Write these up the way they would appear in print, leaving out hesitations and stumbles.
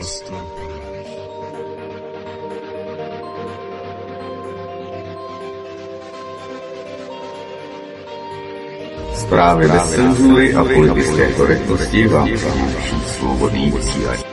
Zprávy bez cenzury a politické korektnosti vám přináší Svobodný vysílač.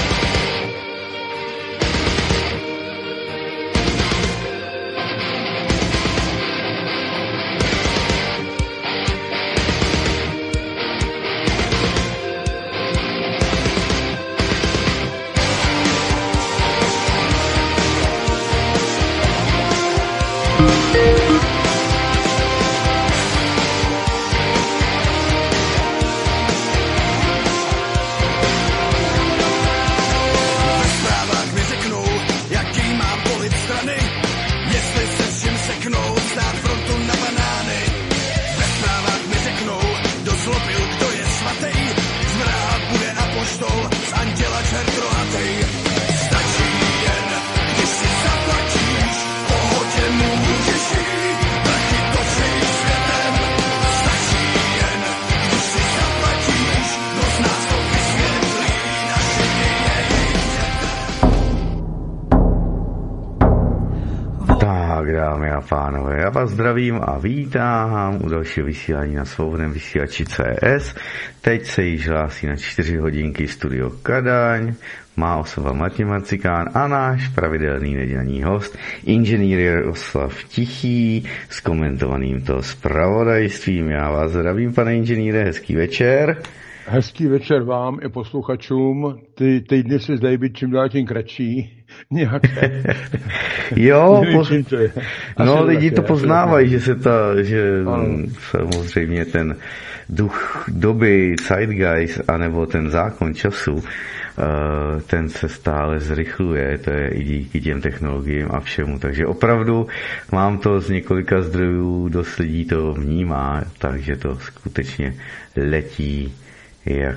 Pánové, já vás zdravím a vítám u dalšího vysílání na Svobodném vysílači CS. Teď se již hlásí na 4 hodinky Studio Kadaň, má osoba Martin Marcikán a náš pravidelný nedělní host, inženýr Jaroslav Tichý, s komentovaným to zpravodajstvím. Já vás zdravím, pane inženýre, hezký večer. Hezký večer vám i posluchačům. Ty týdny se zdají být čím dál tím kratší. Nějaké. Jo, no lidi to poznávají, že samozřejmě ten duch doby, zeitgeist, anebo ten zákon času, ten se stále zrychluje, to je i díky těm technologiím a všemu, takže opravdu mám to z několika zdrojů, dost lidí to vnímá, takže to skutečně letí jak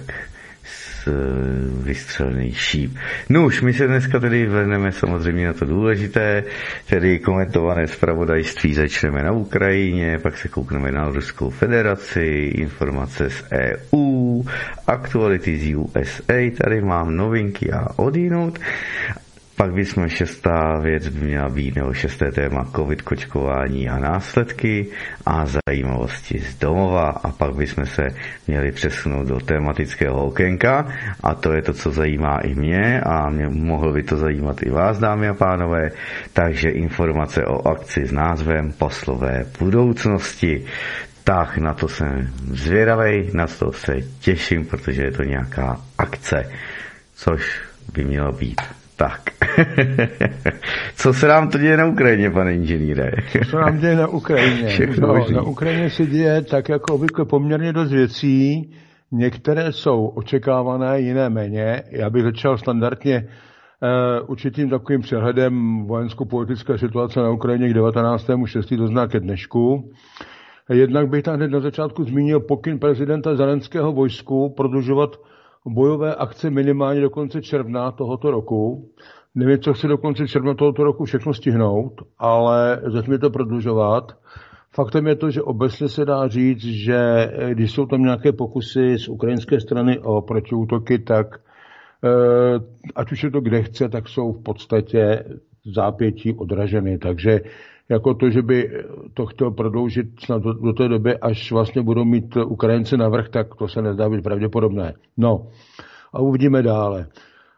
vystřelený šíp. No už my se dneska tedy vrhneme samozřejmě na to důležité, tedy komentované zpravodajství začneme na Ukrajině, pak se koukneme na Ruskou federaci, informace z EU, aktuality z USA, tady mám novinky a odjinud. Pak bychom šestá věc by měla být, nebo šesté téma covid, kočkování a následky a zajímavosti z domova. A pak bychom se měli přesunout do tematického okénka a to je to, co zajímá i mě a mohlo by to zajímat i vás, dámy a pánové. Takže informace o akci s názvem Poslové budoucnosti. Tak na to jsem zvědavej, na to se těším, protože je to nějaká akce, což by mělo být. Tak, co se nám to děje na Ukrajině, pane inženýre? Co se nám děje na Ukrajině? Na Ukrajině se děje tak jako obvykle poměrně dost věcí. Některé jsou očekávané, jiné méně. Já bych začal standardně určitým takovým přehledem vojensko-politické situace na Ukrajině k 19.6. to zná ke dnešku. Jednak bych tam hned na začátku zmínil pokyn prezidenta Zelenského vojsku prodlužovat bojové akce minimálně do konce června tohoto roku. Nevím, co chce do konce června tohoto roku všechno stihnout, ale začne to prodlužovat. Faktem je to, že obecně se dá říct, že když jsou tam nějaké pokusy z ukrajinské strany o protiútoky, tak ať už je to kde chce, tak jsou v podstatě v zápětí odraženy. Takže jako to, že by to chtěl prodloužit snad do té doby, až vlastně budou mít Ukrajinci navrch, tak to se nezdá být pravděpodobné. No a uvidíme dále.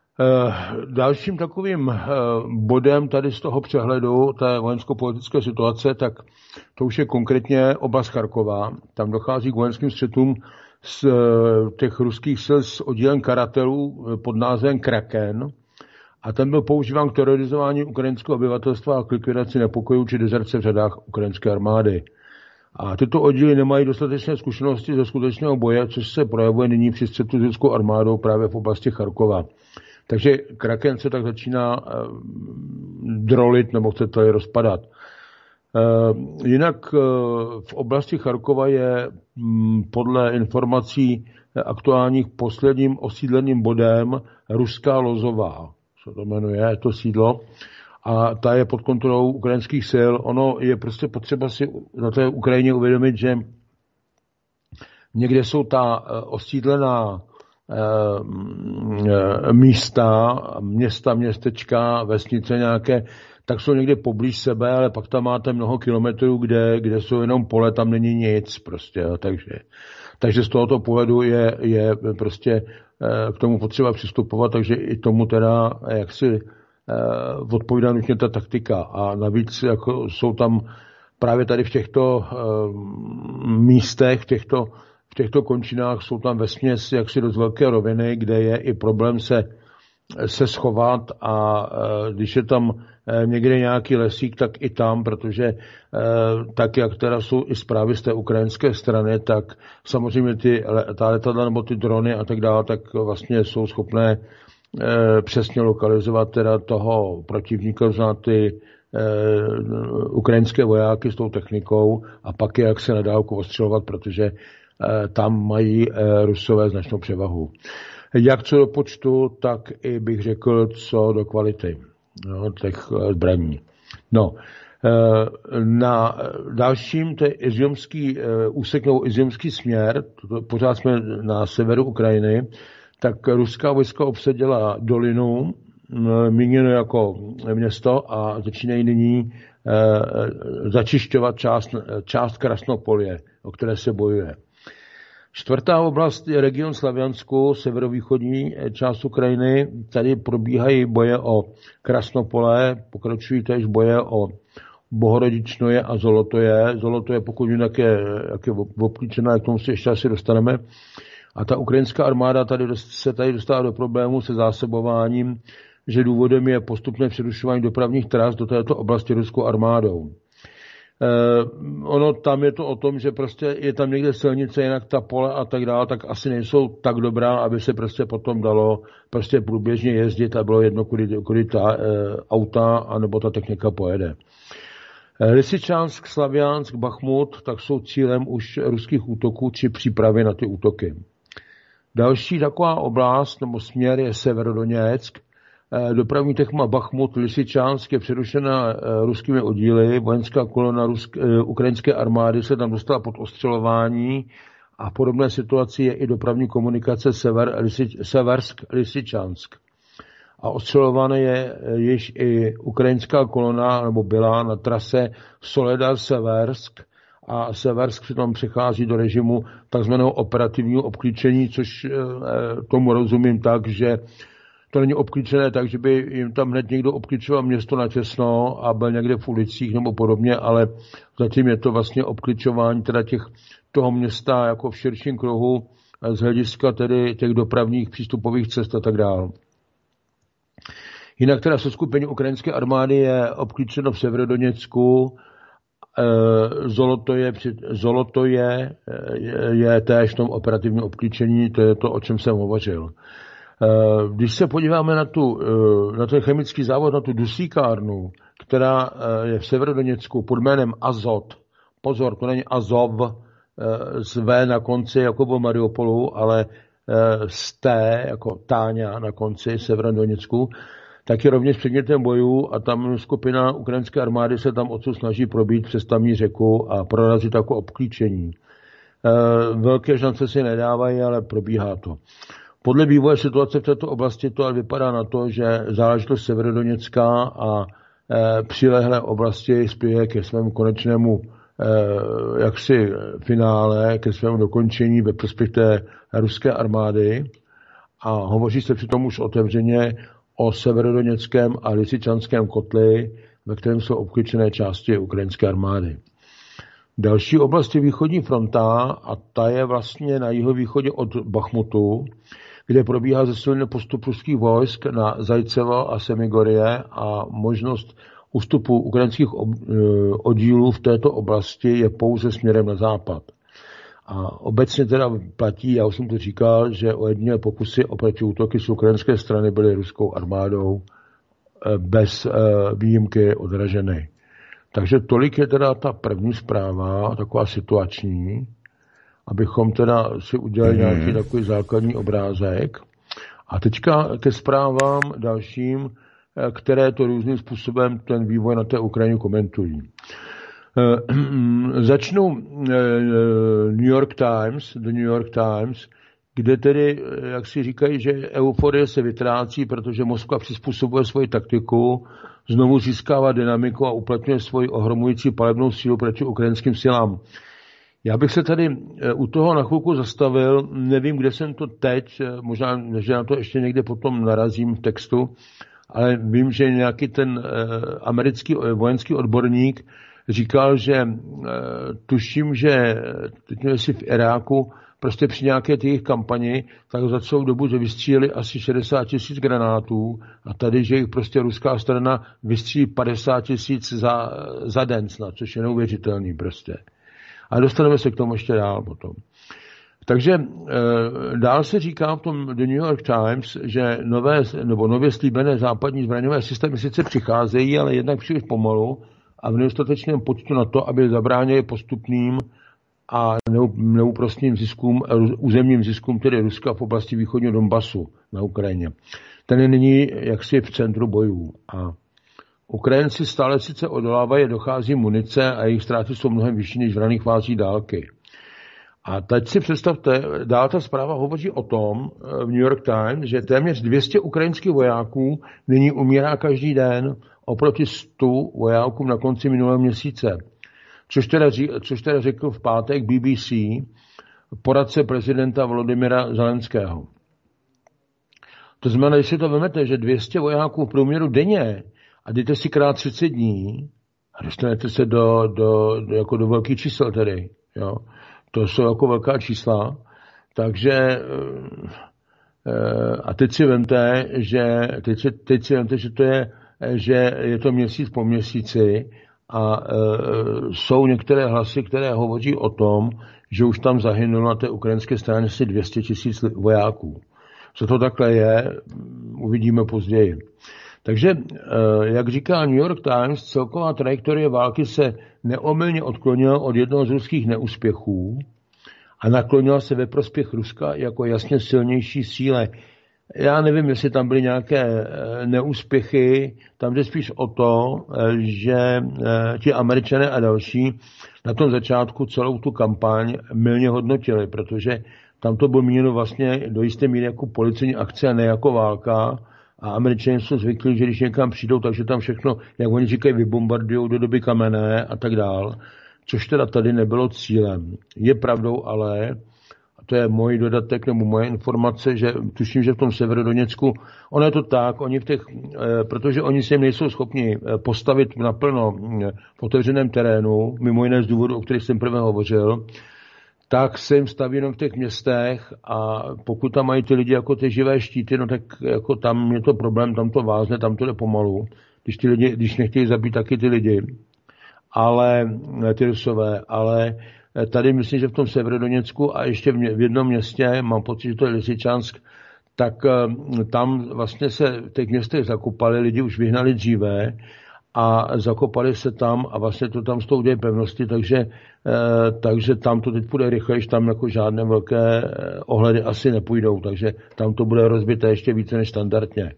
Dalším takovým bodem tady z toho přehledu té vojensko-politické situace, tak to už je konkrétně oblast Charkova. Tam dochází k vojenským střetům z těch ruských sil s oddílem karatelů pod názvem Kraken. A ten byl používán k terorizování ukrajinského obyvatelstva a k likvidaci nepokojů či dezerce v řadách ukrajinské armády. A tyto oddíly nemají dostatečné zkušenosti ze skutečného boje, což se projevuje nyní při střetu s ruskou armádou právě v oblasti Charkova. Takže Kraken se tak začíná drolit, nebo chcete rozpadat. Jinak v oblasti Charkova je podle informací aktuálních posledním osídleným bodem Ruská Lozová. Co to jmenuje, to sídlo. A ta je pod kontrolou ukrajinských sil. Ono je prostě potřeba si na té Ukrajině uvědomit, že někde jsou ta osídlená místa, města, městečka, vesnice nějaké, tak jsou někde poblíž sebe, ale pak tam máte mnoho kilometrů, kde jsou jenom pole, tam není nic prostě, takže z tohoto pohledu je prostě k tomu potřeba přistupovat, takže i tomu teda jaksi odpovídá nutně ta taktika. A navíc jako jsou tam právě tady v těchto místech, v těchto končinách jsou tam vesměs jaksi dost velké roviny, kde je i problém se schovat a když je tam někde nějaký lesík, tak i tam, protože tak, jak teda jsou i zprávy z té ukrajinské strany, tak samozřejmě ta letadla nebo ty drony a tak dále, tak vlastně jsou schopné přesně lokalizovat teda toho protivníka, za ty ukrajinské vojáky s tou technikou a pak je jak se na dálku ostřelovat, protože tam mají Rusové značnou převahu. Jak co do počtu, tak i bych řekl, co do kvality těch zbraní. No, na dalším, to je izjumský úsek nebo izjumský směr, pořád jsme na severu Ukrajiny, tak ruská vojska obsadila dolinu, míněno jako město a začínají nyní začišťovat část Krasnopolje, o které se bojuje. Čtvrtá oblast je region Slaviansku, severovýchodní část Ukrajiny. Tady probíhají boje o Krasnopole, pokračují též boje o Bohorodičnoje a Zolotoje. Zolotoje, pokud vím, jak je obklíčená, k tomu se ještě asi dostaneme. A ta ukrajinská armáda se tady dostává do problému se zásobováním, že důvodem je postupné přerušování dopravních tras do této oblasti ruskou armádou. Ono tam je to o tom, že prostě je tam někde silnice, jinak ta pole a tak dále, tak asi nejsou tak dobrá, aby se prostě potom dalo prostě průběžně jezdit a bylo jedno, kudy ta auta anebo ta technika pojede. Lysyčansk, Slaviansk, Bachmut, tak jsou cílem už ruských útoků či přípravy na ty útoky. Další taková oblast nebo směr je Severodoněck. Dopravní techma Bachmut, Lysyčansk je přerušena ruskými oddíly. Vojenská kolona ukrajinské armády se tam dostala pod ostřelování a v podobné situaci je i dopravní komunikace Seversk-Lysyčansk. A ostřelované je již i ukrajinská kolona, nebo byla na trase Soledar-Seversk a Seversk přitom přechází do režimu takzvaného operativního obklíčení, což tomu rozumím tak, že to není obklíčené tak, že by jim tam hned někdo obklíčoval město na těsno a byl někde v ulicích nebo podobně, ale zatím je to vlastně obklíčování teda toho města jako v širším kruhu z hlediska tedy těch dopravních přístupových cest a tak dále. Jinak teda seskupení ukrajinské armády je obklíčeno v Severodoněcku. Zolotoje je též v tom operativním obklíčení, to je to, o čem jsem hovořil. Když se podíváme na ten chemický závod, na tu dusíkárnu, která je v Severodoněcku pod jménem Azot, pozor, to není Azov s V na konci, jako v Mariupolu, ale s T, jako Táňa na konci Severodoněcku, tak je rovněž předmětem bojů a tam skupina ukrajinské armády se tam odsud snaží probít přes tamní řeku a prorazit jako obklíčení. Velké šance si nedávají, ale probíhá to. Podle vývoje situace v této oblasti to ale vypadá na to, že záležitost Severodoněcka a přilehlé oblasti spěje ke svému konečnému jaksi finále, ke svému dokončení ve prospěch té ruské armády a hovoří se přitom už otevřeně o severodoněckém a lysyčanském kotli, ve kterém jsou obklíčené části ukrajinské armády. Další oblast je východní fronta a ta je vlastně na jihovýchodě od Bachmutu, kde probíhá zesilný postup ruských vojsk na Zajcevo a Semigorie a možnost ústupu ukrajinských oddílů v této oblasti je pouze směrem na západ. A obecně teda platí, já už jsem to říkal, že ojedinělé pokusy o protiútoky z ukrajinské strany byly ruskou armádou bez výjimky odraženy. Takže tolik je teda ta první zpráva, taková situační, abychom teda si udělali nějaký takový základní obrázek. A teďka ke zprávám dalším, které to různým způsobem ten vývoj na té Ukrajině komentují. Začnu The New York Times, kde tedy, jak si říkají, že euforie se vytrácí, protože Moskva přizpůsobuje svoji taktiku, znovu získává dynamiku a uplatňuje svoji ohromující palebnou sílu proti ukrajinským silám. Já bych se tady u toho na chvilku zastavil, nevím, kde jsem to teď, možná, že na to ještě někde potom narazím v textu, ale vím, že nějaký ten americký vojenský odborník říkal, že tuším, že teď nevím, jestli v Iráku prostě při nějaké těch kampani, tak za celou dobu, že vystříleli asi 60 000 granátů a tady, že jich prostě ruská strana vystřílí 50 000 za den snad, což je neuvěřitelný prostě. A dostaneme se k tomu ještě dál potom. Takže dál se říká v tom The New York Times, že nově slíbené západní zbraňové systémy sice přicházejí, ale jednak příliš pomalu a v nedostatečném počtu na to, aby zabránili postupným a neúprostným ziskům, územním ziskům, tedy Ruska v oblasti východního Donbasu na Ukrajině. Ten je nyní jaksi v centru bojů. A Ukrajinci stále sice odolávají, dochází munice a jejich ztráty jsou mnohem vyšší než v raných fázích dálky. A teď si představte, dál ta zpráva hovoří o tom v New York Times, že téměř 200 ukrajinských vojáků nyní umírá každý den oproti 100 vojákům na konci minulého měsíce. Což teda řekl v pátek BBC poradce prezidenta Volodymyra Zelenského. To znamená, když si to vemete, že 200 vojáků v průměru denně a jdete si krát 30 dní a dostanete se do velkých čísel tedy. Jo. To jsou jako velká čísla. Takže a teď si vemte, že je to měsíc po měsíci a jsou některé hlasy, které hovoří o tom, že už tam zahynulo na té ukrajinské straně asi 200 000 vojáků. Co to takhle je, uvidíme později. Takže, jak říká New York Times, celková trajektorie války se neomylně odklonila od jednoho z ruských neúspěchů a naklonila se ve prospěch Ruska jako jasně silnější síle. Já nevím, jestli tam byly nějaké neúspěchy, tam jde spíš o to, že ti Američané a další na tom začátku celou tu kampaň mylně hodnotili, protože tam to bylo míněno vlastně do jisté míry jako policejní akce a ne jako válka. A Američané jsou zvyklí, že když někam přijdou, takže tam všechno, jak oni říkají, vybombardujou do doby kamenné a tak dál, což teda tady nebylo cílem. Je pravdou ale, a to je můj dodatek nebo moje informace, že tuším, že v tom Severodoněcku, ono je to tak, protože oni se jim nejsou schopni postavit naplno v otevřeném terénu, mimo jiné z důvodu, o kterých jsem prvé hovořil, tak se jim staví jenom v těch městech a pokud tam mají ty lidi jako ty živé štíty, no tak jako tam je to problém, tam to vázne, tam to jde pomalu, když nechtějí zabít taky ty lidi, ale ty Rusové, ale tady myslím, že v tom Severodoněcku a ještě v jednom městě, mám pocit, že to je Lysyčansk, tak tam vlastně se v těch městech zakopali, lidi už vyhnali dříve a zakopali se tam a vlastně to tam s tou dějí pevnosti, takže tam to teď půjde rychlejš, tam jako žádné velké ohledy asi nepůjdou, takže tam to bude rozbité ještě více než standardně.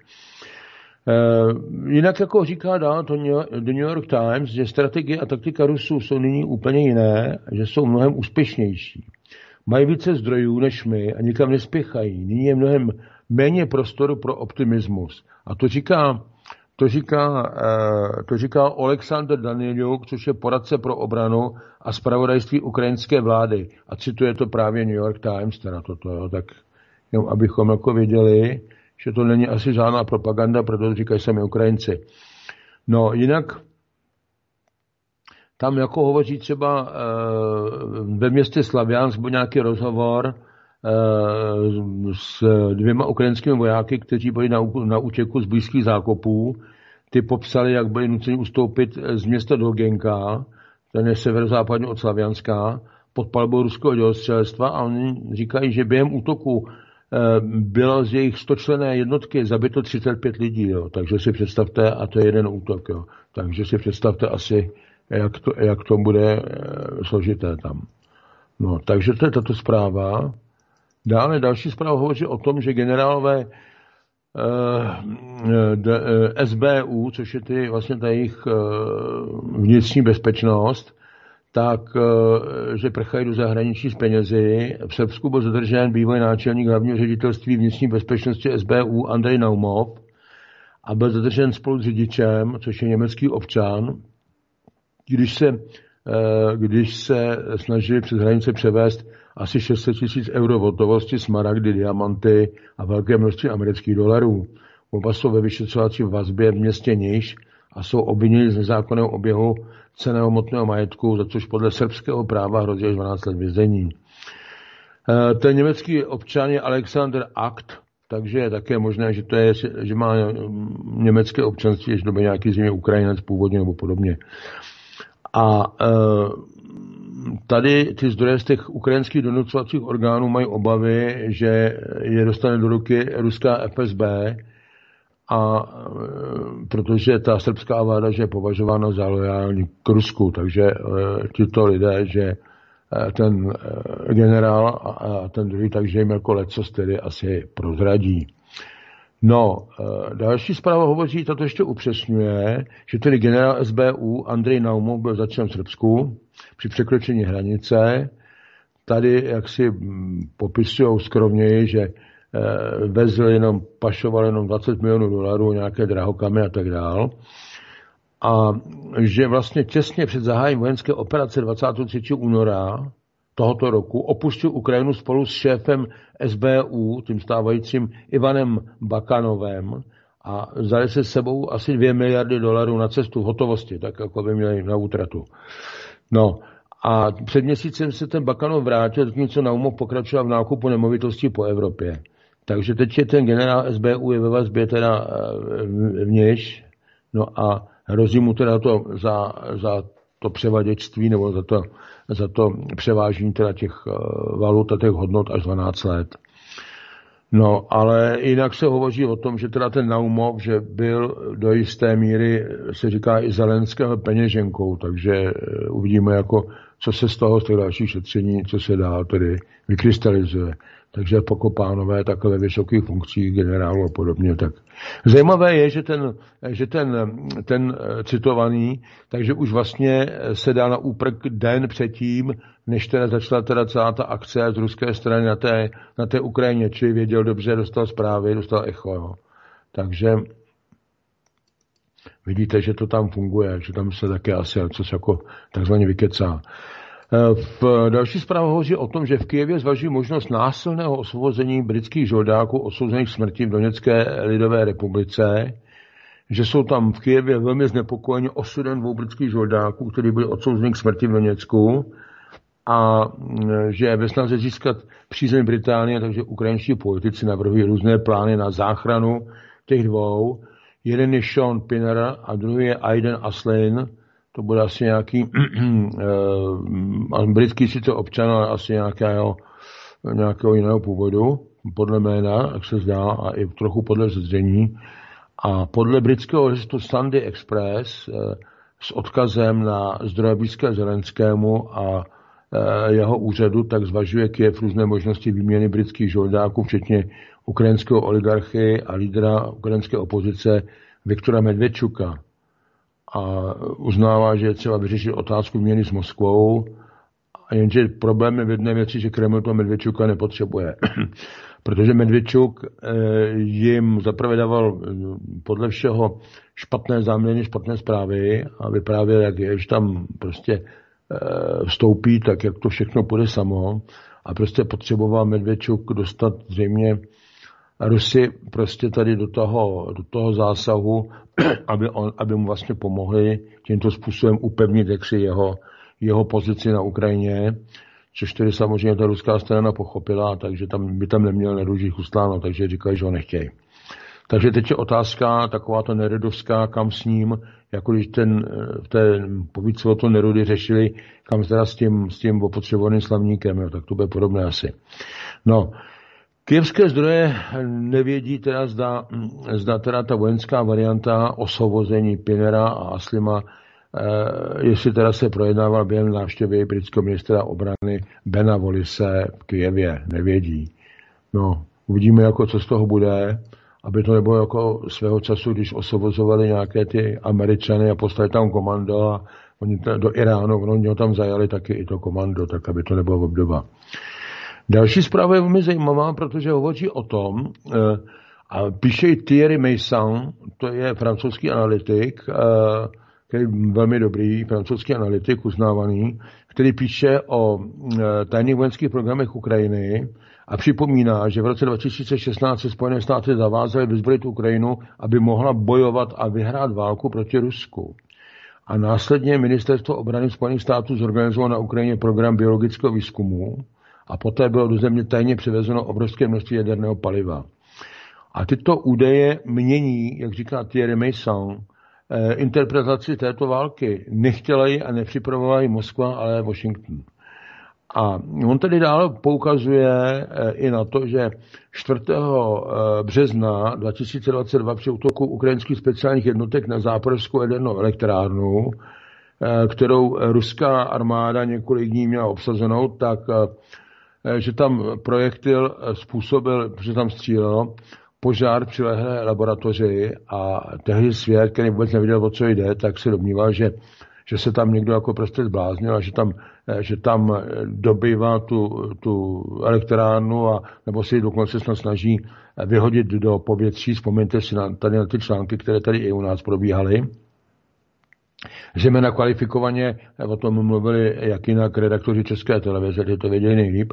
Jinak jako říká dál to The New York Times, že strategie a taktika Rusů jsou nyní úplně jiné, že jsou mnohem úspěšnější. Mají více zdrojů než my a nikam nespěchají. Nyní je mnohem méně prostoru pro optimismus. A to říká Oleksandr Danieluk, což je poradce pro obranu a zpravodajství ukrajinské vlády. A cituje to právě New York Times, teda toto, jo, tak jenom abychom jako věděli, že to není asi žádná propaganda, protože říkají sami Ukrajinci. No jinak tam jako hovoří třeba ve městě Slaviansk byl nějaký rozhovor s 2 ukrajinskými vojáky, kteří byli na útěku z blízkých zákopů. Ty popsali, jak byli nuceni ustoupit z města Dolgenka, ten je severozápadně od Slavianska, pod palbou ruského dělostřelectva a oni říkají, že během útoku bylo z jejich 100členné jednotky zabito 35 lidí, jo. Takže si představte, a to je jeden útok, jo. Takže si představte asi, jak to bude složité tam. No, takže to je tato zpráva. Dále další zpráva hovoří o tom, že generálové SBU, což je vlastně ta jejich vnitřní bezpečnost, tak, že prchají do zahraničí s penězi. V Srbsku byl zadržen bývalý náčelník hlavního ředitelství vnitřní bezpečnosti SBU Andrej Naumov a byl zadržen spolu s řidičem, což je německý občan, když se snažili přes hranice převést asi 600 000 euro hotovosti, smaragdy, diamanty a velké množství amerických dolarů. Oba jsou ve vyšetřovací vazbě v městě Niš a jsou obviněni z nezákonného oběhu cenného hmotného majetku, za což podle srbského práva hrozí až 12 let vězení. Ten německý občan je Alexander Akt, takže je také možné, že má německé občanství, že to byl nějaký zřejmě Ukrajinec původně nebo podobně. A tady ty zdroje z těch ukrajinských donucovacích orgánů mají obavy, že je dostane do ruky ruská FSB, a protože ta srbská vláda že je považována za loajální k Rusku, takže tito lidé, že ten generál a ten druhý, takže jim jako lecos tedy asi prozradí. No, další zpráva hovoří, tato ještě upřesňuje, že tedy generál SBU Andrej Naumov byl zatčen v Srbsku při překročení hranice. Tady, jak si popisují skromněji, že pašoval jenom 20 milionů dolarů, nějaké drahokamy a tak dál. A že vlastně těsně před zahájením vojenské operace 23. února tohoto roku opustil Ukrajinu spolu s šéfem SBU, tím stávajícím Ivanem Bakanovem, a vzali se s sebou asi 2 miliardy dolarů na cestu v hotovosti, tak jako by měli na útratu. No a před měsícem se ten Bakanov vrátil, zatímco Naumov pokračoval v nákupu nemovitostí po Evropě. Takže teď je ten generál SBU je ve vazbě teda vnějš, no a hrozí mu teda to za to převaděčství nebo za to převážení teda těch valut a těch hodnot až 12 let. No, ale jinak se hovoří o tom, že teda ten Naumov, že byl do jisté míry, se říká i Zelenského peněženkou, takže uvidíme jako, co se z toho, z těch dalších šetření, co se dál tedy vykrystalizuje. Takže pokopánové takové vysokých funkcí generálů a podobně. Tak. Zajímavé je, že ten citovaný, takže už vlastně se dal na úprk den předtím, než teda začala teda celá ta akce z ruské strany na té Ukrajině, čili věděl dobře, dostal zprávy, dostal echo. Jo. Takže vidíte, že to tam funguje, že tam se také asi něco jako takzvaně vykecá. V další zprávě hovoří o tom, že v Kyjevě zvažují možnost násilného osvobození britských žoldáků odsouzených k smrti v Doněcké lidové republice, že jsou tam v Kyjevě velmi znepokojeni osudem 2 britských žoldáků, kteří byli odsouzeni k smrti v Doněcku, a že ve snaze získat přízeň Británie, takže ukrajinští politici navrhují různé plány na záchranu těch 2. Jeden je Sean Pinner a druhý je Aiden Aslin. To bude asi nějaký britský sice občan, ale asi nějakého jiného původu, podle jména, jak se zdá, a i trochu podle zřejmě. A podle britského listu Sunday Express s odkazem na zdroje blízké Zelenskému a jeho úřadu, tak zvažuje Kyjev různé možnosti výměny britských žoldáků, včetně ukrajinského oligarchy a lídra ukrajinské opozice Viktora Medvedčuka. A uznává, že je třeba vyřešit otázku výměny s Moskvou, a jenže problém je v jedné věci, že Kreml to Medvedčuka nepotřebuje. Protože Medvedčuk jim zaprvé dával podle všeho špatné záměry, špatné zprávy a vyprávěl, jak je, že tam prostě vstoupí, tak jak to všechno půjde samo, a prostě potřeboval Medvedčuk dostat zřejmě Rusy prostě tady do toho zásahu, aby mu vlastně pomohli tímto způsobem upevnit jaksi jeho pozici na Ukrajině, což tedy samozřejmě ta ruská strana pochopila, takže by tam neměl Nerudžích ustáno, takže říkali, že ho nechtějí. Takže teď je otázka taková ta neredovská, kam s ním, jako když v té povídce o to Nerudy řešili, kam teda s tím opotřebovaným slavníkem, jo, tak to bude podobné asi. No, kyjevské zdroje nevědí teda, zda teda ta vojenská varianta osvobození Pinnera a Aslima, jestli teda se projednával během návštěvy britského ministra obrany Bena Wallise v Kyjevě, nevědí. No, uvidíme, jako co z toho bude, aby to nebylo jako svého času, když osvobozovali nějaké ty Američany a poslali tam komando a Oni do Iránu, oni ho tam zajali taky i to komando, tak aby to nebylo obdoba. Další zpráva je velmi zajímavá, protože hovoří o tom, a píše i Thierry Meyssan, to je francouzský analytik, který je velmi dobrý francouzský analytik, uznávaný, který píše o tajných vojenských programech Ukrajiny a připomíná, že v roce 2016 se Spojené státy zavázaly vyzbrojit Ukrajinu, aby mohla bojovat a vyhrát válku proti Rusku. A následně ministerstvo obrany Spojených států zorganizovalo na Ukrajině program biologického výzkumu a poté bylo do země tajně přivezeno obrovské množství jaderného paliva. A tyto údaje mění, jak říká Thierry Meyssan, interpretaci této války. Nechtěla ji a nepřipravovala ji Moskva, ale Washington. A on tedy dále poukazuje i na to, že 4. března 2022 při útoku ukrajinských speciálních jednotek na záporožskou jadernou elektrárnu, kterou ruská armáda několik dní měla obsazenou, tak že tam projektil způsobil, že tam střílelo, požár v přilehlé laboratoři a tehdy svět, který vůbec neviděl, o co jde, tak se domníval, že se tam někdo jako prostě zbláznil a že tam dobývá tu elektrárnu a nebo si dokonce snad snaží vyhodit do povětří. Vzpomeňte si na ty články, které tady i u nás probíhaly. Zejména kvalifikovaně, o tom mluvili jak jinak redaktoři České televize, ty to věděli nejlíp.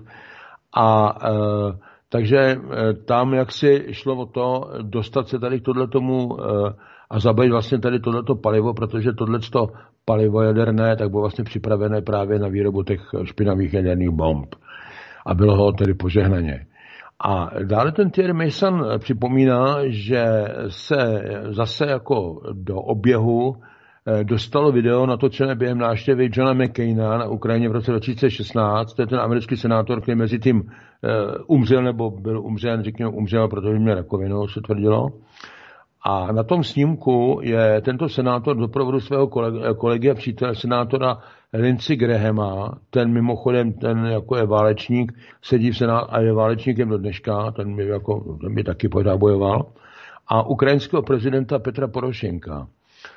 Takže tam jaksi šlo o to dostat se tady k tohletomu a zabavit vlastně tady tohleto palivo, protože tohleto palivo jaderné tak bylo vlastně připravené právě na výrobu těch špinavých jaderných bomb. A bylo ho tedy požehnaně. A dále ten Thierry Meyssan připomíná, že se zase jako do oběhu dostalo video natočené během návštěvy Johna McCaina na Ukrajině v roce 2016. To je ten americký senátor, který mezi tím umřel, nebo byl umřen, řekněme umřel, protože měl rakovinu, se tvrdilo. A na tom snímku je tento senátor doprovodu svého kolegy a přítele senátora Lindsey Grahama, ten mimochodem, ten jako je válečník, sedí v senátu a je válečníkem do dneška, ten by taky pořád bojoval, a ukrajinského prezidenta Petra Porošenka.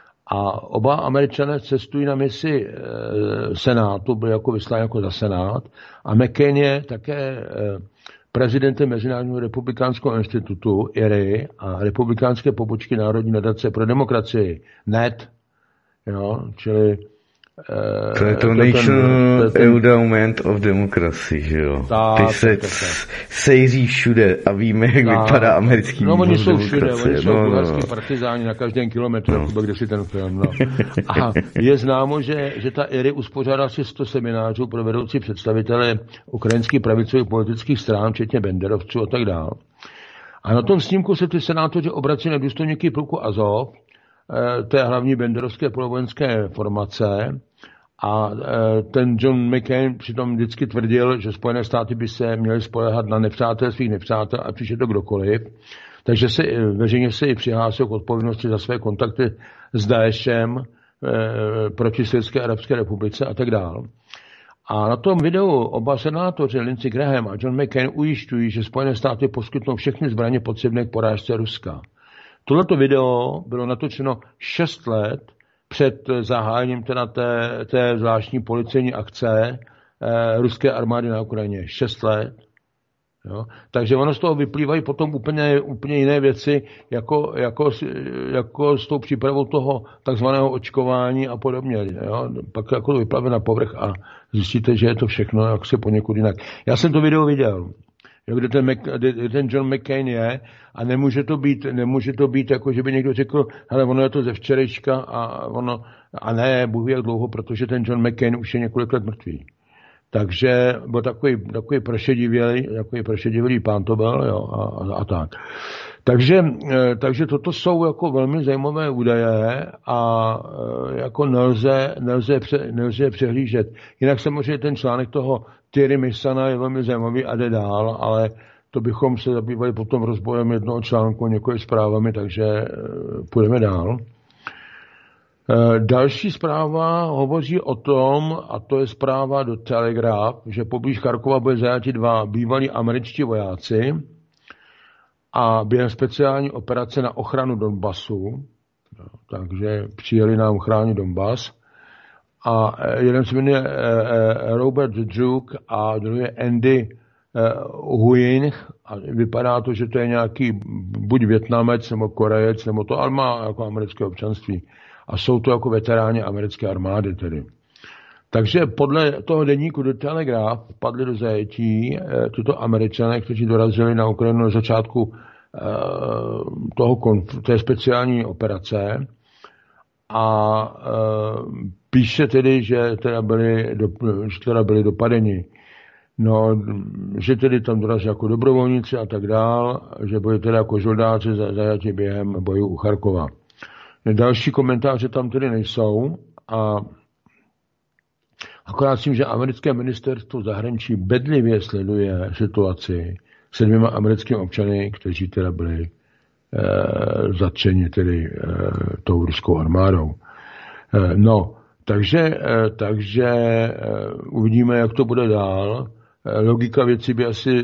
A oba Američané cestují na misi senátu, byli jako vysláni jako za senát, a McCain je také prezidentem Mezinárodního republikánského institutu IRI a republikánské pobočky Národní nadace pro demokracii NET, jo, čili to je to National Endowment of Democracy, že jo? Ty se sejří všude a víme, jak vypadá americký výbor demokracie. No, oni jsou všude, oni jsou bulharský partizáni na každém kilometru, jako kde si ten film, no. A je známo, že ta IRI uspořádá asi 100 seminářů pro vedoucí představitele ukrajinských pravicových politických stran, včetně banderovců a tak dále. A na tom snímku se ty senátoři obrací na důstojníky pluku Azov, té hlavní banderovské polovojenské formace, a ten John McCain přitom vždycky tvrdil, že Spojené státy by se měly spoléhat na nepřátel svých nepřátel a přišel to kdokoliv. Takže veřejně se i přihlásil k odpovědnosti za své kontakty s Daeshem proti Syrské arabské republice a tak dále. A na tom videu oba senátoři Lindsey Graham a John McCain ujišťují, že Spojené státy poskytnou všechny zbraně potřebné k porážce Ruska. Tohleto video bylo natočeno 6 let před zahájením té zvláštní policejní akce ruské armády na Ukrajině. 6 let. Jo? Takže ono z toho vyplývají potom úplně jiné věci, jako s tou přípravou toho takzvaného očkování a podobně. Jo? Pak jako to vyplave na povrch a zjistíte, že je to všechno jak se poněkud jinak. Já jsem to video viděl. Kde ten John McCain je, a nemůže to být jako, že by někdo řekl, hele, ono je to ze včerejška a ne, Bůh ví jak dlouho, protože ten John McCain už je několik let mrtvý. Takže byl takový prošedivělý pán to byl, jo, a tak. Takže toto jsou jako velmi zajímavé údaje a jako nelze přehlížet. Jinak samozřejmě ten článek toho Thierry Meyssana je velmi zajímavý a jde dál, ale to bychom se zabývali potom rozbojem jednoho článku několik zprávami, takže půjdeme dál. Další zpráva hovoří o tom, a to je zpráva do Telegraph, že poblíž Charkova bude zajati 2 bývalí američtí vojáci a během speciální operace na ochranu Donbasu, takže přijeli nám chránit Donbas, A jeden se jmenuje Robert Druk a druhý je Andy Huynh a vypadá to, že to je nějaký buď Vietnamec nebo Korejec, nebo to, ale má jako americké občanství. A jsou to jako veteráni americké armády tedy. Takže podle toho deníku The Telegraph padli do zajetí tyto Američané, kteří dorazili na Ukrajinu na začátku té speciální operace a píše tedy, že teda byli dopadeni. No, že tedy tam dorazili jako dobrovolníci a tak dál, že byli teda jako žoldáci zajati během bojů u Charkova. Další komentáře tam tedy nejsou a akorát s tím, že americké ministerstvo zahraničí bedlivě sleduje situaci se 2 americkými občany, kteří teda byli zatčeni tedy tou ruskou armádou. No, takže uvidíme, jak to bude dál. Logika věci by asi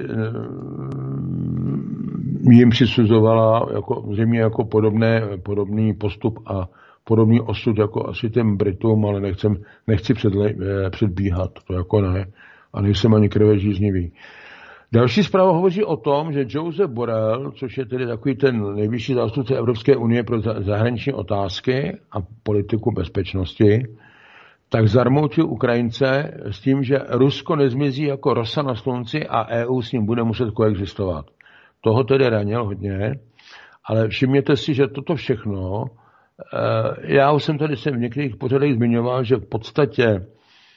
jim přisuzovala zřejmě jako podobný postup a podobný osud jako asi těm Britům, ale nechci předbíhat, to jako ne. A nejsem ani krvežíznivý. Další zpráva hovoří o tom, že Josep Borrell, což je tedy takový ten nejvyšší zástupce Evropské unie pro zahraniční otázky a politiku bezpečnosti, tak zarmoutil Ukrajince s tím, že Rusko nezmizí jako rosa na slunci a EU s ním bude muset koexistovat. Toho tedy ranil hodně, ale všimněte si, že toto všechno, já už jsem tady v některých pořadech zmiňoval, že v podstatě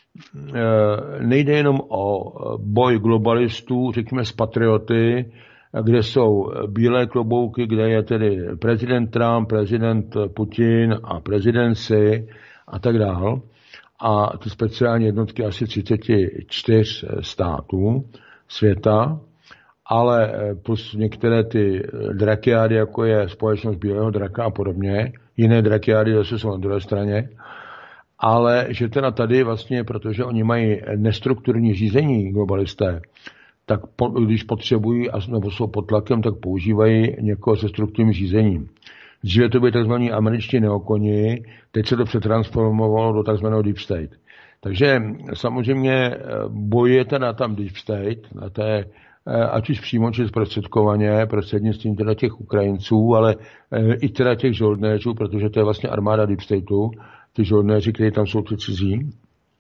nejde jenom o boj globalistů, řekněme s patrioty, kde jsou bílé klobouky, kde je tedy prezident Trump, prezident Putin a prezident Xi a tak dál. A ty speciální jednotky asi 34 států světa, ale plus některé ty drakiády, jako je společnost bílého draka a podobně, jiné drakiády zase jsou na druhé straně, ale že teda tady vlastně, protože oni mají nestrukturní řízení globalisté, tak když potřebují nebo jsou pod tlakem, tak používají někoho se strukturním řízením. Dříve to byli tzv. Američtí neokoni, teď se to přetransformovalo do tzv. Deep State. Takže samozřejmě bojuje teda tam Deep State, na té, ať už přímo či zprostředkovaně, prostřednictvím teda těch Ukrajinců, ale i teda těch žoldnéřů, protože to je vlastně armáda Deep Stateu, ty žoldnéři, kteří tam jsou ty cizí.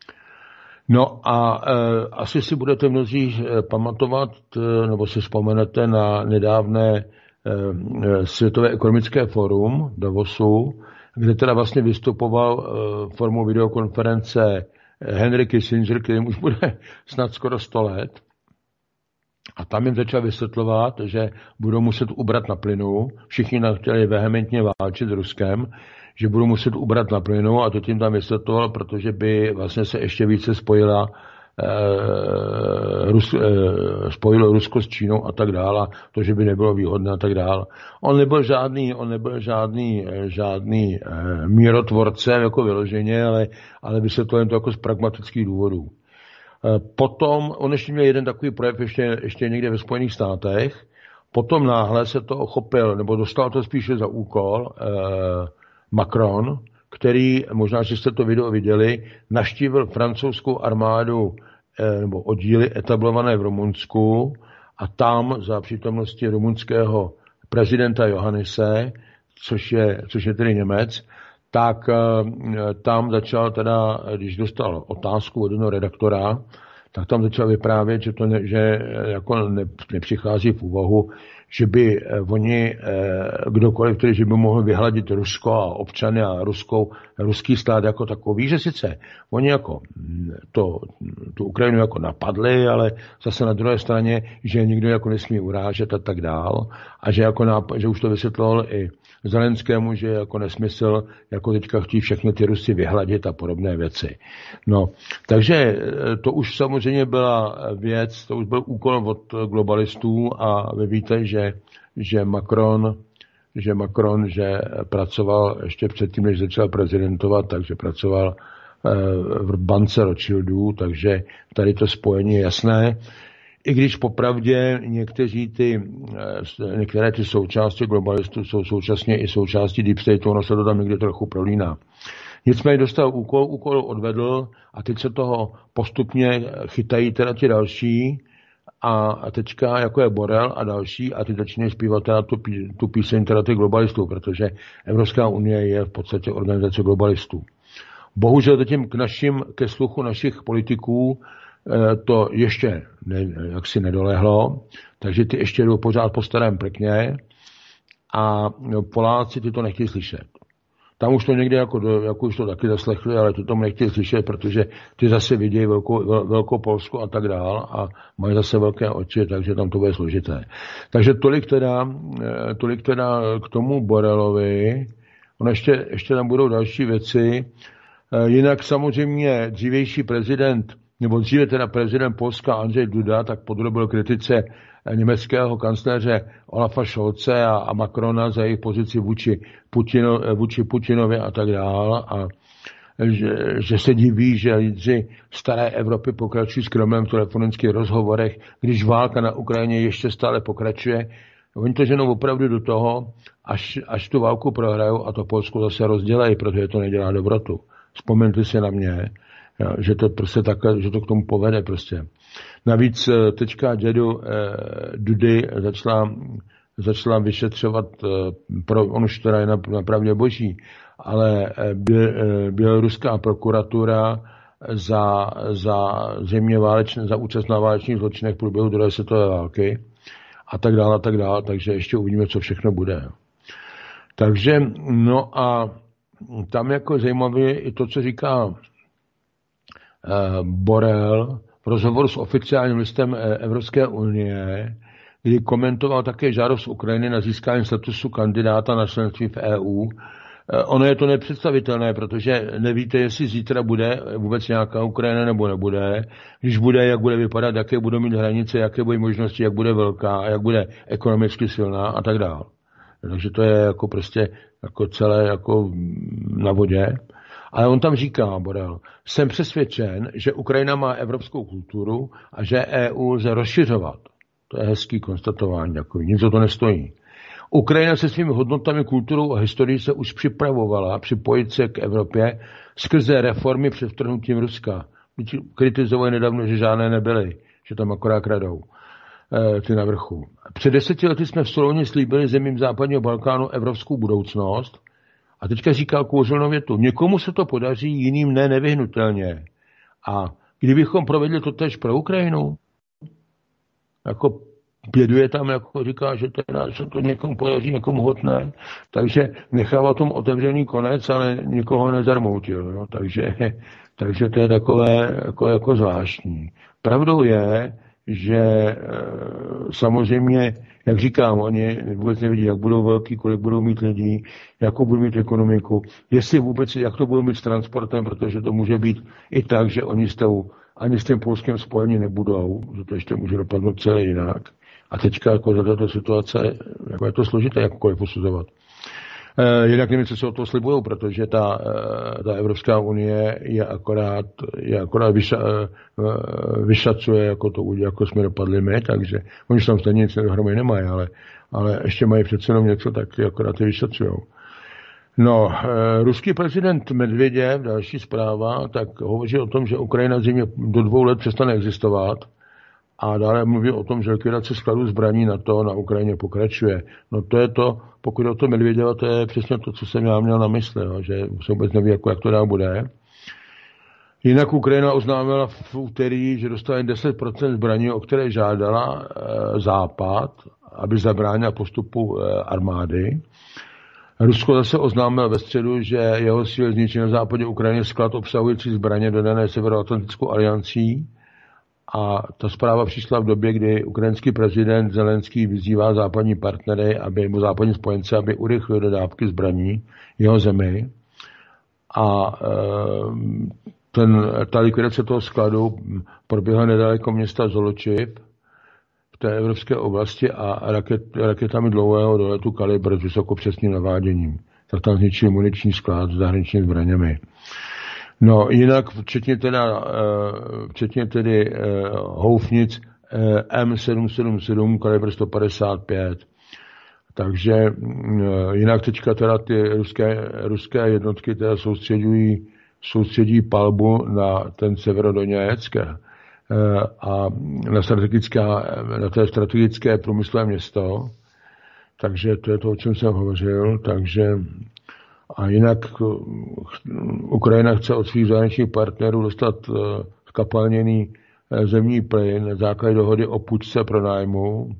No a asi si budete mnozí pamatovat, nebo si vzpomenete na nedávné Světové ekonomické fórum Davosu, kde teda vlastně vystupoval formou videokonference Henry Kissinger, kterým už bude snad skoro 100 let. A tam jim začal vysvětlovat, že budou muset ubrat na plynu. Všichni chtěli vehementně válčit s Ruskem, že budou muset ubrat na plynu a to tím tam vysvětloval, protože by vlastně se ještě více spojilo Rusko s Čínou a tak dále, to, že by nebylo výhodné a tak dále. On nebyl žádný mírotvorce jako vyloženě, ale vysvětlil to jako z pragmatických důvodů. Potom, on ještě měl jeden takový projev ještě někde ve Spojených státech, potom náhle se to ochopil, nebo dostal to spíše za úkol Macron, který, možná, že jste to video viděli, navštívil francouzskou armádu nebo oddíly etablované v Rumunsku a tam za přítomnosti rumunského prezidenta Johannise, což je tedy Němec, tak tam začal teda, když dostal otázku od jednoho redaktora, tak tam začal vyprávět, že jako nepřichází v úvahu, že by oni, kdokoliv, který že by mohl vyhladit Rusko a občany a ruský stát jako takový, že sice oni jako tu Ukrajinu jako napadli, ale zase na druhé straně, že nikdo jako nesmí urážet a tak dál a že už to vysvětloval i Zelenskému, že jako nesmysl, jako teďka chtějí všechny ty Rusy vyhladit a podobné věci. No, takže to už samozřejmě byla věc, to už byl úkol od globalistů a vy víte, že Macron pracoval ještě předtím, než začal prezidentovat, takže pracoval v bance Rothschildů, takže tady to spojení je jasné. I když popravdě některé ty součásti globalistů jsou současně i součástí Deep State, ono se to tam někde trochu prolíná. Nicméně dostal úkol odvedl a teď se toho postupně chytají teda ti další a teďka jako je Borel a další a ty začínají zpívat teda tu píseň teda těch globalistů, protože Evropská unie je v podstatě organizace globalistů. Bohužel zatím ke sluchu našich politiků to ještě jaksi nedolehlo, takže ty ještě jdou pořád po starém prkně a Poláci ty to nechtějí slyšet. Tam už to někde jako už to taky zaslechli, ale ty tomu nechtějí slyšet, protože ty zase vidějí velkou Polsku a tak dál a mají zase velké oči, takže tam to bude složité. Takže tolik teda k tomu Borelovi. Ono ještě tam budou další věci. Jinak samozřejmě dřívější prezident Polska Andrzej Duda tak podrobil kritice německého kancléře Olafa Scholze a Macrona za jejich pozici vůči Putinovi a tak dále. A že se diví, že lídři staré Evropy pokračují s Kremlem v telefonických rozhovorech, když válka na Ukrajině ještě stále pokračuje. Oni to ženou opravdu do toho, až tu válku prohrajou a to Polsko zase rozdělají, protože to nedělá dobrotu. Vzpomeňte si na mě, že to prostě takhle, že to k tomu povede prostě. Navíc teďka dědu Dudy začala vyšetřovat, on už teda je napravdě boží, ale běloruská prokuratura za účast na válečných zločinech v průběhu druhé světové války a tak dále, takže ještě uvidíme, co všechno bude. Takže, no a tam jako zajímavé je i to, co říká Borel v rozhovoru s oficiálním listem Evropské unie, kdy komentoval také žádost Ukrajiny na získání statusu kandidáta na členství v EU. Ono je to nepředstavitelné, protože nevíte, jestli zítra bude vůbec nějaká Ukrajina nebo nebude. Když bude, jak bude vypadat, jaké budou mít hranice, jaké budou možnosti, jak bude velká, jak bude ekonomicky silná a tak dále. Takže to je jako prostě jako celé jako na vodě. Ale on tam říká, Borel, jsem přesvědčen, že Ukrajina má evropskou kulturu a že EU lze rozšiřovat. To je hezký konstatování, jako nic o to nestojí. Ukrajina se svými hodnotami, kulturou a historií se už připravovala připojit se k Evropě skrze reformy před vtrhnutím Ruska. Kritizovali nedávno, že žádné nebyly, že tam akorát kradou ty na vrchu. Před 10 lety jsme v Soloně slíbili zemím západního Balkánu evropskou budoucnost a teďka říkal kouzelnou větu. Někomu se to podaří, jiným ne, nevyhnutelně. A kdybychom provedli to též pro Ukrajinu, jako pěduje tam, jako říká, že teda se to někomu podaří, někomu hotné, takže nechával tomu otevřený konec, ale nikoho nezarmoutil. No? Takže to je takové jako zvláštní. Pravdou je, že samozřejmě, jak říkám, oni vůbec nevidí, jak budou velký, kolik budou mít lidí, jakou budou mít ekonomiku, jestli vůbec, jak to budou mít s transportem, protože to může být i tak, že oni ani s tím Polskem spojení nebudou, že to ještě může dopadnout celé jinak. A teďka jako za této situace, jako je to složité jakkoliv posuzovat. Jinak nevím, co se o to slibují, protože ta Evropská unie je akorát vyšacuje, jako jsme dopadli my, takže oni tam stejně nic dohromady nemají, ale ještě mají přece jenom něco, tak akorát je vyšacujou. No, ruský prezident Medvěděv, další zpráva, tak hovoří o tom, že Ukrajina zřejmě do 2 let přestane existovat a dále mluví o tom, že likvidace skladů zbraní NATO na Ukrajině pokračuje. No to je to, pokud o to Medvěděva, to je přesně to, co jsem já měl na mysli, no, že se vůbec neví, jak to dál bude. Jinak Ukrajina oznámila v úterý, že dostane 10% zbraní, o které žádala Západ, aby zabránila postupu armády. Rusko zase oznámil ve středu, že jeho síly zničí na západě Ukrajiny sklad obsahující zbraně dodané Severoatlantickou aliancí. A ta zpráva přišla v době, kdy ukrajinský prezident Zelenský vyzývá západní partnery, nebo západní spojence, aby urychlili dodávky zbraní jeho zemi. A ta likvidace toho skladu proběhla nedaleko města Zoločiv v té evropské oblasti a raketami dlouhého doletu kalibr s vysokopřesným naváděním. Tak tam zničili muniční sklad s zahraničními zbraněmi. No jinak, včetně tedy houfnic M777 kalibr 155. Takže jinak teďka teda ty ruské jednotky teda soustředí palbu na ten Severodoněck a na to strategické průmyslové město. Takže to je to, o čem jsem hovořil. Takže a jinak Ukrajina chce od svých zahraničních partnerů dostat skapalněný zemní plyn na základě dohody o půjčce pro nájmu.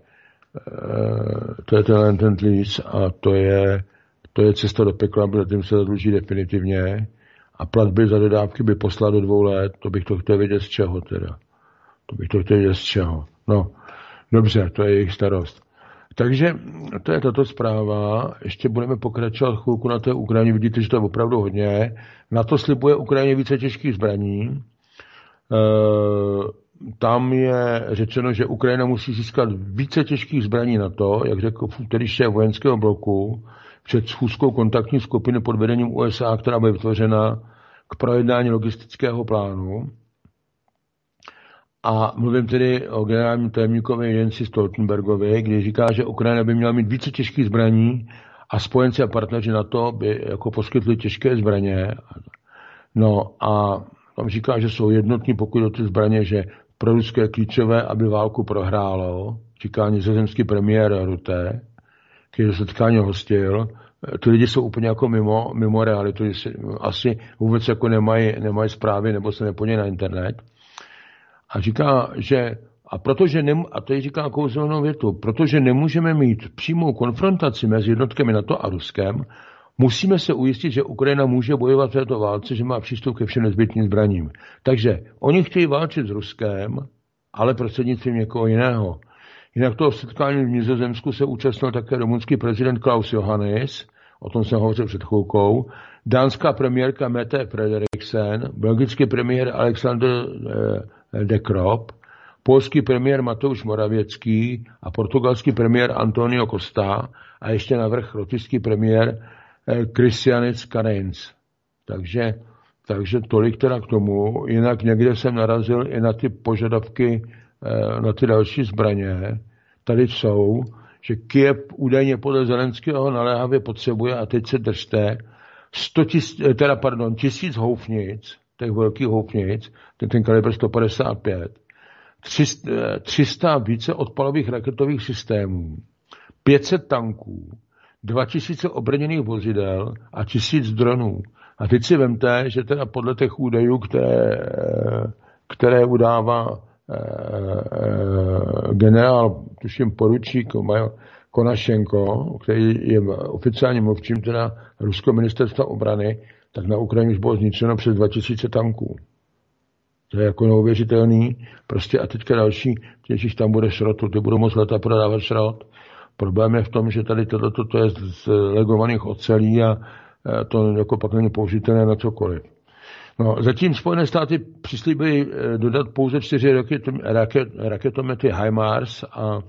To je ten tlíc a to je cesta do pekla, protože tím se zadluží definitivně a platby za dodávky by poslal do 2 let. To bych to chtěl vědět z čeho teda. No, dobře, to je jejich starost. Takže to je tato zpráva. Ještě budeme pokračovat chvilku na té Ukrajině. Vidíte, že to je opravdu hodně. Na to slibuje Ukrajině více těžkých zbraní. Tam je řečeno, že Ukrajina musí získat více těžkých zbraní na to, jak řekl tedy šéf vojenského bloku, před schůzkou kontaktní skupiny pod vedením USA, která bude vytvořena k projednání logistického plánu. A mluvím tedy o generálním tajemníkovi Jensi Stoltenbergovi, když říká, že Ukrajina by měla mít více těžkých zbraní a spojenci a partneři na to by jako poskytli těžké zbraně. No a tam říká, že jsou jednotní, pokud o ty zbraně, že pro Rusko je klíčové, aby válku prohrálo, říká nizozemský premiér Rutte, který se setkání hostil. Ty lidi jsou úplně jako mimo realitu, asi vůbec jako nemají zprávy nebo se nepodějí na internet. A říká, že a to říká kouzelnou větu, protože nemůžeme mít přímou konfrontaci mezi jednotkami NATO a Ruskem, musíme se ujistit, že Ukrajina může bojovat v této válce, že má přístup ke všem nezbytným zbraním. Takže oni chtějí válčit s Ruskem, ale prostřednictvím někoho jiného. Jinak toho setkání v Nizozemsku se účastnil také rumunský prezident Klaus Johannes, o tom jsem hovořil před chvilkou, dánská premiérka Mette Frederiksen, belgický premiér Alexander De Croo, polský premiér Mateusz Morawiecki a portugalský premiér Antonio Costa a ještě navrch lotyšský premiér Krišjaniec Karinc. Takže tolik teda k tomu. Jinak někde jsem narazil i na ty požadavky na ty další zbraně. Tady jsou, že Kyjev údajně podle Zelenského naléhavě potřebuje, a teď se držte, 1000 houfnic, těch velkých houfnic, ten kalibr 155, 300 více odpalových raketových systémů, 500 tanků, 2000 obrněných vozidel a 1000 dronů. A teď si vemte, že teda podle těch údajů, které udává generál, tuším poručík Konašenko, který je oficiálním mluvčím teda Ruského ministerstva obrany, tak na Ukrajině už bylo zničeno přes 2000 tanků. To je jako neuvěřitelný. Prostě a teďka další, když tam bude šrotu, ty budou moc leta prodávat šrot. Problém je v tom, že tady to je z legovaných ocelí a to jako pak není použitelné na cokoliv. No, zatím Spojené státy přislíbily dodat pouze 4 raketomety HIMARS a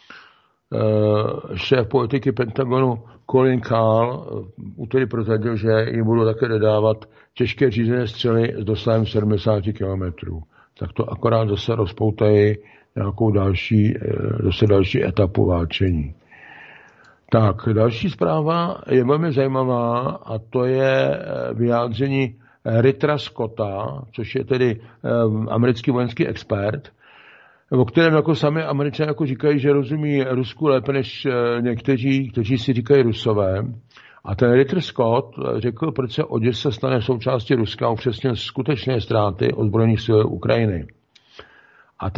šéf politiky Pentagonu Colin Kahl úterý prozradil, že jim budou také dodávat těžké řízené střely s dosahem 70 km. Tak to akorát zase rozpoutají nějakou další etapu válčení. Tak, další zpráva je velmi zajímavá a to je vyjádření Rittera Scotta, což je tedy americký vojenský expert, o kterém jako sami Američané jako říkají, že rozumí Rusku lépe než někteří, kteří si říkají Rusové. A ten Ritter Scott řekl, proč se Oděsa stane součástí Ruska, upřesnil skutečné ztráty ozbrojených sil Ukrajiny. A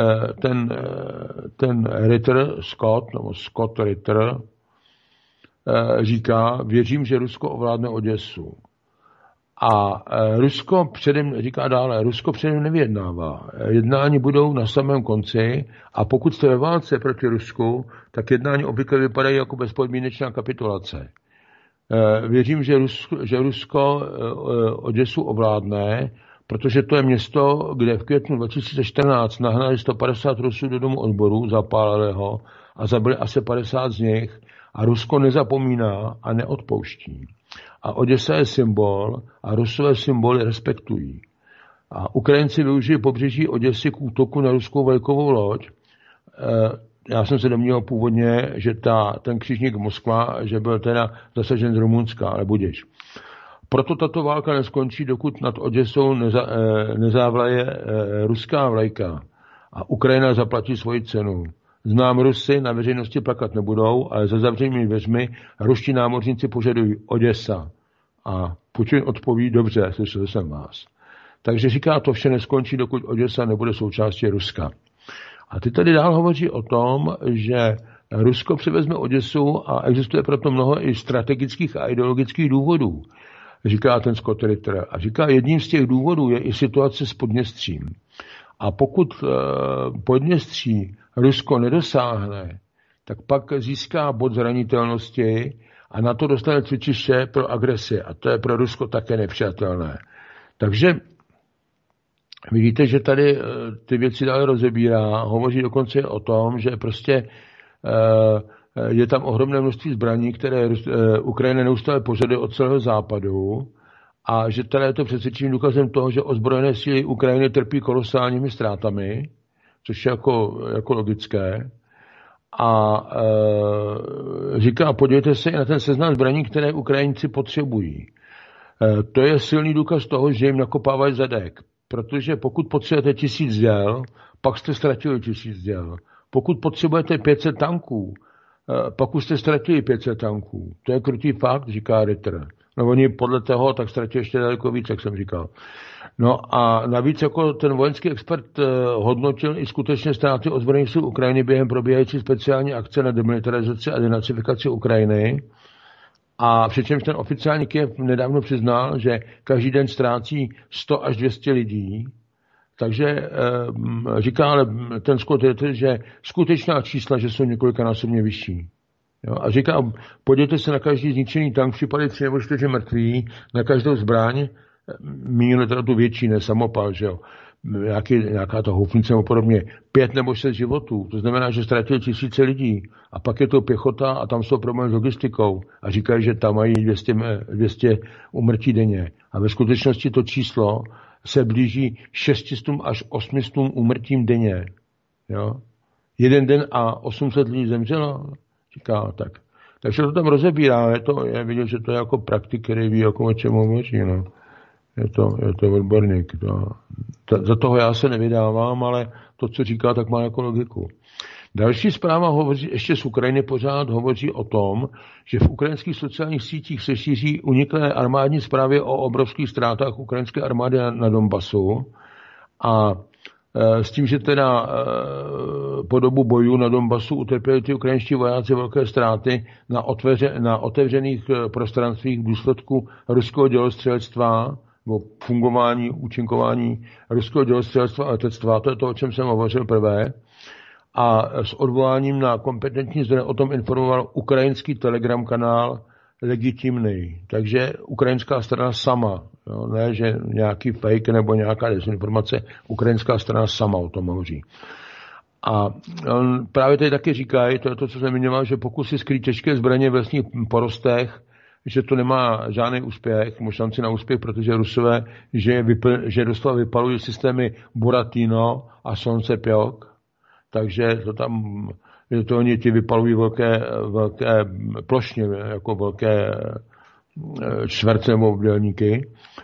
ten Ritter Scott, nebo Scott Ritter, říká, věřím, že Rusko ovládne Oděsu. A Rusko předem nevyjednává. Jednání budou na samém konci a pokud jste ve válce proti Rusku, tak jednání obvykle vypadají jako bezpodmínečná kapitulace. Věřím, že Rusko Oděsu ovládne, protože to je město, kde v květnu 2014 nahnali 150 Rusů do domu odboru, zapálili ho a zabili asi 50 z nich a Rusko nezapomíná a neodpouští. A Oděsa je symbol a Rusové symboly respektují. A Ukrajinci využili pobřeží Oděsy k útoku na ruskou vlajkovou loď. já jsem se domníval původně, že ten křižník Moskva, že byl teda zasažen z Rumunska, ale budiš. Proto tato válka neskončí, dokud nad Oděsou nezávlaje ruská vlajka a Ukrajina zaplatí svoji cenu. Znám Rusy, na veřejnosti plakat nebudou, ale za zavřenými dveřmi ruští námořníci požadují Oděsa. A Putin odpoví, dobře, slyšel jsem vás. Takže říká, to vše neskončí, dokud Oděsa nebude součástí Ruska. A ty tady dál hovoří o tom, že Rusko převezme Oděsu a existuje proto mnoho i strategických a ideologických důvodů, říká ten Scott Ritter. A říká, jedním z těch důvodů je i situace s Podněstřím. A pokud Podněstří Rusko nedosáhne, tak pak získá bod zranitelnosti a na to dostane cvičiště pro agresi. A to je pro Rusko také nepřijatelné. Takže vidíte, že tady ty věci dále rozebírá. Hovoří dokonce o tom, že prostě je tam ohromné množství zbraní, které Ukrajina neustále požaduje od celého západu a že tady je to přesvědčivým důkazem toho, že ozbrojené síly Ukrajiny trpí kolosálními ztrátami, což je jako logické. A říká, podívejte se na ten seznam zbraní, které Ukrajinci potřebují. To je silný důkaz toho, že jim nakopávají zadek. Protože pokud potřebujete 1000 děl, pak jste ztratili 1000 děl. Pokud potřebujete 500 tanků, pak už jste ztratili 500 tanků. To je krutý fakt, říká Ritter. No oni podle toho tak ztratili ještě daleko víc, jak jsem říkal. No a navíc jako ten vojenský expert hodnotil i skutečně ztráty ozbrojených sil Ukrajiny během probíhající speciální akce na demilitarizaci a denacifikaci Ukrajiny. A přičemž ten oficiální Kyjev nedávno přiznal, že každý den ztrácí 100 až 200 lidí. Takže říká ale ten Scott Ritter, že skutečná čísla, že jsou několikanásobně vyšší. Jo? A říká, podívejte se na každý zničený tank, připadají 3 nebo 4 mrtví, na každou zbraň, míněno teda tu větší, ne samopal, že jo. Nějaká ta houfnice nebo podobně, 5 nebo 6 životů. To znamená, že ztratili 1000 lidí. A pak je to pěchota a tam jsou problémy s logistikou. A říkají, že tam mají 200 úmrtí denně. A ve skutečnosti to číslo se blíží 600 až 800 úmrtím denně. Jo? Jeden den a 800 lidí zemřelo, říká tak. Takže to tam rozebírá. Je vidět, že to je jako praktik, který ví, jako o čem hovoří. No. Je to odborník. Za toho já se nevydávám, ale to, co říká, tak má jako logiku. Další zpráva hovoří, ještě z Ukrajiny pořád hovoří o tom, že v ukrajinských sociálních sítích se šíří uniklé armádní zprávy o obrovských ztrátách ukrajinské armády na Donbasu a s tím, že teda po dobu bojů na Donbasu utrpěli ty ukrajinští vojáci velké ztráty na otevřených prostranstvích v důsledku ruského dělostřelectva nebo fungování, účinkování ruského dělostřelectva a letectva. To je to, o čem jsem hovořil prvé. A s odvoláním na kompetentní zdroje o tom informoval ukrajinský telegram kanál Legitimný. Takže ukrajinská strana sama, jo, ne, že nějaký fake nebo nějaká dezinformace, ukrajinská strana sama o tom hovoří. A on právě tady taky říkají, to je to, co jsem zmiňoval, že pokusy skrýt těžké zbraně v lesních porostech, že to nemá žádný úspěch, šanci na úspěch, protože Rusové, že doslova vypalují systémy Buratino a Soncepjok, takže to tam, že to oni ti vypalují velké plošně, jako velké čtverce nebo obdélníky.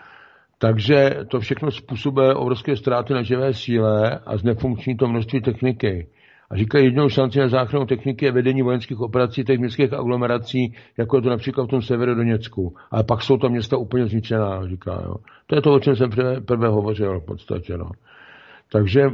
Takže to všechno způsobuje obrovské ztráty na živé síle a znefunkční to množství techniky. A říkají, jedinou šanci na záchranu techniky je vedení vojenských operací těch městských aglomerací, jako je to například v tom Severodoněcku. Ale pak jsou ta města úplně zničená, říká. Jo. To je to, o čem jsem prvé hovořil v podstatě. No. Takže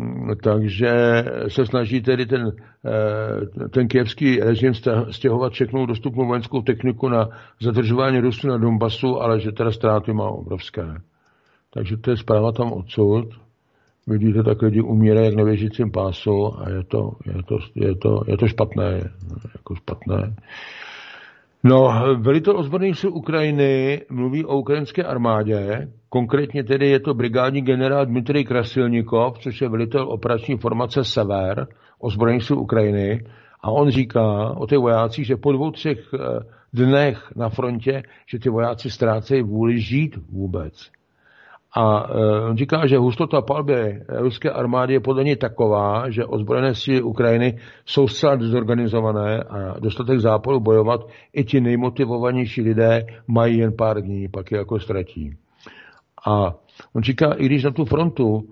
se snaží tedy ten kyjevský režim stěhovat všechnou dostupnou vojenskou techniku na zadržování Rusů na Donbasu, ale že teda ztráty má obrovské. Takže to je zpráva tam odsud. Vidíte, tak lidi umírají jak na běžícím pásu a je to špatné. Jako špatné. No, velitel ozbrojených sil Ukrajiny mluví o ukrajinské armádě, konkrétně tedy je to brigádní generál Dmitrij Krasilnikov, což je velitel operační formace Sever ozbrojených sil Ukrajiny, a on říká o těch vojácích, že po 2-3 dnech na frontě, že ty vojáci ztrácejí vůli žít vůbec. A on říká, že hustota palby ruské armády je podle něj taková, že ozbrojené síly Ukrajiny jsou zcela dezorganizované a dostatek zápalu bojovat i ti nejmotivovanější lidé mají jen pár dní, pak je jako ztratí. A on říká, i když na tu frontu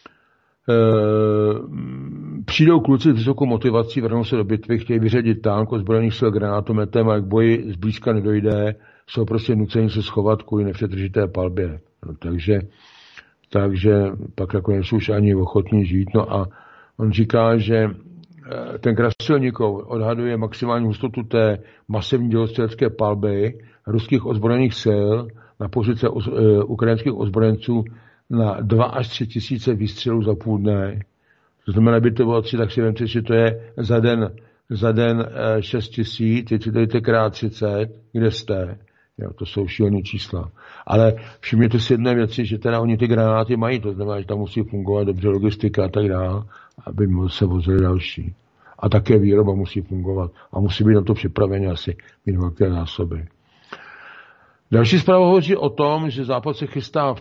přijdou kluci s vysokou motivací, vrhnou se do bitvy, chtějí vyřadit tank ozbrojených sil granátometem a jak boji zblízka nedojde, jsou prostě nuceni se schovat kvůli nepřetržité palbě. No, takže pak jako nejsou už ani ochotní žít. No a on říká, že ten Krasilníkov odhaduje maximální hustotu té masivní dělostřelecké palby ruských ozbrojených sil na pozice ukrajinských ozbrojenců na 2 až 3 tisíce výstřelů za půl dne. To znamená, by to bylo 3, tak si vemte, že to je za den 6 tisíc, teď si dejte krát 30, kde jste. Jo, to jsou šílené čísla. Ale všimněte si jedné věci, že teda oni ty granáty mají, to znamená, že tam musí fungovat dobře logistika a tak dále, aby se vozili další. A také výroba musí fungovat. A musí být na to připraveni asi mít velké zásoby. Další zpráva hovoří o tom, že Západ se chystá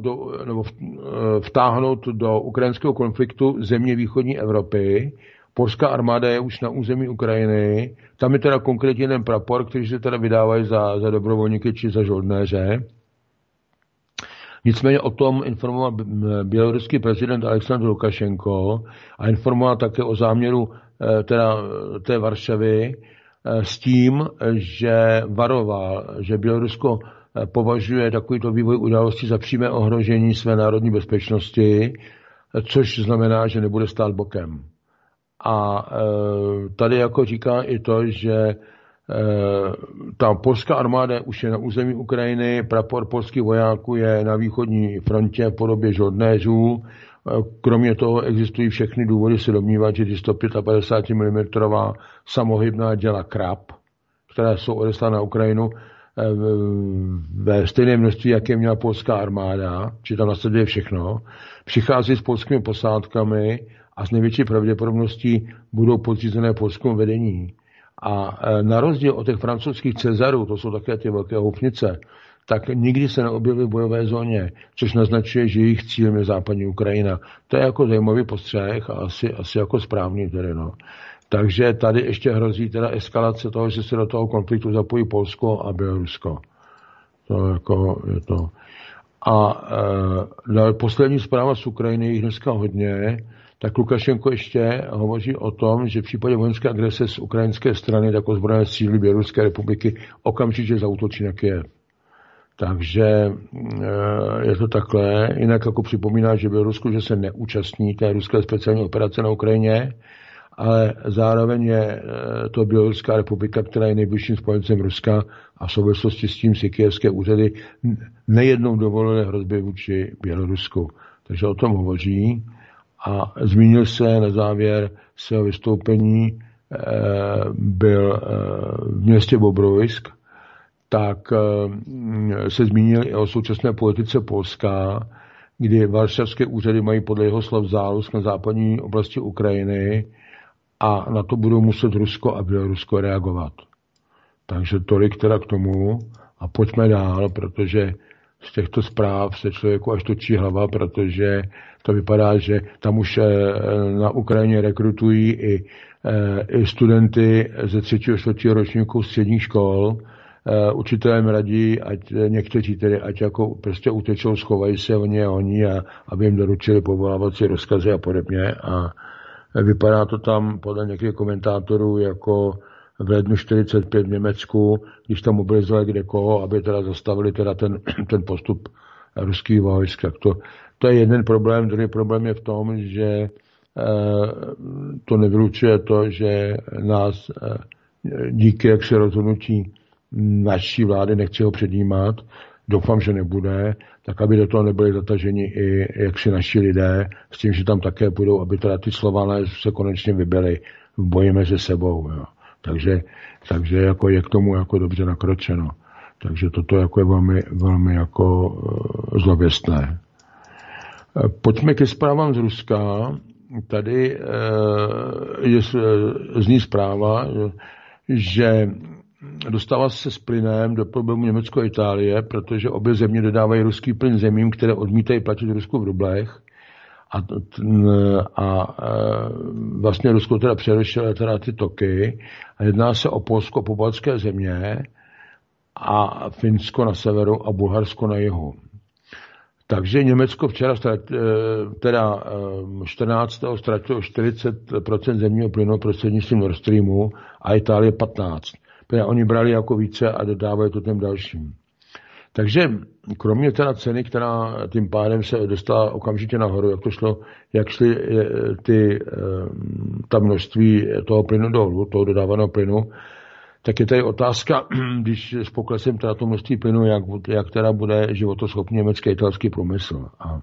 vtáhnout do ukrajinského konfliktu země východní Evropy. Polská armáda je už na území Ukrajiny. Tam je teda konkrétně jeden prapor, který se teda vydávají za dobrovolníky či za žoldnéře. Nicméně o tom informoval běloruský prezident Alexandr Lukašenko a informoval také o záměru teda té Varšavy s tím, že varoval, že Bělorusko považuje takovýto vývoj událostí za přímé ohrožení své národní bezpečnosti, což znamená, že nebude stát bokem. A tady jako říká i to, že ta polská armáda už je na území Ukrajiny, prapor polských vojáků je na východní frontě v podobě žoldnéřů. Kromě toho existují všechny důvody se domnívat, že 155 mm samohybná děla Krab, které jsou odeslány na Ukrajinu ve stejné množství, jaké měla polská armáda, či tam nasleduje všechno, přichází s polskými posádkami a s největší pravděpodobností budou podřízené polskému vedení. A na rozdíl od těch francouzských Cezarů, to jsou také ty velké houfnice, tak nikdy se neobjevily v bojové zóně, což naznačuje, že jejich cílem je západní Ukrajina. To je jako zajímavý postřeh a asi jako správný tedy, no. Takže tady ještě hrozí teda eskalace toho, že se do toho konfliktu zapojí Polsko a Bělorusko. To jako je to. A poslední zpráva z Ukrajiny, jich dneska hodně, tak Lukašenko ještě hovoří o tom, že v případě vojenské agrese z ukrajinské strany tak ozbrojené síly Běloruské republiky okamžitě zaútočí na Kyjev. Takže je to takhle. Jinak jako připomíná, že Bělorusko, že se neúčastní té ruské speciální operace na Ukrajině, ale zároveň je to Běloruská republika, která je nejbližším spojencem Ruska a v souvislosti s tím si kyjevské úřady nejednou dovolily hrozby vůči Bělorusku. Takže o tom hovoří. A zmínil se na závěr svého vystoupení, byl v městě Bobrovsk, tak se zmínil i o současné politice Polska, kdy varšavské úřady mají podle jeho slov zálusk na západní oblasti Ukrajiny a na to budou muset Rusko a Bělorusko reagovat. Takže tolik teda k tomu a pojďme dál, protože z těchto zpráv se člověku až točí hlava, protože to vypadá, že tam už na Ukrajině rekrutují i studenty ze 3. a 4. ročníku středních škol. Učitelé jim radí, ať někteří tedy, ať jako prostě utečou, schovají se oni a aby jim doručili povolávací rozkazy a podobně. A vypadá to tam podle některých komentátorů jako v lednu 45 v Německu, když tam mobilizovali kdekoho, aby teda zastavili teda ten postup ruských vojsk. To je jeden problém. Druhý problém je v tom, že to nevylučuje to, že nás díky jak se rozhodnutí naší vlády, nechci ho předjímat, doufám, že nebude, tak aby do toho nebyli zataženi i jaksi naši lidé, s tím, že tam také budou, aby teda ty Slované se konečně vybili v boji mezi sebou. Jo. Takže jako je k tomu jako dobře nakročeno. Takže toto jako je velmi, velmi jako zlověstné. Pojďme ke zprávám z Ruska. Tady zní zpráva, že dostává se s plynem do problému Německo a Itálie, protože obě země dodávají ruský plyn zemím, které odmítají platit Rusku v rublech. A vlastně Rusko teda přerušilo teda ty toky a jedná se o Polsko, pobaltské země a Finsko na severu a Bulharsko na jihu. Takže Německo včera teda 14. ztratilo 40% zemního plynu prostřednictvím Nord Streamu a Itálie 15%. Protože oni brali jako více a dodávají to těm dalším. Takže kromě teda ceny, která tím pádem se dostala okamžitě nahoru, jak šly ta množství toho plynu dolů, toho dodávaného plynu, tak je tady otázka, když s poklesem teda to množství plynu, jak teda bude životoschopný německý italský průmysl. A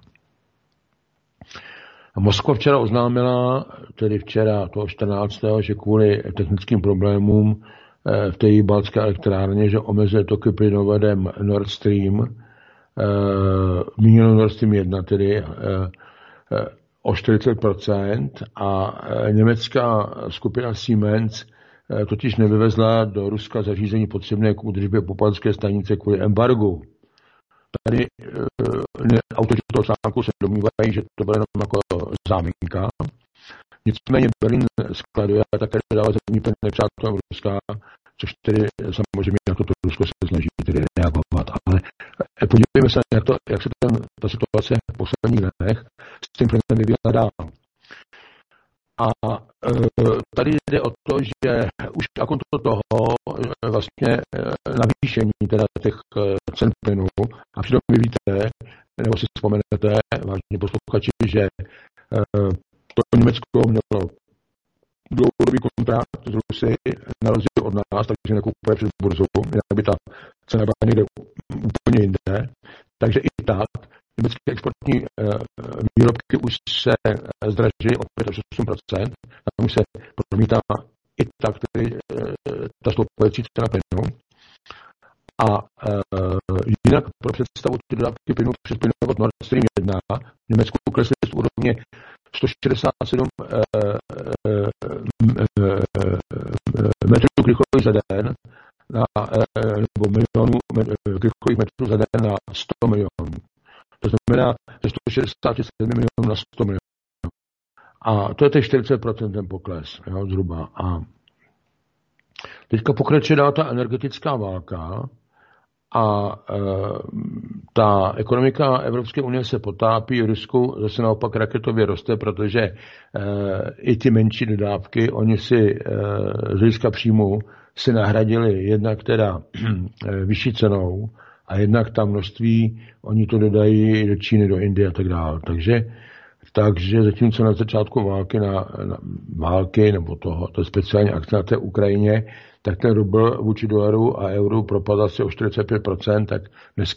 Moskva včera oznámila, tedy včera toho 14., že kvůli technickým problémům v té baltské elektrárně, že omezuje toky plynovodem Nord Stream, míněno Nord Stream 1 tedy, o 40% a německá skupina Siemens totiž nevyvezla do Ruska zařízení potřebné k údržbě pobaltské stanice kvůli embargu. Tady autoři toho článku se domnívají, že to bude jenom jako záminka. Nicméně Berlín skladuje a také dává zemní plyn nepřátelům Ruska, což tedy samozřejmě na to Rusko se snaží tedy reagovat. Ale podívejme se, jak se ta situace v posledních dnech s tím plynem vyvíjela dál. A tady jde o to, že už jako toho vlastně navýšení teda těch cen plynu, a přitom vy víte, nebo si vzpomenete, vážně posluchači, že to Německo mělo dlouhodobý kontrakt z Rusy na rozdíl od nás, takže nekupuje přes burzu, jinak by ta cena byla někde úplně jinde. Takže i tak německé exportní výrobky už se zdraží o 5-8%, tam už se promítá i tak tedy ta stoupající cena plynu. A jinak pro představu ty dodávky plynu přes plynovod Nord Stream 1 v Německu klesly z úrovně 167 metrů krychlových za den nebo milionů krychlových metrů za den na 100 milionů. To znamená ze 167 milionů na 100 milionů. A to je těch 40% ten pokles, jo, zhruba. A teďka pokračuje dál ta energetická válka a ta ekonomika Evropské unie se potápí, Rusku zase naopak raketově roste, protože i ty menší dodávky, oni si z hlediska příjmu si nahradili jednak teda vyšší cenou a jednak tam množství, oni to dodají do Číny, do Indie a tak dále. Takže zatímco na začátku války nebo to speciální akce na té Ukrajině, tak ten rubl vůči dolaru a euru propadl asi o 45%, tak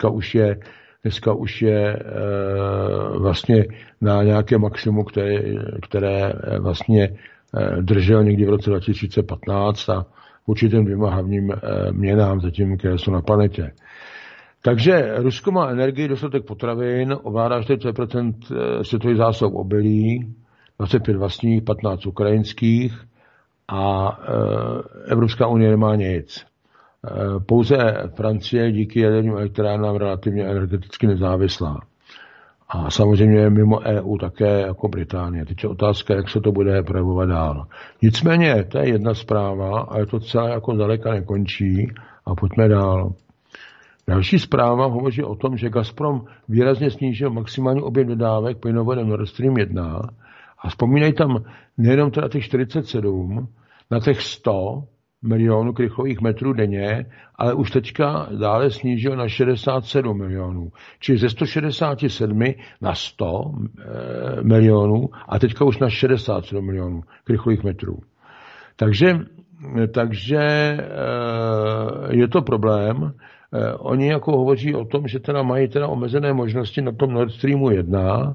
dneska už je vlastně na nějaké maximum, které vlastně držel někdy v roce 2015 a vůči těm dvěma hlavním měnám zatím, které jsou na planetě. Takže Rusko má energii, dostatek potravin, ovládá 40% světových zásob obilí, 25 vlastních, 15 ukrajinských a Evropská unie nemá nic. Pouze Francie díky jaderným elektrárnám relativně energeticky nezávislá. A samozřejmě mimo EU také jako Británie. Teď je otázka, jak se to bude projevovat dál. Nicméně, to je jedna zpráva a je to celé jako zdaleka nekončí a pojďme dál. Další zpráva hovoří o tom, že Gazprom výrazně snížil maximální objem dodávek plynovodem Nord Stream 1 a vzpomínají tam nejenom teda těch 47 na těch 100 milionů krychlových metrů denně, ale už teďka dále snížil na 67 milionů. Čili ze 167 na 100 milionů a teďka už na 67 milionů krychlových metrů. Takže je to problém. Oni jako hovoří o tom, že teda mají teda omezené možnosti na tom Nord Streamu 1,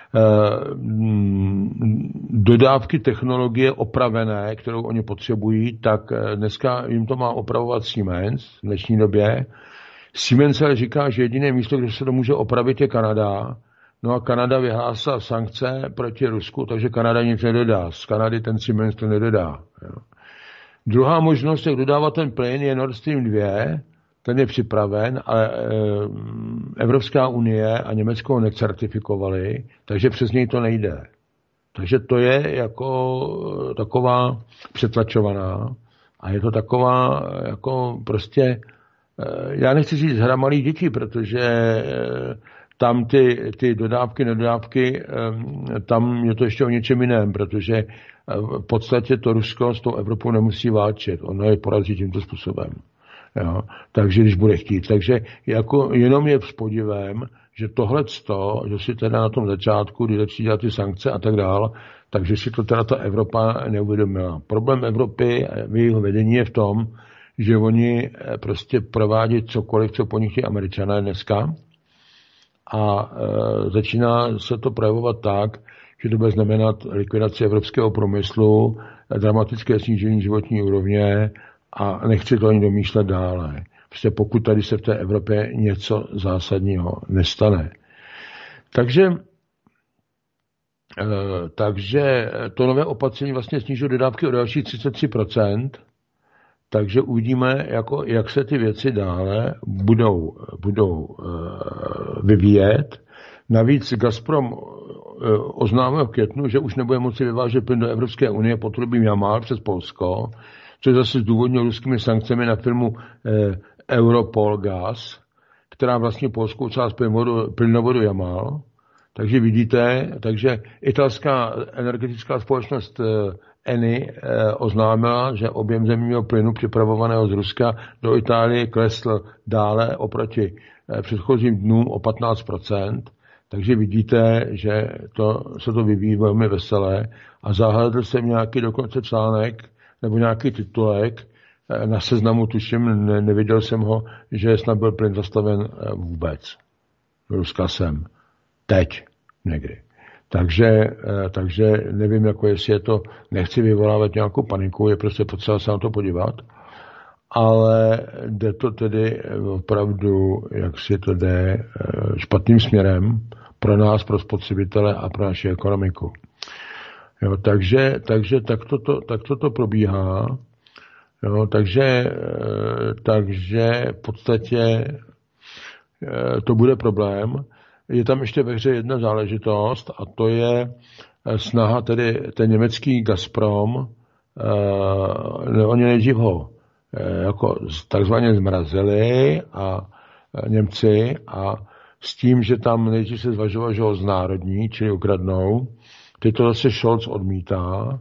dodávky technologie opravené, kterou oni potřebují, tak dneska jim to má opravovat Siemens v dnešní době. Siemens ale říká, že jediné místo, kde se to může opravit, je Kanada. No a Kanada vyhlásila sankce proti Rusku, takže Kanada nic nedodá. Z Kanady ten Siemens to nedodá. Druhá možnost, jak dodávat ten plyn, je Nord Stream 2, ten je připraven, ale Evropská unie a Německo ho necertifikovali, takže přes něj to nejde. Takže to je jako taková přetlačovaná a je to taková jako prostě, já nechci říct hra malých dětí, protože tam ty dodávky, nedodávky, tam je to ještě o něčem jiném, protože v podstatě to Rusko s tou Evropou nemusí válčit. Ono je porazí tímto způsobem. Jo? Takže když bude chtít. Takže jako jenom je s podivem, že tohleto, že si teda na tom začátku, kdy začít dělat ty sankce a tak dál, takže si to teda ta Evropa neuvědomila. Problém Evropy v jeho vedení je v tom, že oni prostě provádí cokoliv, co po nich chtějí Američané dneska, a začíná se to projevovat tak, že to bude znamenat likvidaci evropského průmyslu, dramatické snížení životní úrovně a nechci to ani domýšlet dále. Prostě pokud tady se v té Evropě něco zásadního nestane. Takže to nové opatření vlastně snižuje dodávky o dalších 33%, takže uvidíme, jak se ty věci dále budou vyvíjet. Navíc Gazprom oznámil v květnu, že už nebude moci vyvážet plyn do Evropské unie potrubím Jamal přes Polsko, což zase zdůvodnil ruskými sankcemi na firmu Europol Gas, která vlastně polskou část plynovodu Jamal. Takže vidíte, takže italská energetická společnost Eni oznámila, že objem zemního plynu připravovaného z Ruska do Itálie klesl dále oproti předchozím dnům o 15%. Takže vidíte, že se to vyvíjí velmi veselé a zahledl jsem nějaký dokonce článek nebo nějaký titulek na Seznamu, tuším, neviděl jsem ho, že snad byl plyn zastaven vůbec. Ruska sem. Teď někdy. Takže nevím, jestli je to, nechci vyvolávat nějakou paniku, je prostě potřeba se na to podívat, ale jde to tedy opravdu, jak si to jde, špatným směrem pro nás, pro spotřebitele a pro naši ekonomiku. Jo, takže tak to probíhá. Jo, takže v podstatě to bude problém. Je tam ještě ve hře jedna záležitost a to je snaha tedy ten německý Gazprom, oni nejdřív ho jako takzvaně zmrazili a Němci a s tím, že tam nejdřív se zvažovalo, že ho znárodní, čili ukradnou. Teď to zase Scholz odmítá,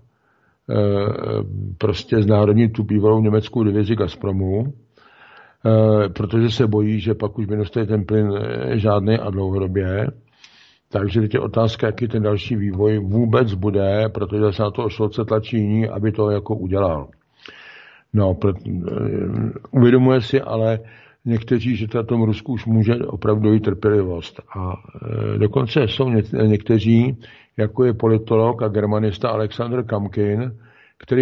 prostě znárodnit tu bývalou německou divizi Gazpromu, protože se bojí, že pak už by nedostali ten plyn žádný a dlouhodobě. Takže teď je otázka, jaký ten další vývoj vůbec bude, protože se na toho Scholze tlačí jiní, aby to jako udělal. No, uvědomuje si ale někteří, že na tom Rusku už může opravdu jít trpělivost. A dokonce jsou někteří, jako je politolog a germanista Alexander Kamkin, který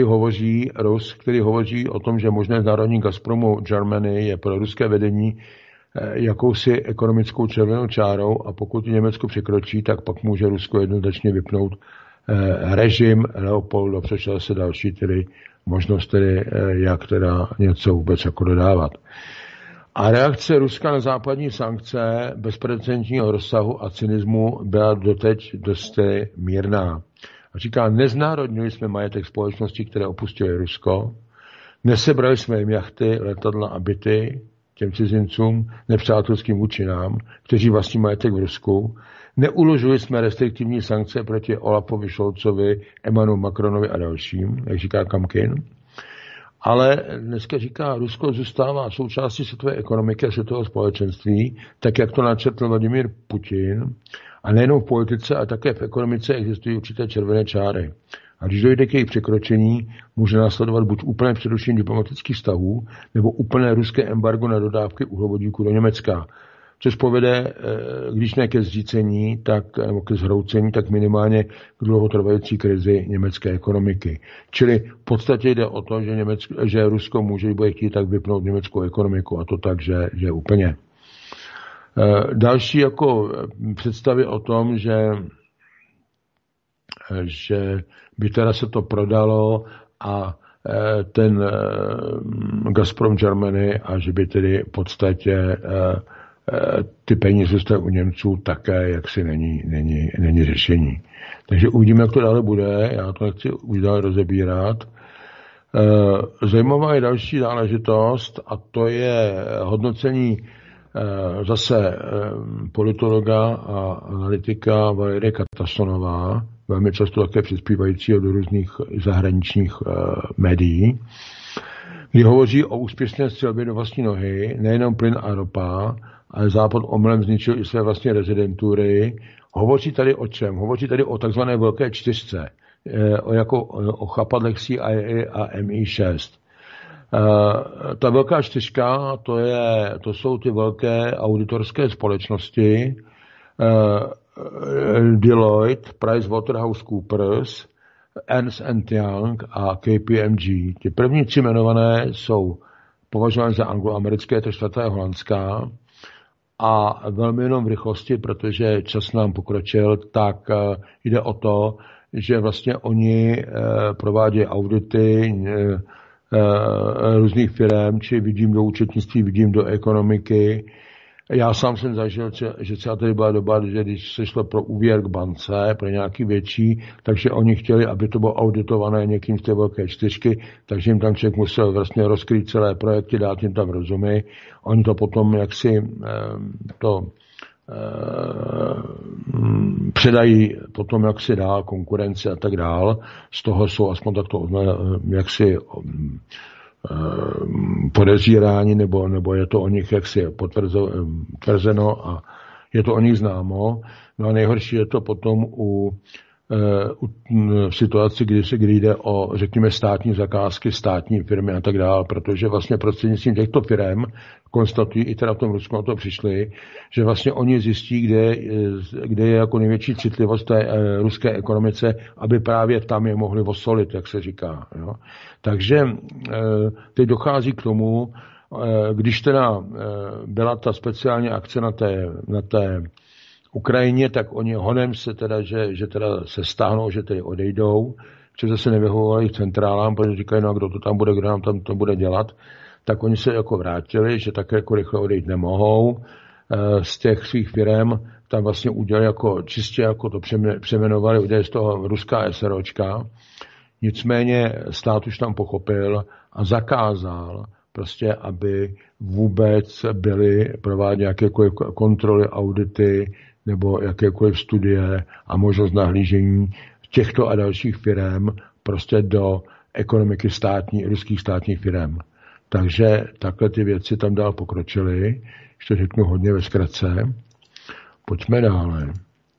hovoří o tom, že možné znárodnění Gazpromu Germany je pro ruské vedení jakousi ekonomickou červenou čárou a pokud Německo překročí, tak pak může Rusko jednoznačně vypnout režim Leopolda, přešel se další tedy možnost tedy, jak teda něco vůbec jako dodávat. A reakce Ruska na západní sankce bezprecedentního rozsahu a cynismu byla doteď dosti mírná. A říká, neznárodnili jsme majetek společnosti, které opustily Rusko, nesebrali jsme jim jachty, letadla a byty těm cizincům, nepřátelským vůči nám, kteří vlastní majetek v Rusku, neuložili jsme restriktivní sankce proti Olafovi Scholzovi, Emmanuelu Macronovi a dalším, jak říká Kamkin. Ale dneska říká, Rusko zůstává součástí světové ekonomiky a světového společenství, tak jak to načrtl Vladimír Putin. A nejenom v politice, ale také v ekonomice existují určité červené čáry. A když dojde k jejich překročení, může následovat buď úplné přerušení diplomatických vztahů, nebo úplné ruské embargo na dodávky uhlovodíku do Německa. Což povede, když ne ke zřícení, nebo ke zhroucení, tak minimálně k dlouhotrvající krizi německé ekonomiky. Čili v podstatě jde o to, že Rusko může, bude chtít, tak vypnout německou ekonomiku a to tak, že úplně. Další jako představy o tom, že by teda se to prodalo a ten Gazprom Germany a že by tedy v podstatě ty peníze zůstaly u Němců také jaksi není řešení. Takže uvidíme, jak to dále bude, já to nechci už dále rozebírat. Zajímavá je další záležitost a to je hodnocení zase politologa a analytika Valerie Katasonová, velmi často také přispívajícího do různých zahraničních médií, kdy hovoří o úspěšné střelbě do vlastní nohy, nejenom plyn a ropa, ale Západ omylem zničil i své vlastní rezidentury. Hovoří tady o čem? Hovoří tady o takzvané velké čtyřce, o chapadlech CIA a MI6. Ta velká čtyřka, to jsou ty velké auditorské společnosti, Deloitte, PricewaterhouseCoopers, Ernst & Young a KPMG. Ty první tři jmenované jsou považovány za angloamerické, to čtvrtá je holandská. A velmi jenom v rychlosti, protože čas nám pokročil, tak jde o to, že vlastně oni provádějí audity různých firm, či vidím do účetnictví, vidím do ekonomiky. Já sám jsem zažil, že třeba tady byla doba, že když se šlo pro úvěr k bance, pro nějaký větší, takže oni chtěli, aby to bylo auditované někým z té velké čtyřky, takže jim tam člověk musel vlastně rozkrýt celé projekty, dát jim tam rozumy. Oni to potom jaksi předají potom jaksi dál konkurenci a tak dál. Z toho jsou aspoň takto jaksi podezírání, nebo je to o nich jaksi potvrzeno a je to o nich známo. No a nejhorší je to potom v situaci, kdy jde o, řekněme, státní zakázky, státní firmy a tak dále, protože vlastně prostřednictvím těchto firm konstatují, i teda v tom Rusku na to přišli, že vlastně oni zjistí, kde je jako největší citlivost té ruské ekonomice, aby právě tam je mohli osolit, jak se říká. Jo. Takže teď dochází k tomu, když teda byla ta speciální akce na té Ukrajině, tak oni honem se teda, že teda se stáhnou, že tedy odejdou, že zase nevyhovovali centrálám, protože říkají, no a kdo to tam bude, kdo nám tam to bude dělat, tak oni se jako vrátili, že také jako rychle odejít nemohou. Z těch svých firem tam vlastně udělali čistě jako to přeměnovali, udělali z toho ruská SROčka. Nicméně stát už tam pochopil a zakázal prostě, aby vůbec byly prováděny jakékoliv kontroly, audity nebo jakékoliv studie a možnost nahlížení těchto a dalších firem prostě do ekonomiky ruských státních firem. Takže takhle ty věci tam dál pokročily, když to řeknu hodně ve zkratce. Pojďme dále.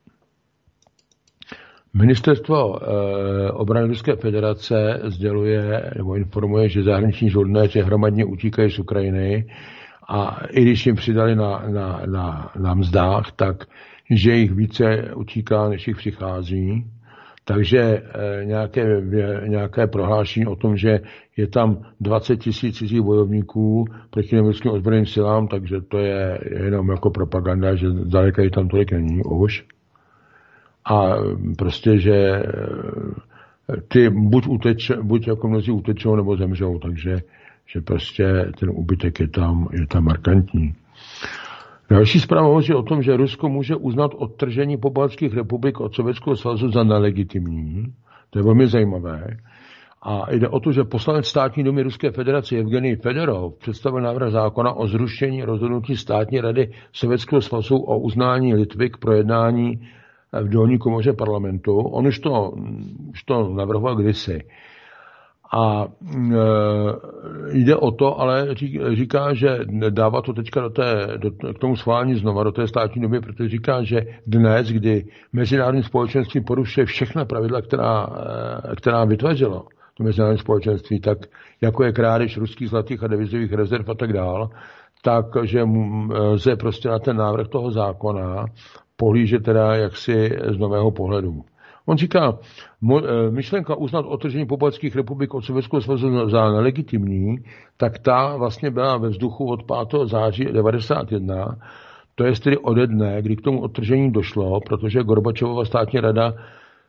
Ministerstvo obrany Ruské federace sděluje nebo informuje, že zahraniční žoldnéři hromadně utíkají z Ukrajiny a i když jim přidali na mzdách, tak že jich více utíká, než jich přichází. Takže nějaké prohlášení o tom, že je tam 20 000 cizích bojovníků proti německým ozbrojeným silám, takže to je jenom jako propaganda, že zdaleka jich tam tolik není už. A prostě, že ty buď jako mnozí utečou, nebo zemřou, takže že prostě ten úbytek je tam markantní. Další zpráva hovoří o tom, že Rusko může uznat odtržení pobaltských republik od Sovětského svazu za nelegitimní. To je velmi zajímavé. A jde o to, že poslanec státní dumy Ruské federace Evgenij Fedorov představil návrh zákona o zrušení rozhodnutí státní rady Sovětského svazu o uznání Litvy k projednání v dolní komoře parlamentu. On už to navrhoval kdysi. A jde o to, ale říká, že dává to teďka k tomu schválení znova do té státní doby, protože říká, že dnes, kdy mezinárodní společenství porušuje všechna pravidla, která vytvořilo to mezinárodní společenství, tak jako je krádež ruských zlatých a devizových rezerv a tak dál, takže lze prostě na ten návrh toho zákona pohlížet teda jaksi z nového pohledu. On říká, myšlenka uznat odtržení pobaltských republik od Sovětského svazu za nelegitimní, tak ta vlastně byla ve vzduchu od 5. září 1991, to je tedy ode dne, kdy k tomu odtržení došlo, protože Gorbačovova státní rada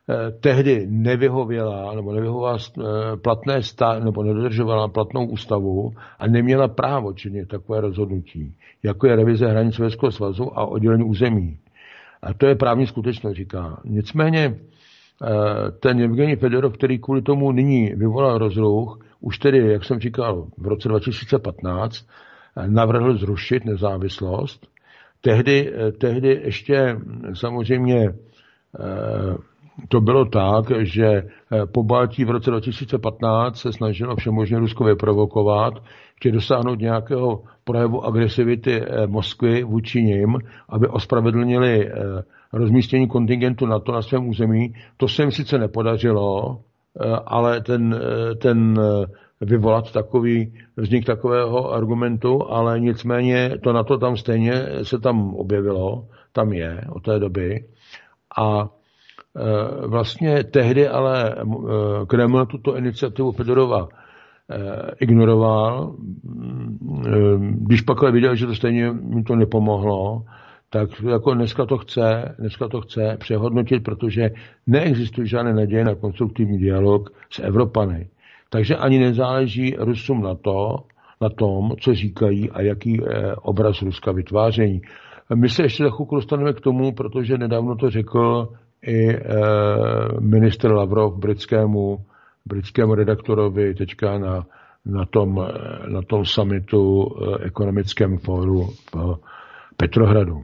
tehdy nevyhověla nebo nevyhovala nebo nedodržovala platnou ústavu a neměla právo činit takové rozhodnutí, jako je revize hranic Sovětského svazu a oddělení území. A to je právní skutečnost, říká. Nicméně ten Evgenij Fedorov, který kvůli tomu nyní vyvolal rozruch, už tedy, jak jsem říkal, v roce 2015 navrhl zrušit nezávislost. Tehdy ještě samozřejmě to bylo tak, že po Baltí v roce 2015 se snažilo všemožně Rusko vyprovokovat, chtěli dosáhnout nějakého projevu agresivity Moskvy vůči nim, aby ospravedlnili rozmístění kontingentu NATO na svém území. To se jim sice nepodařilo, ale ten vyvolat vznik takového argumentu, ale nicméně to NATO tam stejně se tam objevilo, tam je od té doby. A vlastně tehdy ale Kreml tuto iniciativu Fedorova ignoroval. Když pak ale viděl, že to stejně mi to nepomohlo, tak jako dneska to chce přehodnotit, protože neexistuje žádné naděje na konstruktivní dialog s Evropany. Takže ani nezáleží Rusům na tom, co říkají a jaký obraz Ruska vytvářejí. My se ještě za chvilku dostaneme k tomu, protože nedávno to řekl i ministr Lavrov britskému redaktorovi teďka na tom summitu ekonomickém fóru v Petrohradu.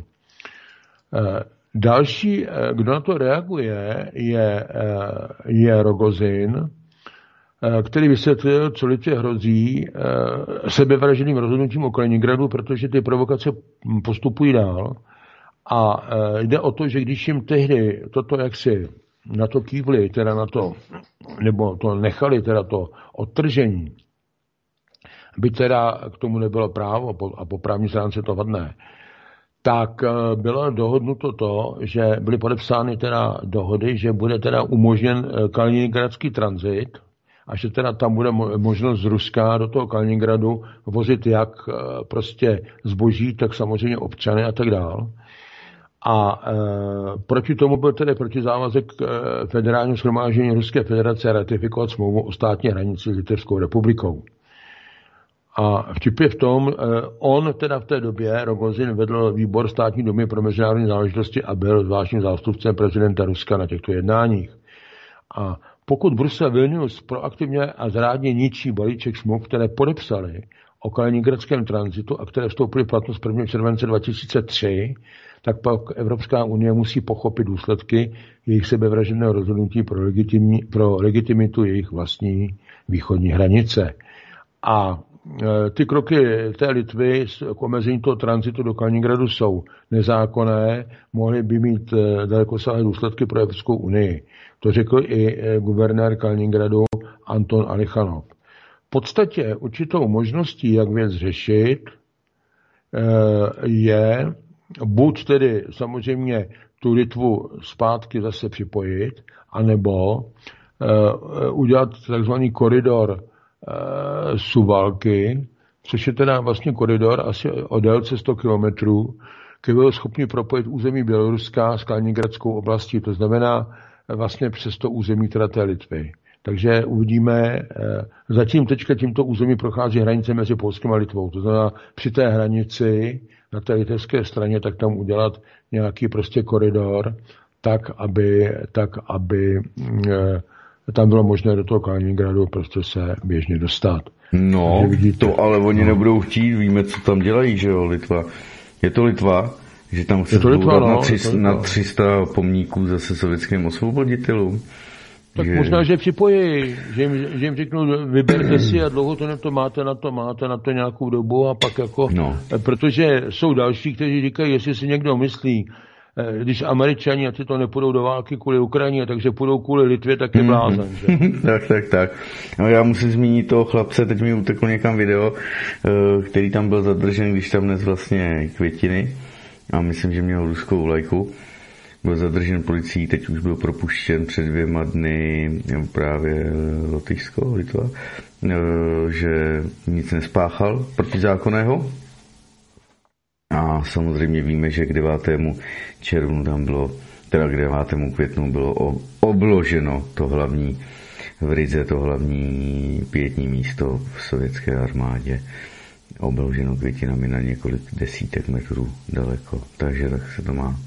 Další, kdo na to reaguje, je Rogozin, který vysvětlil, co Litvě hrozí sebevraženým rozhodnutím o Kaliningradu, protože ty provokace postupují dál. A jde o to, že když jim tehdy toto jaksi na to kývli, teda na to, nebo to nechali, teda to odtržení, by teda k tomu nebylo právo a po právní stránce to vadné, tak bylo dohodnuto to, že byly podepsány teda dohody, že bude teda umožněn kaliningradský tranzit a že teda tam bude možnost z Ruska do toho Kaliningradu vozit jak prostě zboží, tak samozřejmě občany a tak dál. A proti tomu byl tedy protizávazek Federálního shromáždění Ruské federace ratifikovat smlouvu o státní hranici s Litevskou republikou. A vtip je v tom, on teda v té době, Rogozin, vedl výbor státní dumy pro mezinárodní záležitosti a byl zvláštním zástupcem prezidenta Ruska na těchto jednáních. A pokud Brusel Vilnius proaktivně a zrádně ničí balíček smluv, které podepsali o kaliningradském tranzitu a které vstoupily v platnost 1. července 2003, tak pak Evropská unie musí pochopit důsledky jejich sebevražedného rozhodnutí pro legitimitu jejich vlastní východní hranice. A ty kroky té Litvy k omezení toho tranzitu do Kaliningradu jsou nezákonné, mohly by mít dalekosáhlé důsledky pro Evropskou unii. To řekl i guvernér Kaliningradu Anton Alichanov. V podstatě určitou možností, jak věc řešit, je buď tedy samozřejmě tu Litvu zpátky zase připojit, anebo udělat takzvaný koridor Suwałki, což je teda vlastně koridor asi o délce 100 kilometrů, který byl schopný propojit území Běloruska s Kaliningradskou oblastí, to znamená vlastně přes to území teda té Litvy. Takže uvidíme, zatím teďka tímto území prochází hranice mezi Polskem a Litvou, to znamená při té hranici na té litevské straně, tak tam udělat nějaký prostě koridor, tak aby tam bylo možné do toho Kaliningradu prostě se běžně dostat. No, to ale oni nebudou chtít, víme, co tam dělají, že jo, Litva. Je to Litva, že tam chce zbourat na 300 pomníků zase sovětským osvoboditelům. Tak možná, že připojí, že jim řeknou, vyberte si a dlouho to máte na to nějakou dobu a pak jako, protože jsou další, kteří říkají, jestli si někdo myslí, když Američani a ty to nepůjdou do války kvůli Ukrajině, takže půjdou kvůli Litvě, tak je blázen. Tak. No, já musím zmínit toho chlapce, teď mi uteklo někam video, který tam byl zadržen, když tam dnes vlastně květiny a myslím, že měl ruskou vlajku. Byl zadržen policií, teď už byl propuštěn před 2 dny právě Litva, že nic nespáchal protizákonného. A samozřejmě víme, že k 9. červnu tam bylo teda k 9. květnu bylo obloženo to hlavní v Rize, to hlavní pietní místo v sovětské armádě, obloženo květinami na několik desítek metrů daleko. Takže tak se to má.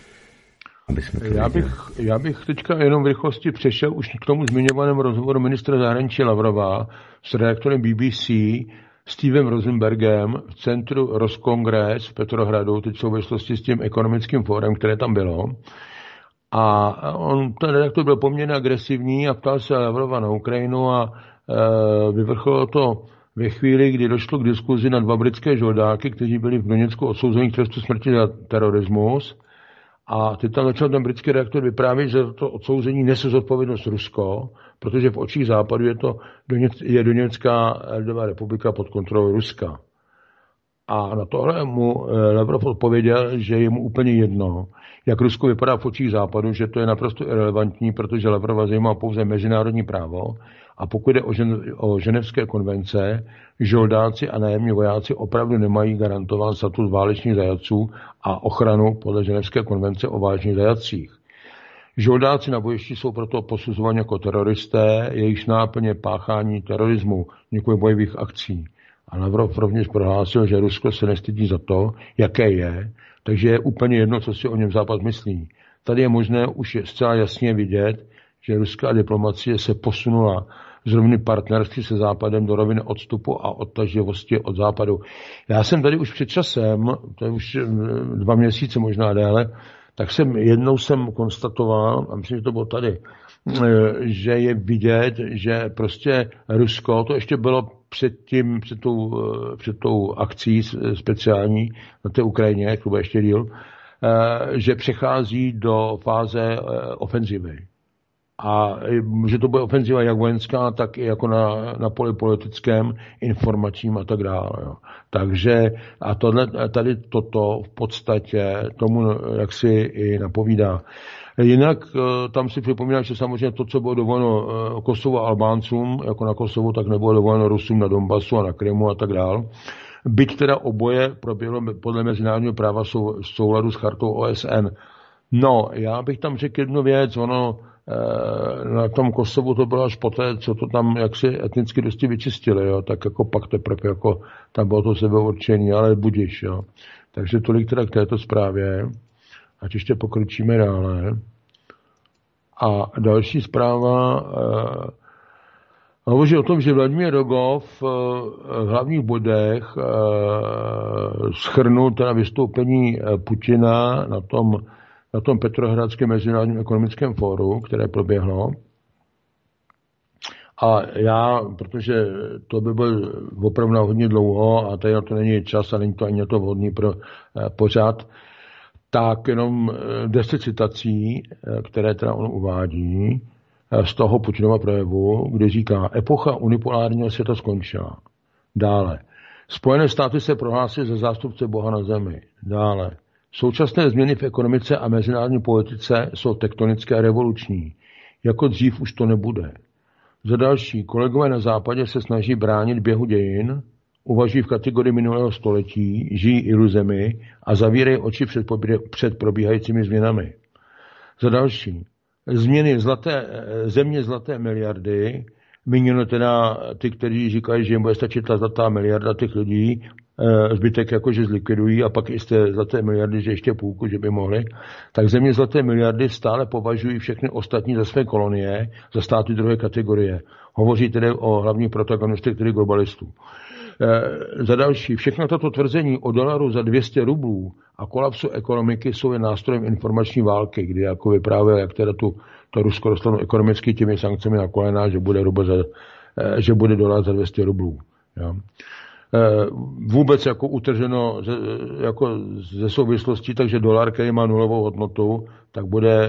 Já bych teďka jenom v rychlosti přešel už k tomu zmiňovanému rozhovoru ministra zahraničí Lavrova s redaktorem BBC Stevem Rosenbergem v centru Roskongres v Petrohradu, teď v souvislosti s tím ekonomickým fórem, které tam bylo. A ten redaktor byl poměrně agresivní a ptal se Lavrova na Ukrajinu a vyvrcholilo to ve chvíli, kdy došlo k diskuzi na 2 britské žoldáky, kteří byli v Doněcku odsouzeni k trestu smrti za terorismus. A teď tam začal ten britský redaktor vyprávět, že to odsouzení nese zodpovědnost Rusko, protože v očích Západu je Doněcká lidová republika pod kontrolou Ruska. A na tohle mu Lavrov odpověděl, že je mu úplně jedno, jak Rusko vypadá v očích Západu, že to je naprosto irelevantní, protože Lavrova zajímá pouze mezinárodní právo a pokud jde o ženevské konvence, žoldáci a nájemní vojáci opravdu nemají garantovat status válečných zajatců a ochranu podle ženevské konvence o válečných zajatcích. Žoldáci na bojišti jsou proto posuzováni jako teroristé, jejichž náplně páchání terorismu, několik bojových akcí. A Lavrov rovněž prohlásil, že Rusko se nestydí za to, jaké je, takže je úplně jedno, co si o něm Západ myslí. Tady je možné už zcela jasně vidět, že ruská diplomacie se posunula z roviny partnerství se Západem do roviny odstupu a odtaživosti od Západu. Já jsem tady už před časem, to je už 2 měsíce možná déle, tak jednou jsem konstatoval, a myslím, že to bylo tady, že je vidět, že prostě Rusko, to ještě bylo před tou akcí speciální na té Ukrajině, to bylo ještě díl, že přechází do fáze ofenzivy. A že to bude ofenziva jak vojenská, tak i jako na poli politickém, informačním a tak dále. Jo. Takže a tady toto v podstatě tomu jaksi i napovídá. Jinak tam si připomíná, že samozřejmě to, co bylo dovoleno Kosovu a Albáncům, jako na Kosovu, tak nebylo dovoleno Rusům na Donbasu a na Krymu a tak dále. Byť teda oboje proběhlo podle mezinárodního práva v souladu s chartou OSN. No, já bych tam řekl jednu věc, na tom Kosovu to bylo až poté, co to tam jaksi etnicky dosti vyčistili, jo, tak jako pak teprve, jako tam bylo to sebeurčení, ale budiš, jo. Takže tolik teda k této zprávě, ať ještě pokročíme dále. A další zpráva hovoří o tom, že Vladimír Rogov v hlavních bodech shrnul teda vystoupení Putina na tom Petrohradském mezinárodním ekonomickém fóru, které proběhlo. A já, protože to by bylo opravdu hodně dlouho a tady na to není čas a není to ani na to vhodný pro pořad, tak jenom 10 citací, které teda on uvádí z toho Putinova projevu, kde říká, epocha unipolárního světa skončila. Dále. Spojené státy se prohlásily za zástupce Boha na zemi. Dále. Současné změny v ekonomice a mezinárodní politice jsou tektonické a revoluční. Jako dřív už to nebude. Za další, kolegové na západě se snaží bránit běhu dějin, uvažují v kategorii minulého století, žijí iluzemi a zavírají oči před probíhajícími změnami. Za další, země zlaté miliardy, míněno teda ty, kteří říkají, že jim bude stačit ta zlatá miliarda těch lidí, zbytek jakože zlikvidují a pak i z té zlaté miliardy, že ještě půlku, že by mohli, tak země zlaté miliardy stále považují všechny ostatní za své kolonie, za státy druhé kategorie. Hovoří tedy o hlavních protagonistech, tedy globalistů. Za další, všechno toto tvrzení o dolaru za 200 rublů a kolapsu ekonomiky jsou jen nástrojem informační války, kdy jako vyprávěl, jak teda to Rusko dostalo ekonomicky těmi sankcemi na kolena, že bude dolar za 200 rublů. Ja. Vůbec jako utrženo jako ze souvislostí, takže dolar, který má nulovou hodnotu, tak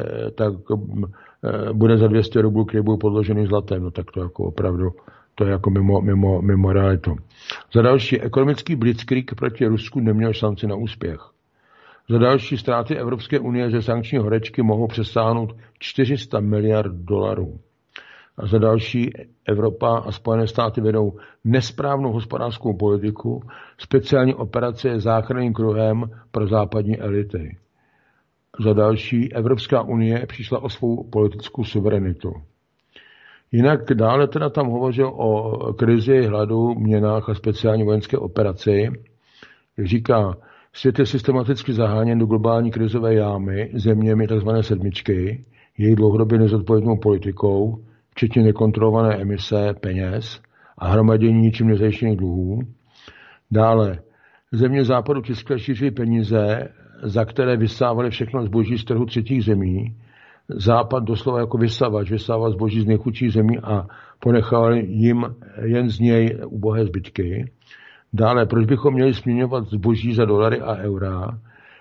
bude za 200 rublů, který byl podložený zlatem. No tak to jako opravdu, to je jako mimo realitu. Za další, ekonomický blitzkrieg proti Rusku neměl šanci na úspěch. Za další, ztráty Evropské unie ze sankční horečky mohou přesáhnout 400 miliard dolarů. A za další, Evropa a Spojené státy vedou nesprávnou hospodářskou politiku, speciální operace je záchranným kruhem pro západní elity. za další, Evropská unie přišla o svou politickou suverenitu. Jinak dále teda tam hovořil o krizi, hladu, měnách a speciální vojenské operaci. Říká, svět je systematicky zaháněn do globální krizové jámy zeměmi tzv. Sedmičky, jejich dlouhodobě nezodpovědnou politikou, včetně nekontrolované emise peněz a hromadění ničím nezajištěných dluhů. Dále, země západu tiskly šířily peníze, za které vysávali všechno zboží z trhu třetích zemí. Západ doslova jako vysával zboží z nejchudších zemí a ponechal jim jen z něj ubohé zbytky. Dále, proč bychom měli směňovat zboží za dolary a eura?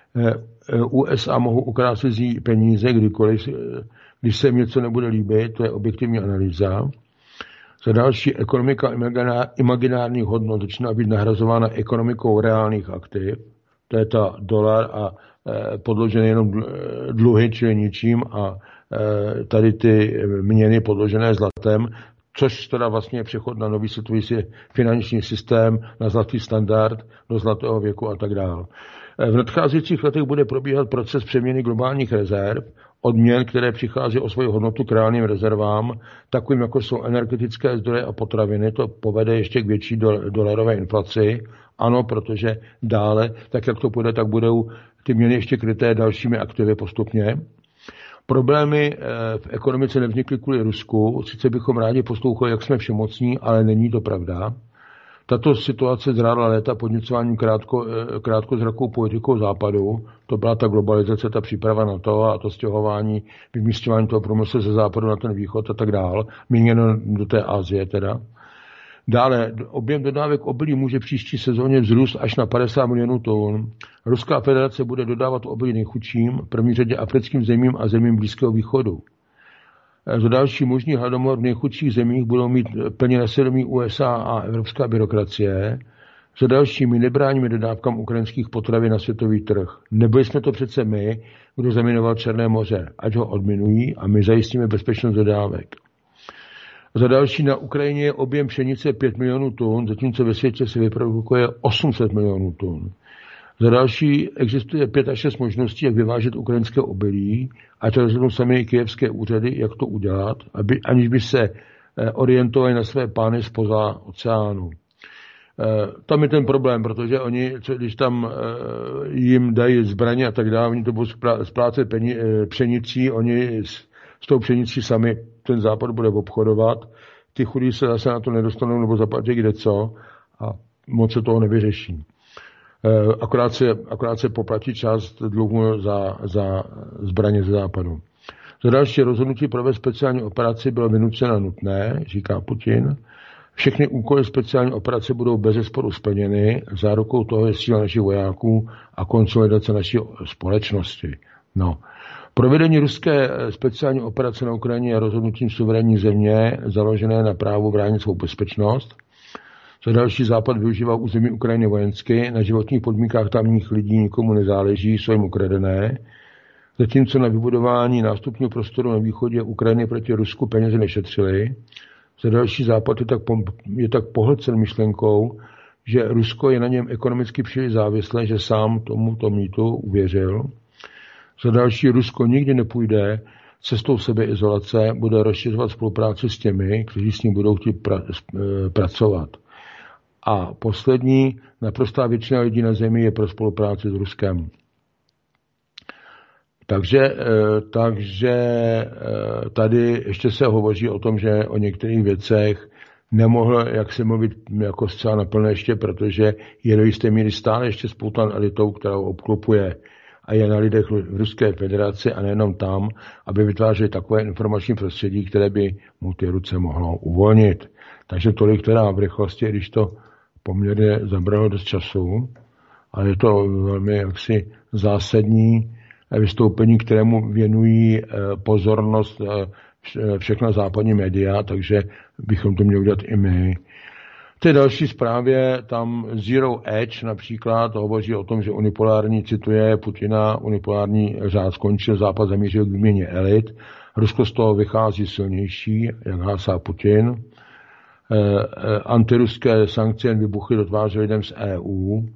USA mohou ukrást cizí peníze kdykoliv, když se jim něco nebude líbit, to je objektivní analýza. Za další, ekonomika imaginárních hodnot začíná být nahrazována ekonomikou reálných aktiv, to je ta dolar a podložené jenom dluhy, čili ničím, a tady ty měny podložené zlatem, což teda vlastně je přechod na nový světový finanční systém, na zlatý standard, do zlatého věku a tak dále. V nadcházejících letech bude probíhat proces přeměny globálních rezerv, odměn, které přichází o svoji hodnotu k reálným rezervám, takovým jako jsou energetické zdroje a potraviny. To povede ještě k větší dolarové inflaci. Ano, protože dále, tak jak to půjde, tak budou ty měny ještě kryté dalšími aktivy postupně. Problémy v ekonomice nevznikly kvůli Rusku, sice bychom rádi poslouchali, jak jsme všemocní, ale není to pravda. Tato situace zrádla léta podněcováním krátkozrakou politikou západu. To byla ta globalizace, ta příprava na to a to stěhování, vymísťování toho průmyslu ze západu na ten východ a tak dál, míněno do té Asie teda. Dále, objem dodávek obilí může příští sezóně vzrůst až na 50 milionů tun. Ruská federace bude dodávat obilí nejchudším, v první řadě africkým zemím a zemím Blízkého východu. Za další možný hladomor v nejchudších zemích budou mít plně na svědomí USA a evropská byrokracie. Za další, my nebráníme dodávkám ukrajinských potravin na světový trh. Nebyli jsme to přece my, kdo zaminoval Černé moře, ať ho odminují a my zajistíme bezpečnost dodávek. Za další, na Ukrajině je objem pšenice 5 milionů tun, zatímco ve světě se vyprodukuje 800 milionů tun. Za další, existuje 5 až 6 možností, jak vyvážet ukrajinské obilí, a to rozhodnou sami kyjevské úřady, jak to udělat, aniž by se orientovali na své pány zpoza oceánu. Tam je ten problém, protože oni, když tam jim dají zbraně a tak dále, oni to budou splácet pšenicí, oni s tou pšenicí sami ten západ bude obchodovat, ty chudí se zase na to nedostanou nebo zaplatí kdeco a moc se toho nevyřeší. Akorát se poplatí část dluhu za zbraně ze západu. Za další, rozhodnutí provést speciální operaci bylo vynuceno nutné, říká Putin. Všechny úkoly speciální operace budou bezesporu splněny, zárukou toho je síla našich vojáků a konsolidace naší společnosti. No. Provedení ruské speciální operace na Ukrajině je rozhodnutím suverénní země založené na právu bránit svou bezpečnost. Za další, Západ využívá území Ukrajiny vojensky, na životních podmínkách tamních lidí nikomu nezáleží, jsou jim ukradené. Zatímco na vybudování nástupního prostoru na východě Ukrajiny proti Rusku peněze nešetřili. Za další, Západ je tak pohlcen myšlenkou, že Rusko je na něm ekonomicky příliš závislé, že sám tomuto mýtu uvěřil. Za další, Rusko nikdy nepůjde cestou sebeizolace, bude rozšiřovat spolupráci s těmi, kteří s ním budou chtít pracovat. A poslední, naprostá většina lidí na zemi je pro spolupráci s Ruskem. Takže tady ještě se hovoří o tom, že o některých věcech nemohl, jak se mluvit, jako zcela naplno ještě, protože je do jisté míry stále ještě spoutan elitou, která ho obklopuje a je na lidech v Ruské federaci a nejenom tam, aby vytvářeli takové informační prostředí, které by mu ty ruce mohlo uvolnit. Takže tolik teda v rychlosti, když to poměrně zabralo dost času, ale je to velmi jaksi zásadní vystoupení, kterému věnují pozornost všechna západní média, takže bychom to měli udělat i my. V té další zprávě tam Zero Edge například hovoří o tom, že cituje Putina, unipolární řád skončil, Západ zamířil k výměně elit, Rusko z toho vychází silnější, jak hlásá Putin. Antiruské sankce vybuchly do tváře lidem z EU.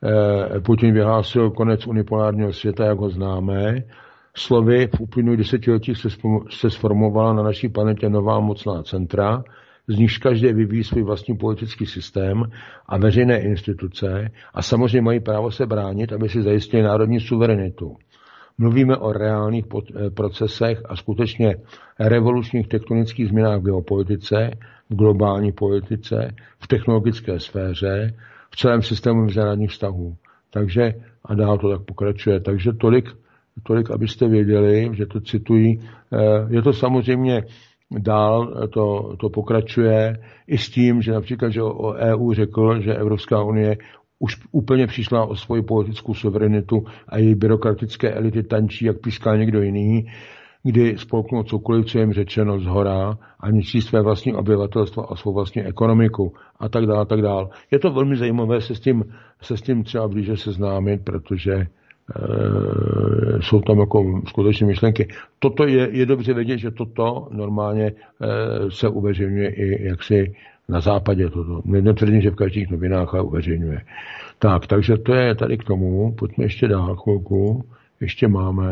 Putin vyhlásil konec unipolárního světa, jak ho známe. Slovy v uplynulých desetiletích se sformovala na naší planetě nová mocná centra, z nichž každé vyvíjí svůj vlastní politický systém a veřejné instituce a samozřejmě mají právo se bránit, aby si zajistili národní suverenitu. Mluvíme o reálných procesech a skutečně revolučních tektonických změnách v geopolitice, v globální politice, v technologické sféře, v celém systému mezinárodních vztahů. Takže, a dál to tak pokračuje, takže tolik, abyste věděli, že to citují. Je to samozřejmě dál, to pokračuje i s tím, že například, že o EU řekl, že Evropská unie už úplně přišla o svoji politickou suverenitu a její byrokratické elity tančí, jak píská někdo jiný, kdy spolknou cokoliv, co jim řečeno zhora a ničí své vlastní obyvatelstvo a svou vlastní ekonomiku a tak dále, tak dále. Je to velmi zajímavé se s tím třeba blíže seznámit, protože jsou tam jako skutečné myšlenky. Toto je dobře vědět, že toto normálně se uveřejňuje i jaksi na západě. Toto. Netvrdím, že v každých novinách, ale uveřejňuje. Tak, takže to je tady k tomu. Pojďme ještě dál chvilku. Ještě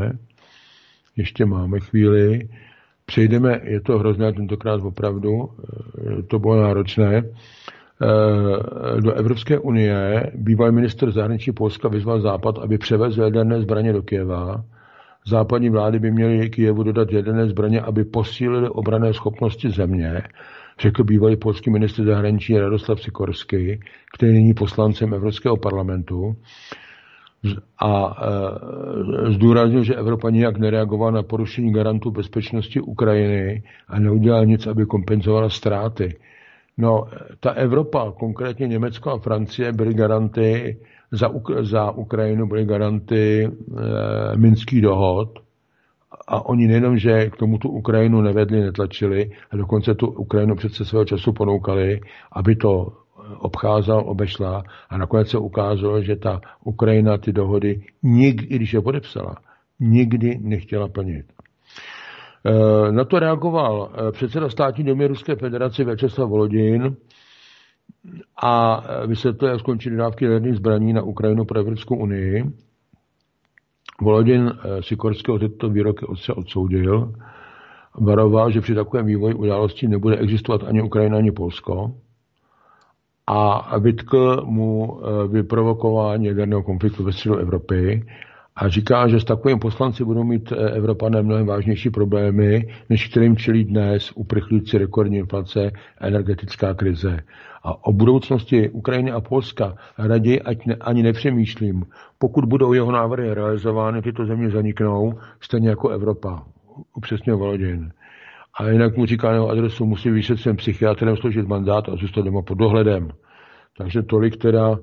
máme chvíli. Přejdeme, je to hrozné tentokrát opravdu, to bylo náročné. Do Evropské unie bývalý ministr zahraničí Polska vyzval Západ, aby převezl jaderné zbraně do Kyjeva. Západní vlády by měly Kyjevu dodat jaderné zbraně, aby posílili obranné schopnosti země, řekl bývalý polský ministr zahraničí Radoslav Sikorský, který není poslancem Evropského parlamentu. A zdůraznil, že Evropa nijak nereagovala na porušení garantů bezpečnosti Ukrajiny a neudělala nic, aby kompenzovala ztráty. No, ta Evropa, konkrétně Německo a Francie, byly garanty za Ukrajinu, byly garanty minských dohod a oni nejenom, že k tomu tu Ukrajinu nevedli, netlačili, a dokonce tu Ukrajinu přece svého času ponoukali, aby to obešla a nakonec se ukázalo, že ta Ukrajina ty dohody nikdy, i když je podepsala, nikdy nechtěla plnit. Na to reagoval předseda státní domy Ruské federace Vjačeslav Volodin a vysvětlil, jak skončily dodávky jaderných zbraní na Ukrajinu pro Evropskou unii. Volodin Sikorského tyto výroky odsoudil, varoval, že při takovém vývoji událostí nebude existovat ani Ukrajina, ani Polsko a vytkl mu vyprovokování jaderného konfliktu ve středu Evropy a říká, že s takovým poslanci budou mít Evropané mnohem vážnější problémy, než kterým čelí dnes uprchlíci, rekordní inflace, energetická krize. A o budoucnosti Ukrajiny a Polska raději ani nepřemýšlím. Pokud budou jeho návrhy realizovány, tyto země zaniknou, stejně jako Evropa. Upřesňuje Volodin. A jinak mu říká na jeho adresu, musí vyšet svým psychiatrem, složit mandát a zůstat doma pod dohledem. Takže tolik teda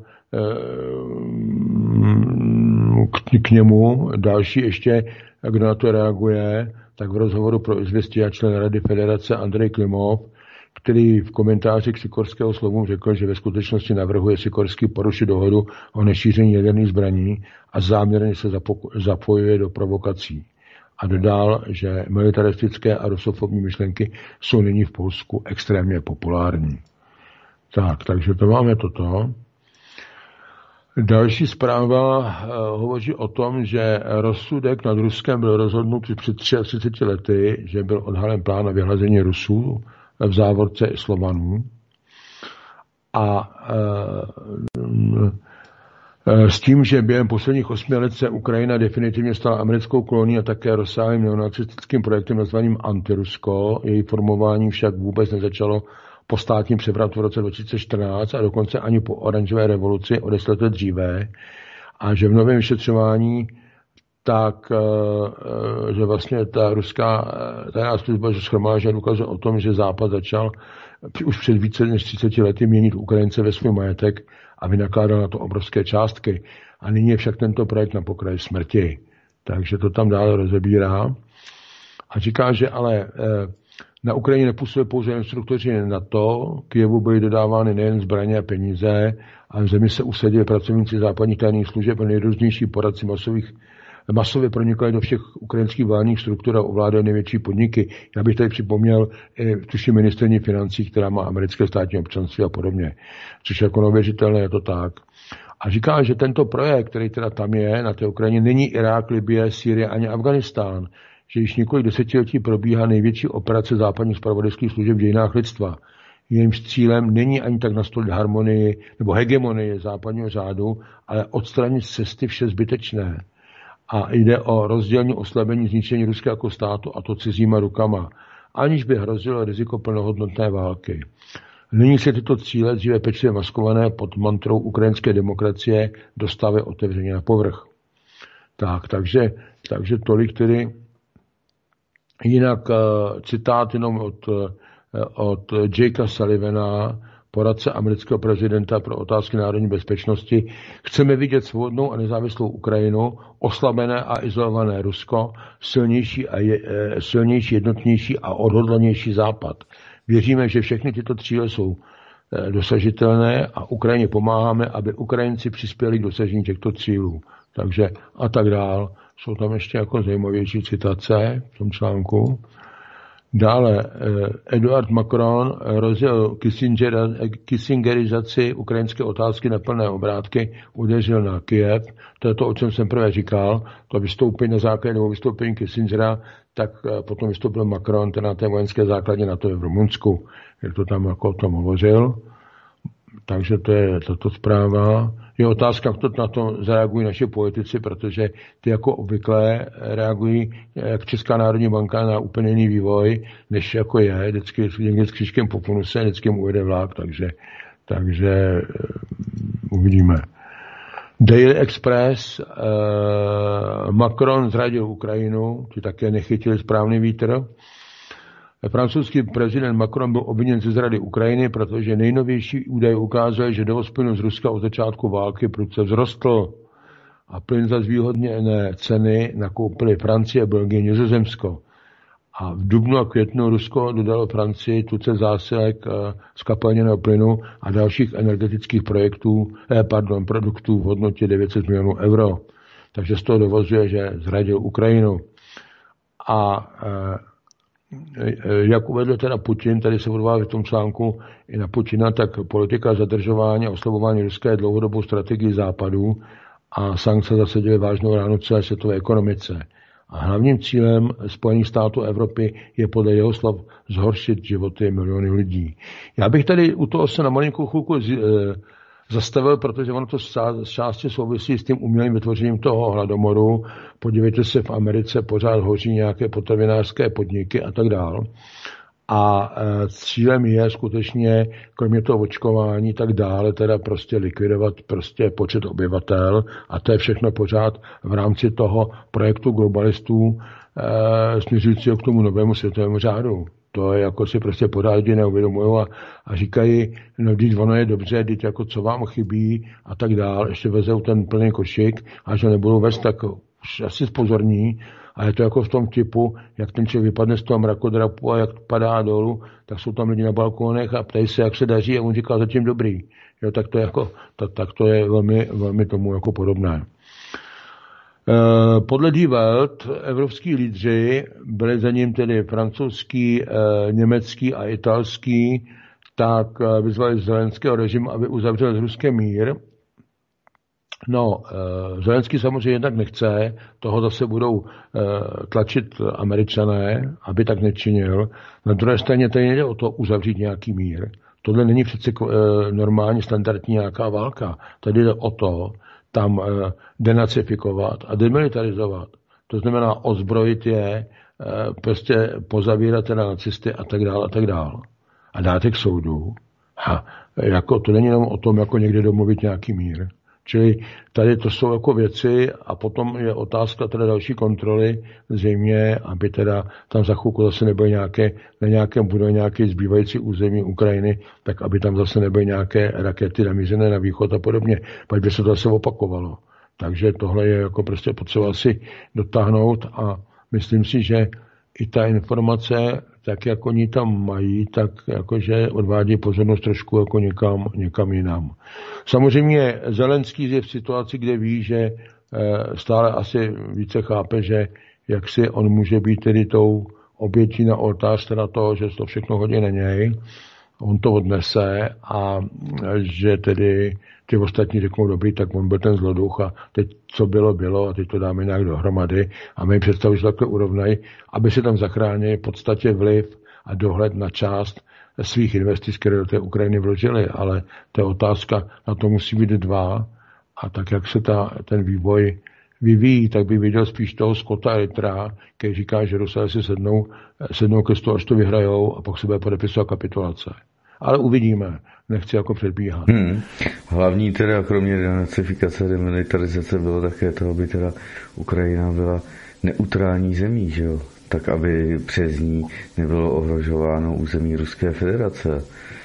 k němu. Další ještě, kdo na to reaguje, tak v rozhovoru pro Izvěstí a člen Rady Federace Andrej Klimov, který v komentáři k Sikorského slovům řekl, že ve skutečnosti navrhuje Sikorský porušit dohodu o nešíření jaderných zbraní a záměrně se zapojuje do provokací. A dodal, že militaristické a rusofobní myšlenky jsou nyní v Polsku extrémně populární. Tak, takže to máme toto. Další zpráva hovoří o tom, že rozsudek nad Ruskem byl rozhodnut před 33 lety, že byl odhalen plán na vyhlazení Rusů v závorce Slovanů. A s tím, že během posledních 8 let se Ukrajina definitivně stala americkou kolonií a také rozsáhlým neonacistickým projektem nazvaným Antirusko, její formování však vůbec nezačalo po státním převratu v roce 2014 a dokonce ani po oranžové revoluci o 10 let dříve. A že v novém vyšetřování tak, že vlastně ta ruská tajná služba shromáždila důkazy o tom, že Západ začal už před více než 30 lety měnit Ukrajince ve svůj majetek a vynakládal na to obrovské částky. A nyní je však tento projekt na pokraji smrti. Takže to tam dále rozebírá. A říká, že ale na Ukrajině nepůsobí pouze instruktoři NATO, Kyjevu byly dodávány nejen zbraně a peníze, ale v zemi se usadili pracovníci západních tajných služeb a nejrůznější poradci masově pronikali do všech ukrajinských vládních struktur a ovládají největší podniky. Já bych tady připomněl tuším ministryni financí, která má americké státní občanství a podobně. Což jako neuvěřitelné je to tak. A říká, že tento projekt, který teda tam je na té Ukrajině, není Irák, Libye, Sýrie ani Afganistán, že již několik desetiletí probíhá největší operace západních zpravodajských služeb v dějinách lidstva. Jejímž cílem není ani tak nastolit harmonii nebo hegemonii západního řádu, ale odstranit z cesty vše zbytečné. A jde o rozdělení, oslabení, zničení Ruska jako státu, a to cizíma rukama, aniž by hrozilo riziko plnohodnotné války. Nyní se tyto cíle, dříve pečlivě maskované pod mantrou ukrajinské demokracie, dostávají otevřeně na povrch. Takže tolik tedy. Jinak citát jenom od Jakea Sullivana, poradce amerického prezidenta pro otázky národní bezpečnosti. Chceme vidět svobodnou a nezávislou Ukrajinu, oslabené a izolované Rusko, silnější, jednotnější a odhodlanější Západ. Věříme, že všechny tyto cíle jsou dosažitelné a Ukrajině pomáháme, aby Ukrajinci přispěli k dosažení těchto cílů. Takže a tak dál. Jsou tam ještě jako zajímavější citace v tom článku. Dále Eduard Macron rozjel Kissingerizaci ukrajinské otázky na plné obrátky, udeřil na Kyjev. To je to, o čem jsem prvé říkal, to vystoupení na základě nebo vystoupení Kissingera, tak potom vystoupil Macron na té vojenské základně na to v Rumunsku, jak to tam jako o tom hovořil. Takže to je tato zpráva. Je otázka, kdo na to zareagují naši politici, protože ty jako obvykle reagují jak Česká národní banka na úplně jiný vývoj, než jako je. Vždycky někde s křížkem po funuse, vždycky mu ujede vlák, takže uvidíme. Daily Express, Macron zradil Ukrajinu, ti také nechytili správný vítr. Francouzský prezident Macron byl obviněn ze zrady Ukrajiny, protože nejnovější údaje ukázaly, že dovoz plynu z Ruska od začátku války prudce vzrostl a plyn za zvýhodněné ceny nakoupili Francie, Belgie, Nizozemsko. A v dubnu a květnu Rusko dodalo Francii tucet zásilek zkapalněného plynu a dalších energetických produktů v hodnotě 900 milionů euro. Takže z toho dovozuje, že zradil Ukrajinu. A jak uvedl teda Putin, tady se odvolává v tom článku i na Putina, tak politika zadržování a oslabování Ruska je dlouhodobou strategii Západu a sankce zasadily vážnou ránu celé světové ekonomice. A hlavním cílem Spojených států Evropy je podle jeho slov zhoršit životy miliony lidí. Já bych tady u toho se na malinkou chvilku zastavil, protože ono to z části souvisí s tím umělým vytvořením toho hladomoru. Podívejte se, v Americe pořád hoří nějaké potravinářské podniky a tak dál. A cílem je skutečně, kromě toho očkování tak dále, teda prostě likvidovat prostě počet obyvatel a to je všechno pořád v rámci toho projektu globalistů směřujícího k tomu novému světovému řádu. To je jako si prostě pořád lidi neuvědomují a říkají, no když ono je dobře, když jako co vám chybí a tak dál, ještě vezou ten plný košík a že nebudou vést, tak už asi zpozorní. A je to jako v tom typu, jak ten člověk vypadne z toho mrakodrapu a jak padá dolů, tak jsou tam lidi na balkónech a ptají se, jak se daří a on říká zatím dobrý. Jo, tak to je, jako, tak to je velmi, velmi tomu jako podobné. Podle Die Welt evropský lídři, byli za ním tedy francouzský, německý a italský, tak vyzvali Zelenského režimu, aby uzavřel s Ruskem mír. No, Zelenský samozřejmě jednak nechce, toho zase budou tlačit Američané, aby tak nečinil. Na druhé straně tady nejde o to uzavřít nějaký mír. Tohle není přece normálně standardní nějaká válka. Tady jde o to, tam denacifikovat a demilitarizovat. To znamená ozbrojit je, prostě pozavírat teda nacisty a tak dále a tak dále. A dát je k soudu. Jako, to není jenom o tom, jako někde domluvit nějaký mír. Čili tady to jsou jako věci a potom je otázka teda další kontroly zřejmě, aby teda tam za chvilku zase nebyly na nějakém budově nějaké zbývající území Ukrajiny, tak aby tam zase nebyly nějaké rakety namířené na východ a podobně. Pak by se to zase opakovalo. Takže tohle je jako prostě potřeba si dotáhnout a myslím si, že i ta informace, tak jak oni tam mají, tak jakože odvádí pozornost trošku jako někam jinam. Samozřejmě Zelenský je v situaci, kde ví, že stále asi více chápe, že jak si on může být tedy tou obětí na oltář teda toho, že to všechno hodí na něj, on to odnese a že tedy ty ostatní řeknou dobrý, tak on byl ten zloduch a teď co bylo a teď to dáme nějak dohromady a my představu, že takhle urovnají, aby se tam zachránili v podstatě vliv a dohled na část svých investic, které do té Ukrajiny vložili, ale to je otázka, na to musí být dva a tak, jak se ten vývoj vyvíjí, tak by viděl spíš toho Scotta Rittera, který říká, že Rusové si sednou ke stolu, až to vyhrajou a pak se bude podepisovat kapitulace. Ale uvidíme, nechci jako předbíhat. Hlavní teda, kromě denacifikace, demilitarizace, bylo také to, aby teda Ukrajina byla neutrální zemí, že jo? Tak, aby přes ní nebylo ohrožováno území Ruské federace.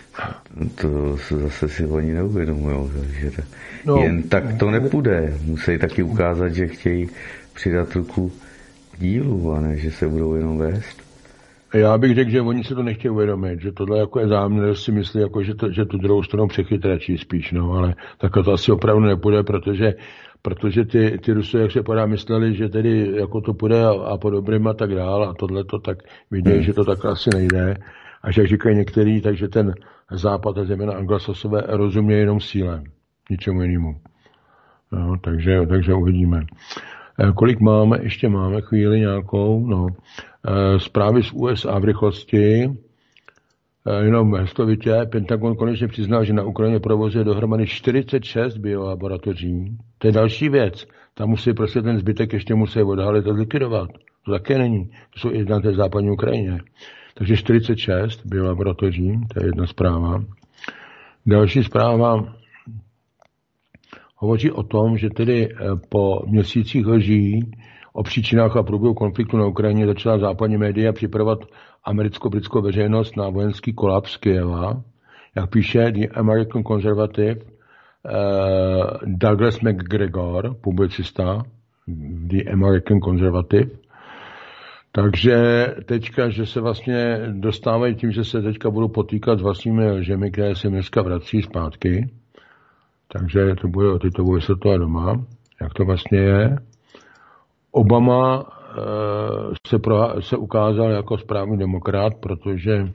To se zase si oni neuvědomujou, takže jen tak to nepůjde. Musí taky ukázat, že chtějí přidat ruku k dílu, a ne, že se budou jenom vést. Já bych řekl, že oni se to nechtějí uvědomit, že tohle jako je záměr, si myslí, jako, že tu druhou stranu přechytračí spíš, no, ale takhle to asi opravdu nepůjde, protože ty Rusové, jak se podá, mysleli, že tedy jako to půjde a po dobrým a tak dál a tohle to tak vidějí, že to tak asi nejde. A jak říkají některý, takže ten západ a zejména anglosasové rozumějí jenom síle, ničemu jinému. No, takže uvidíme. Kolik máme? Ještě máme chvíli nějakou. No. Zprávy z USA v rychlosti. Jenom heslovitě. Pentagon konečně přiznal, že na Ukrajině provozuje dohromady 46 biolaboratoří. To je další věc. Tam musí prostě ten zbytek ještě musí odhalit a zlikvidovat. To také není. To jsou i na té západní Ukrajině. Takže 46 biolaboratoří, to je jedna zpráva. Další zpráva hovoří o tom, že tedy po měsících lží o příčinách a průběhu konfliktu na Ukrajině začala západní média připravovat americko-britskou veřejnost na vojenský kolaps Kyjeva. Jak píše The American Conservative Douglas McGregor, publicista The American Conservative. Takže teďka, že se vlastně dostávají tím, že se teďka budou potýkat s vlastními lžemi, které se dneska vrací zpátky. Takže to bude vysvětlovat doma, jak to vlastně je. Obama se ukázal jako správný demokrat, protože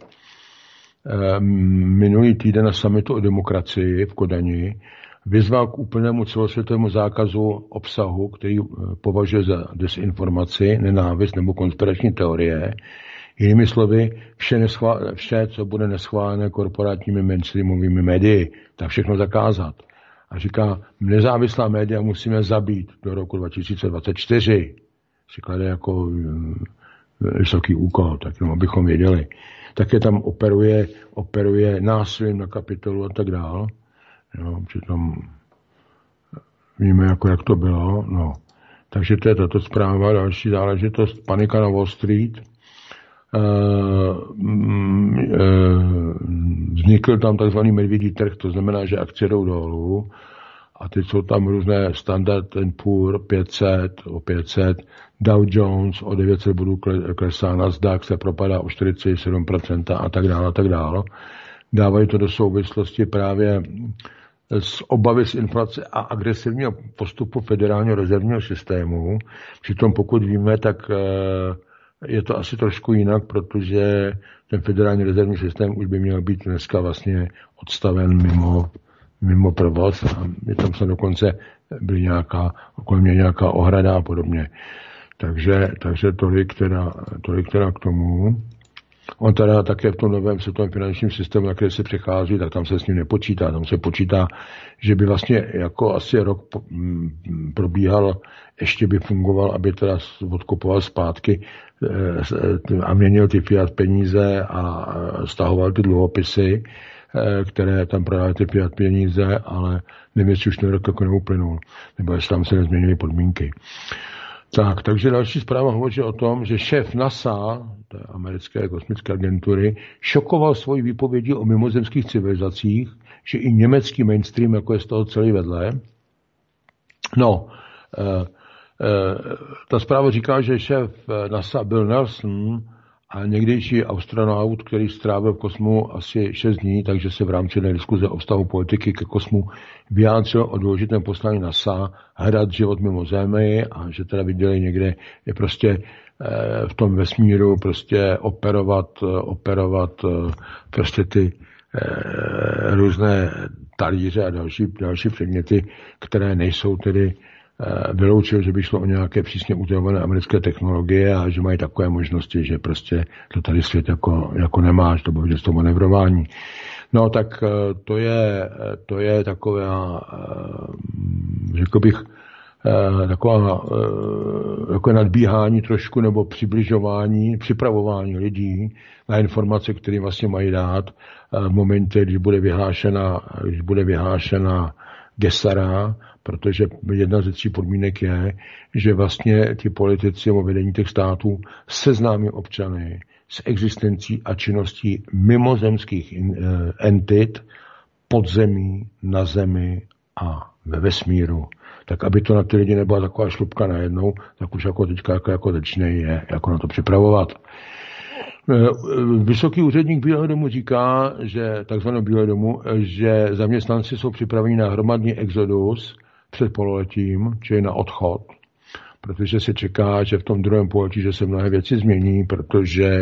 minulý týden na summitu o demokracii v Kodani vyzval k úplnému celosvětovému zákazu obsahu, který považuje za desinformaci, nenávist nebo konspirační teorie. Jinými slovy, vše, co bude neschválené korporátními mainstreamovými médii, tak všechno zakázat. A říká, nezávislá média musíme zabít do roku 2024. Si klade jako vysoký úkol, tak jenom abychom věděli. Také tam operuje násilím na Kapitolu a tak dál. Jo, přitom víme, jako jak to bylo. No. Takže to je tato zpráva. Další záležitost, panika na Wall Street. Vznikl tam takzvaný medvědí trh, to znamená, že akcie jdou dolů a teď jsou tam různé Standard & Poor 500 o 500, Dow Jones o 900 bodů klesá, Nasdaq se propadá o 47% a tak dále. Dávají to do souvislosti právě z obavy z inflace a agresivního postupu federálního rezervního systému. Přitom pokud víme, tak je to asi trošku jinak, protože ten federální rezervní systém už by měl být dneska vlastně odstaven mimo provoz a je tam se dokonce byly okolo mě nějaká ohrada a podobně. Takže tolik teda k tomu. On teda také v tom novém světovém finančním systému, na který se přechází, tak tam se s ním nepočítá. Tam se počítá, že by vlastně jako asi rok probíhal, ještě by fungoval, aby teda odkupoval zpátky a měnil ty fiat peníze a stahoval ty dluhopisy, které tam prodávají ty fiat peníze, ale nevím, jestli už ten rok jako neuplynul, nebo jestli tam se nezměnily podmínky. Takže další zpráva hovoří o tom, že šéf NASA, té americké kosmické agentury, šokoval svoji výpovědi o mimozemských civilizacích, že i německý mainstream jako je z toho celý vedle. Ta zpráva říká, že šéf NASA Bill Nelson a někdejší astronaut, který strávil v kosmu asi 6 dní, takže se v rámci diskuze o vztahu politiky ke kosmu vyjádřil o důležitém poslání NASA hledat život mimo Zemi a že teda viděli někde je prostě v tom vesmíru prostě operovat prostě ty různé talíře a další předměty, které nejsou tedy vyloučil, že by šlo o nějaké přísně utajované americké technologie a že mají takové možnosti, že prostě to tady svět jako nemá, že to bude to manevrování. No tak to je taková, řekl bych, takové nadbíhání trošku nebo připravování lidí na informace, které vlastně mají dát v momentě, když bude vyhlášena Gesara, protože jedna ze 3 podmínek je, že vlastně ti politici o vedení těch států seznámí občany s existencí a činností mimozemských entit, podzemí, na zemi a ve vesmíru. Tak aby to na ty lidi nebyla taková šlupka najednou, tak už jako teďka jako začínají jako na to připravovat. Vysoký úředník Bílého domu říká, že takzvaného Bílého domu, že zaměstnanci jsou připraveni na hromadný exodus před pololetím, čili na odchod, protože se čeká, že v tom druhém pololetí, že se mnohé věci změní, protože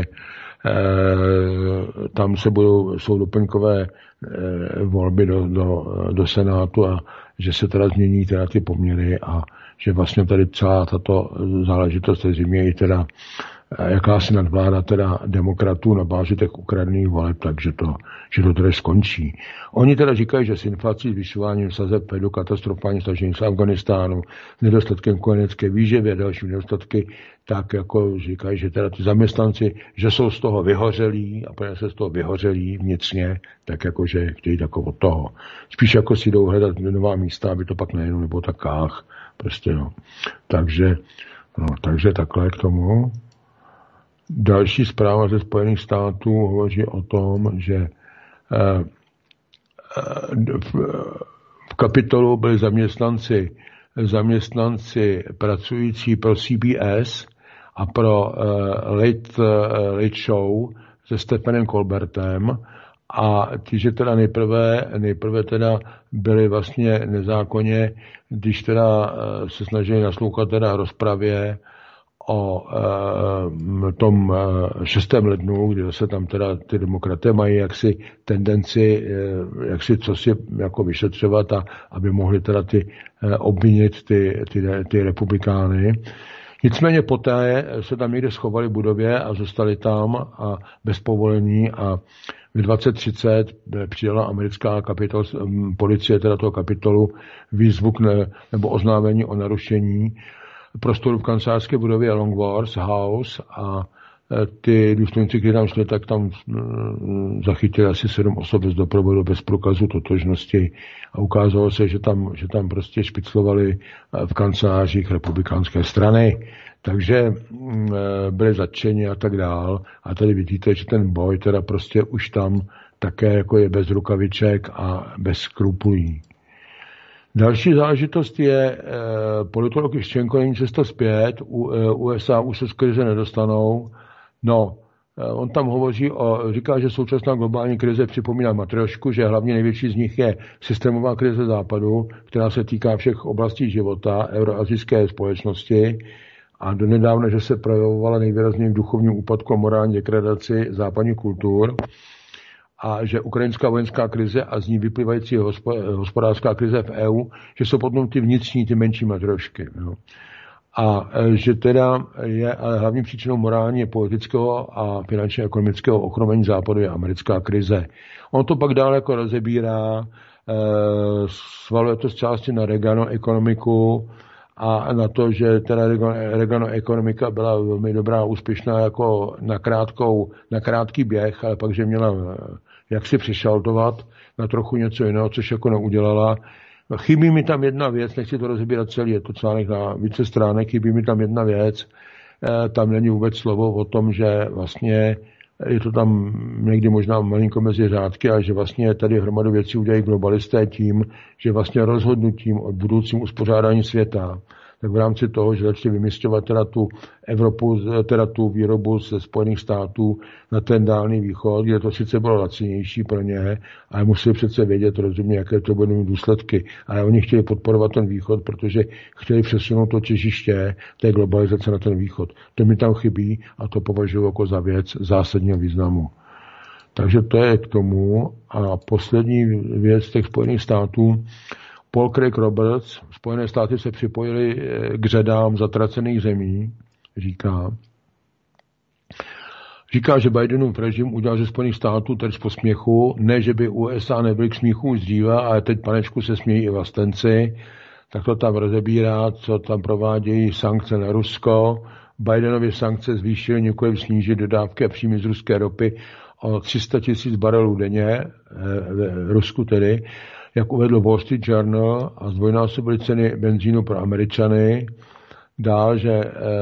tam jsou doplňkové volby do Senátu a že se teda změní teda ty poměry a že vlastně tady celá tato záležitost se změní teda jakási nadvláda teda demokratů na bázi těch ukradených voleb, takže že to tedy skončí. Oni teda říkají, že s inflací, zvyšováním sazeb vedou katastrofální stažení z Afganistánu, nedostatkem kojenecké výživy a další nedostatky, tak jako říkají, že teda ty zaměstnanci, že jsou z toho vyhořelí a plně se z toho vyhořelí vnitřně, tak jako, že chtějí jako od toho. Spíš jako si jdou hledat nová místa, aby to pak nejenom nebo tak kách. Prostě no. Takže takhle k tomu. Další zpráva ze Spojených států hovoří o tom, že v Kapitolu byli zaměstnanci pracující pro CBS a pro Late Show se Stephenem Colbertem a ti, že teda nejprve teda byli vlastně nezákonně, když teda se snažili naslouchat teda rozpravě o tom 6. lednu, kdy se tam teda ty demokraté mají jaksi tendenci, jaksi co si jako vyšetřovat a aby mohli teda obvinit ty republikány. Nicméně poté se tam někde schovali v budově a zůstali tam a bez povolení a v 20:30 přijela americká policie teda toho Kapitolu výzvu nebo oznámení o narušení prostoru v kancelářské budově Longworth House a ty důstojníci, kteří tam šli, tak tam zachytili asi 7 osob bez doprovodu, bez průkazu totožnosti a ukázalo se, že tam prostě špiclovali v kancelářích republikánské strany. Takže byli zatčeni a tak dál. A tady vidíte, že ten boj teda prostě už tam také jako je bez rukaviček a bez skrupulí. Další záležitost je, politolog Juščenko není cesta zpět, USA už se z krize nedostanou. No, on tam říká, že současná globální krize připomíná matriošku, že hlavně největší z nich je systémová krize západu, která se týká všech oblastí života, euroazijské společnosti a donedávna, že se projevovala nejvýrazněji v duchovním úpadku a morální degradaci západních kultur a že ukrajinská vojenská krize a z ní vyplývající hospodářská krize v EU, že jsou potom ty vnitřní, ty menší matriošky. No. A že teda je ale hlavní příčinou morálně politického a finančně ekonomického ochromení západu je americká krize. On to pak dále jako rozebírá, svaluje to z části na Reaganovu ekonomiku a na to, že teda Reaganova ekonomika byla velmi dobrá, úspěšná jako na krátký běh, ale pak, že měla jak si přišaltovat na trochu něco jiného, což jako neudělala. Chybí mi tam jedna věc, nechci to rozebírat celý, je to článek na více stránek, chybí mi tam jedna věc, tam není vůbec slovo o tom, že vlastně je to tam někdy možná malinko mezi řádky, a že vlastně tady hromadu věcí udělají globalisté tím, že vlastně rozhodnutím o budoucím uspořádání světa, tak v rámci toho, že začali vymysťovat teda tu Evropu, teda tu výrobu ze Spojených států na ten Dálný východ, kde to sice bylo lacinější pro ně, ale museli přece vědět rozumně, jaké to budou mít důsledky. Ale oni chtěli podporovat ten východ, protože chtěli přesunout to těžiště té globalizace na ten východ. To mi tam chybí a to považuji jako za věc zásadního významu. Takže to je k tomu. A poslední věc těch Spojených států, Paul Craig Roberts, Spojené státy se připojily k řadám zatracených zemí, říká, že Bidenův režim udělal ze Spojených států terč posměchu, ne, že by USA nebyly k smíchu už dříve, ale teď, panečku, se smějí i vlastenci, tak to tam rozebírá, co tam provádějí sankce na Rusko. Bidenovy sankce zvýšily, nikoliv snížit dodávky a příjmy z ruské ropy o 300 000 barelů denně, v Rusku tedy, jak uvedl Wall Street Journal, a zdvojnásobily ceny benzínu pro Američany. Dál, že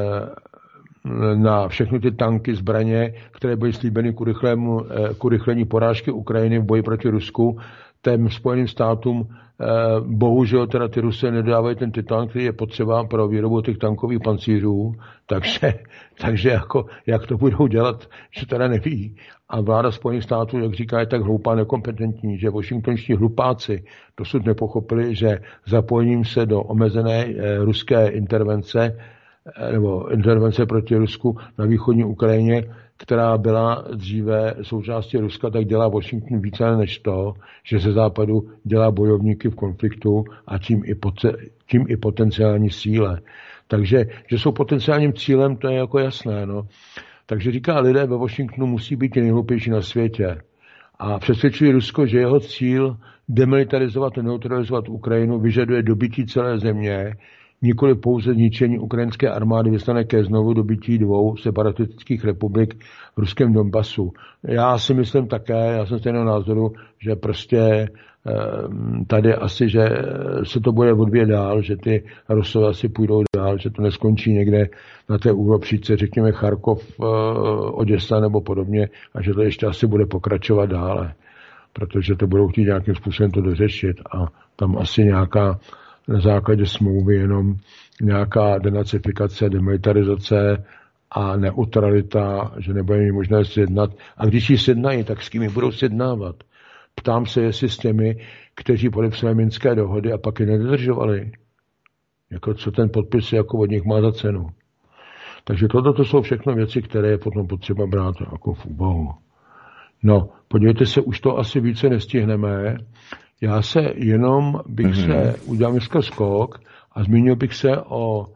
na všechny ty tanky, zbraně, které byly slíbeny k urychlení porážky Ukrajiny v boji proti Rusku, těm Spojeným státům bohužel teda ty Rusové nedávají ten titan, který je potřeba pro výrobu těch tankových pancířů, takže jako, jak to budou dělat, že teda neví. A vláda Spojených států, jak říká, je tak hloupá, nekompetentní, že washingtonští hlupáci dosud nepochopili, že zapojením se do omezené ruské intervence nebo intervence proti Rusku na východní Ukrajině, která byla dříve součástí Ruska, tak dělá Washington více než to, že ze západu dělá bojovníky v konfliktu a tím i potenciální síle. Takže, že jsou potenciálním cílem, to je jako jasné. No. Takže říká, lidé ve Washingtonu musí být nejhloupější na světě. A přesvědčují Rusko, že jeho cíl demilitarizovat a neutralizovat Ukrajinu vyžaduje dobytí celé země, nikoli pouze zničení ukrajinské armády vyslané ke znovu dobytí 2 separatistických republik v ruském Donbasu. Já si myslím také, já jsem stejného názoru, že prostě tady asi, že se to bude odvíjet dál, že ty Rusové asi půjdou dál, že to neskončí někde na té úhlopříčce, řekněme Charkov, Oděsa nebo podobně, a že to ještě asi bude pokračovat dále, protože to budou chtít nějakým způsobem to dořešit a tam asi nějaká na základě smlouvy jenom nějaká denacifikace, demilitarizace a neutralita, že nebude mít možné sjednat. A když ji sjednají, tak s kým ji budou sjednávat? Ptám se, jestli s těmi, kteří podepsali minské dohody a pak je nedodržovali. Jako co ten podpis jako od nich má za cenu. Takže toto jsou všechno věci, které je potom potřeba brát jako v úvahu. No, podívejte se, už to asi více nestihneme. Já se jenom bych se udělal dneska skok a zmínil bych se o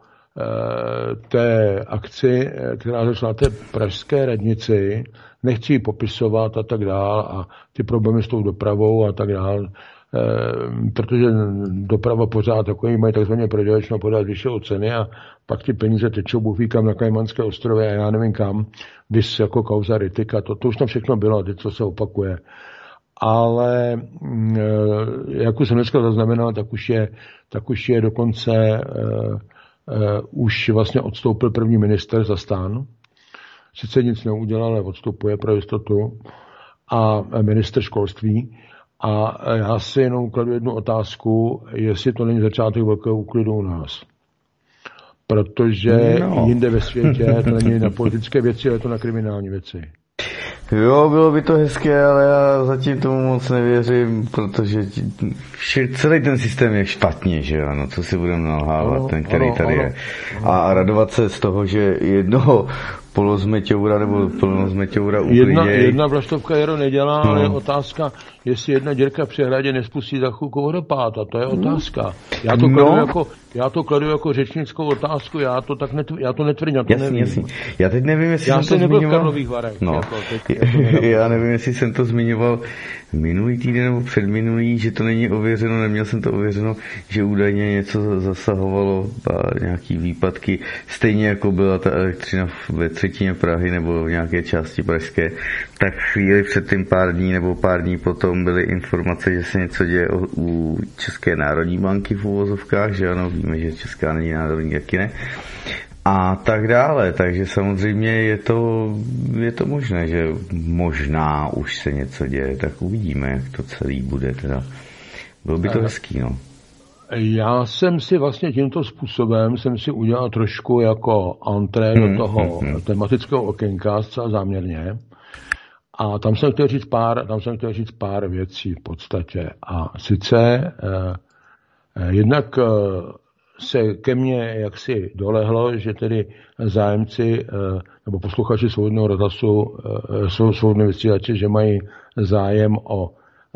té akci, která začala té pražské radnici. Nechci ji popisovat a tak dál a ty problémy s tou dopravou a tak dál, protože doprava pořád takový mají takzvaně prodělečno podat vyšší ceny a pak ty peníze tečou bůh na Kajmanské ostrovy a já nevím kam, vys jako kauza Ritika, to už tam všechno bylo, teď co se opakuje. Ale jak už jsem dneska zaznamenal, tak už je dokonce už vlastně odstoupil první minister za STAN. Sice nic neudělal, ale odstupuje pro jistotu. A minister školství. A já si jenom kladu jednu otázku, jestli to není začátek velkého úklidu u nás. Protože jinde ve světě to není na politické věci, ale je to na kriminální věci. Jo, bylo by to hezké, ale já zatím tomu moc nevěřím, protože celý ten systém je špatně, že ano, co si budeme nalhávat, ten, který tady je. A radovat se z toho, že jednoho polozmeťoura nebo plnozmeťoura uklidněj. Jedna vlaštovka jaro nedělá, ale je otázka, jestli jedna děrka v přehradě nespustí za chvilku vodopád, a to je otázka. Já to kladu jako řečnickou otázku, já to netvrdím, já to nevím. Jasně. Já teď nevím, jestli jsem to zmiňoval. V Karlových Varech. No. Já nevím, jestli jsem to zmiňoval minulý týden nebo předminulý, že to není ověřeno, neměl jsem to ověřeno, že údajně něco zasahovalo a nějaký výpadky, stejně jako byla ta elektřina ve třetině Prahy nebo v nějaké části pražské, tak chvíli před tím pár dní potom byly informace, že se něco děje u České národní banky v uvozovkách, že ano, víme, že Česká není národní, jaký ne. A tak dále, takže samozřejmě je to možné, že možná už se něco děje, tak uvidíme, jak to celý bude teda. Bylo by to hezký, no. Já jsem si vlastně tímto způsobem udělal trošku jako entré do toho tematického okénka zcela záměrně. A tam jsem chtěl říct pár věcí v podstatě. A sice jednak se ke mně jaksi dolehlo, že tedy zájemci nebo posluchači Svobodného rozhlasu jsou svobodné vysílače, že mají zájem o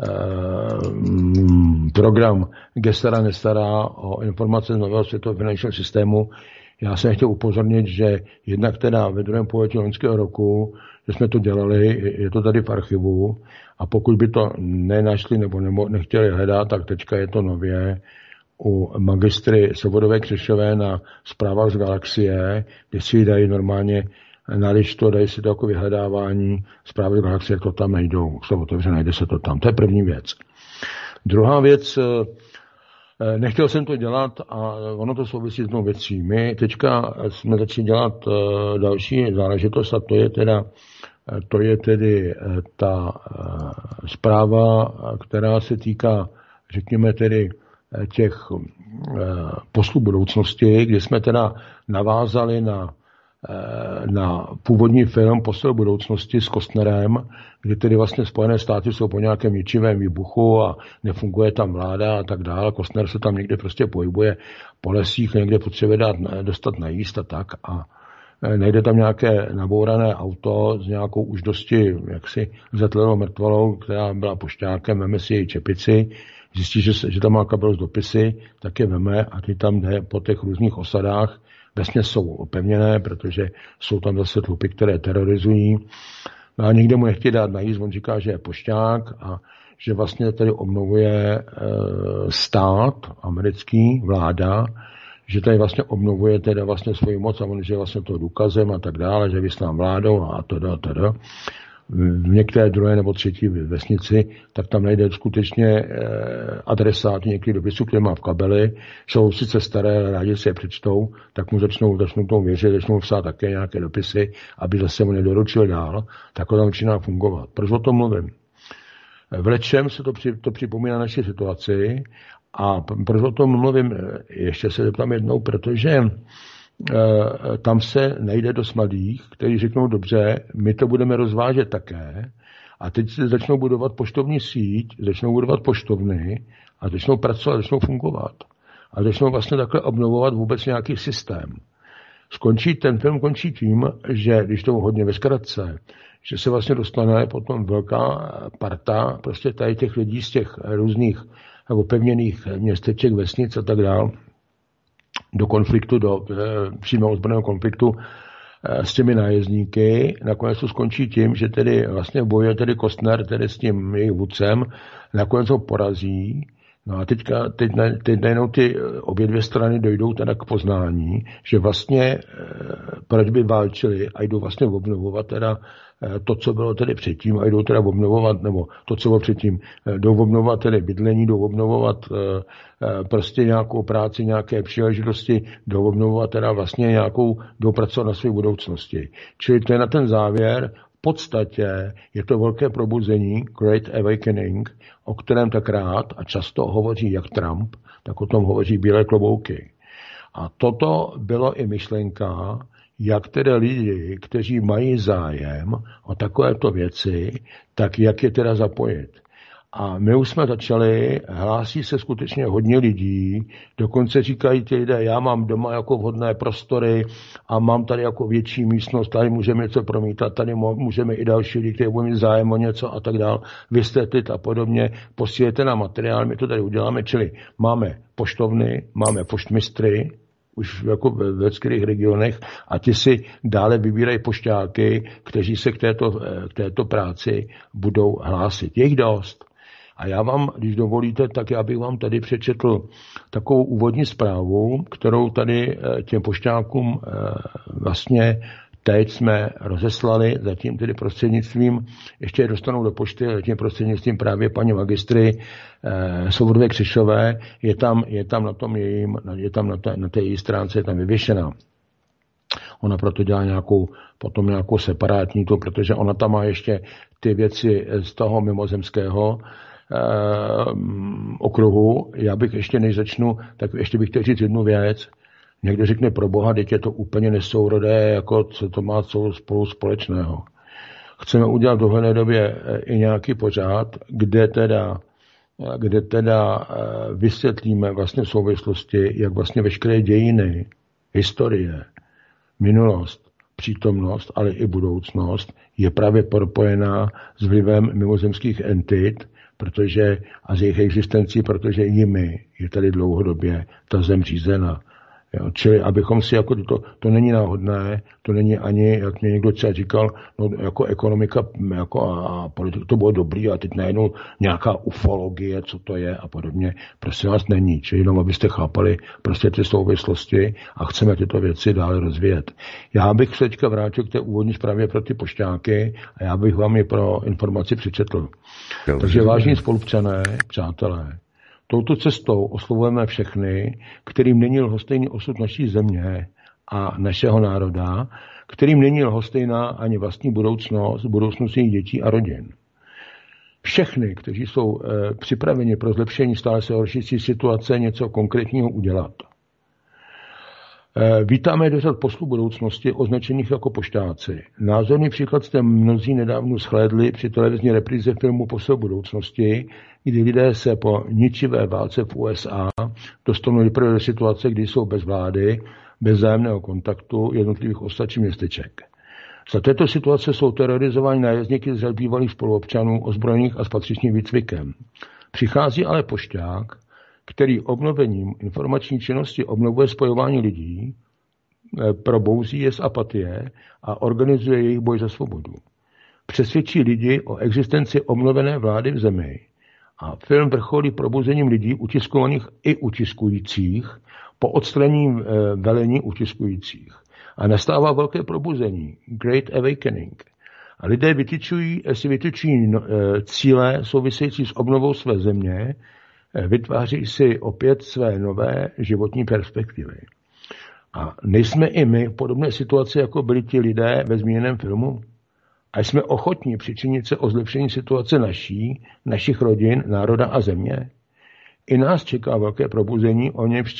program Gestara Nestara o informace z nového světového finančního systému. Já jsem chtěl upozornit, že jednak teda ve druhém pololetí loňského roku, že jsme to dělali, je to tady v archivu, a pokud by to nenašli nebo nechtěli hledat, tak teďka je to nově u magistry Svobodové Křešové na Zprávách z galaxie, kde si dají normálně dají si to jako vyhledávání Zprávy z galaxie, jak to tam najdou. Jsou otevřené, najde se to tam. To je první věc. Druhá věc, nechtěl jsem to dělat a ono to souvisí s jednou věcí. My teďka jsme začali dělat další záležitost a to je tedy ta zpráva, která se týká, řekněme tedy, těch poslů budoucnosti, kdy jsme teda navázali na původní film Postel budoucnosti s Costnerem, kdy tedy vlastně Spojené státy jsou po nějakém ničivém výbuchu a nefunguje tam vláda a tak dále. Costner se tam někde prostě pohybuje po lesích, někde potřebuje dostat najíst a tak a najde tam nějaké nabourané auto s nějakou už dosti jaksi zatlelou mrtvolou, která byla pošťákem, veme si její čepici, zjistí, že tam má kabel s dopisy, tak je veme a ty tam jde po těch různých osadách. Vesměs jsou opevněné, protože jsou tam zase tlupy, které terorizují. No a nikde mu nechtějí dát najíst, on říká, že je pošťák a že vlastně tady obnovuje stát, americký vláda, že tady vlastně obnovuje teda vlastně svoji moc a on je vlastně to důkazem a tak dále, že vyslám vládou a teda. V některé druhé nebo třetí vesnici, tak tam najde skutečně adresáty některých dopisů, které má v kabeli, jsou sice staré, ale rádi si je přečtou, tak mu začnou tomu věřit, začnou psát také nějaké dopisy, aby zase mu nedoručil dál, tak to tam začíná fungovat. Proč o tom mluvím? V lečem se to připomíná naší situaci a proč o tom mluvím? Ještě se zeptám jednou, protože tam se najde dost mladých, kteří řeknou, dobře, my to budeme rozvážet také a teď se začnou budovat poštovní síť, začnou budovat poštovny a začnou pracovat, začnou fungovat a začnou vlastně takhle obnovovat vůbec nějaký systém. Ten film končí tím, že když to hodně ve zkratce, že se vlastně dostane potom velká parta prostě tady těch lidí z těch různých opevněných městeček, vesnic a tak dále, do konfliktu, do přímo ozbrojeného konfliktu s těmi nájezdníky. Nakonec to skončí tím, že tedy vlastně bojuje tedy Costner tedy s tím jejich vůdcem, nakonec ho porazí. No a teď najednou ty obě dvě strany dojdou teda k poznání, že vlastně proč by válčili a jdou vlastně obnovovat teda to, co bylo tedy předtím a jdou teda obnovovat, nebo to, co bylo předtím, jdou obnovovat tedy bydlení, jdou obnovovat prostě nějakou práci, nějaké příležitosti, jdou obnovovat teda vlastně jdou pracovat na své budoucnosti. Čili to je na ten závěr. V podstatě je to velké probuzení, Great Awakening, o kterém tak rád a často hovoří jak Trump, tak o tom hovoří Bílé klobouky. A toto bylo i myšlenka, jak tedy lidi, kteří mají zájem o takovéto věci, tak jak je teda zapojit. A my už jsme začali, hlásí se skutečně hodně lidí, dokonce říkají ti lidé, já mám doma jako vhodné prostory a mám tady jako větší místnost, tady můžeme něco promítat, tady můžeme i další lidi, kteří budou mít zájem o něco a tak dál, vysvětlit a podobně, posílejte nám materiál, my to tady uděláme, čili máme poštovny, máme poštmistry, už jako ve veškerých regionech a ti si dále vybírají pošťáky, kteří se k této práci budou hlásit. Je jich dost. A já vám, když dovolíte, tak já bych vám tady přečetl takovou úvodní zprávu, kterou tady těm pošťákům vlastně teď jsme rozeslali, zatím tedy prostřednictvím, ještě je dostanou do pošty, zatím prostřednictvím právě paní magistry Svobodové Křešové, je tam na tom na té její stránce je tam vyvěšená. Ona proto dělá nějakou separátní to, protože ona tam má ještě ty věci z toho mimozemského okruhu. Já bych ještě než začnu, tak ještě bych chtěl říct jednu věc. Někdo řekne, pro boha, teď je to úplně nesourodé, jako co to má spolu společného. Chceme udělat v dohledné době i nějaký pořád, kde teda kde teda vysvětlíme vlastně souvislosti, jak vlastně veškeré dějiny, historie, minulost, přítomnost, ale i budoucnost je právě propojená s vlivem mimozemských entit, protože a z jejich existencí, protože jimi je tady dlouhodobě ta zem řízena. Jo, čili abychom si jako to není náhodné, to není ani, jak mě někdo třeba říkal, no, jako ekonomika jako a politika to bylo dobrý a teď najednou nějaká ufologie, co to je a podobně. Prostě vás není, čili jenom abyste chápali prostě ty souvislosti a chceme tyto věci dále rozvíjet. Já bych se teďka vrátil k té úvodní zprávě pro ty pošťáky a já bych vám ji pro informaci přečetl. Takže vážení spolupčané, přátelé, touto cestou oslovujeme všechny, kterým není lhostejný osud naší země a našeho národa, kterým není lhostejná ani vlastní budoucnost jejich dětí a rodin. Všechny, kteří jsou připraveni pro zlepšení stále se horšící situace něco konkrétního udělat. Vítáme do řad poslů budoucnosti označených jako pošťáci. Názorný příklad jste mnozí nedávno shlédli při televizní repríze filmu Posel budoucnosti, kdy lidé se po ničivé válce v USA dostanou nejprve do situace, kdy jsou bez vlády, bez vzájemného kontaktu jednotlivých osad či městeček. Za této situace jsou terorizováni nájezdníky z řad bývalých spoluobčanů ozbrojených a s patřičným výcvikem. Přichází ale pošťák, který obnovením informační činnosti obnovuje spojování lidí, probouzí je z apatie a organizuje jejich boj za svobodu. Přesvědčí lidi o existenci obnovené vlády v zemi a film vrcholí probuzením lidí utiskovaných i utiskujících po odstranění velení utiskujících. A nastává velké probuzení, Great Awakening. A lidé si vytyčují cíle související s obnovou své země, vytváří si opět své nové životní perspektivy. A nejsme i my v podobné situaci, jako byli ti lidé ve zmíněném filmu? A jsme ochotní přičinit se o zlepšení situace našich rodin, národa a země? I nás čeká velké probuzení, o němž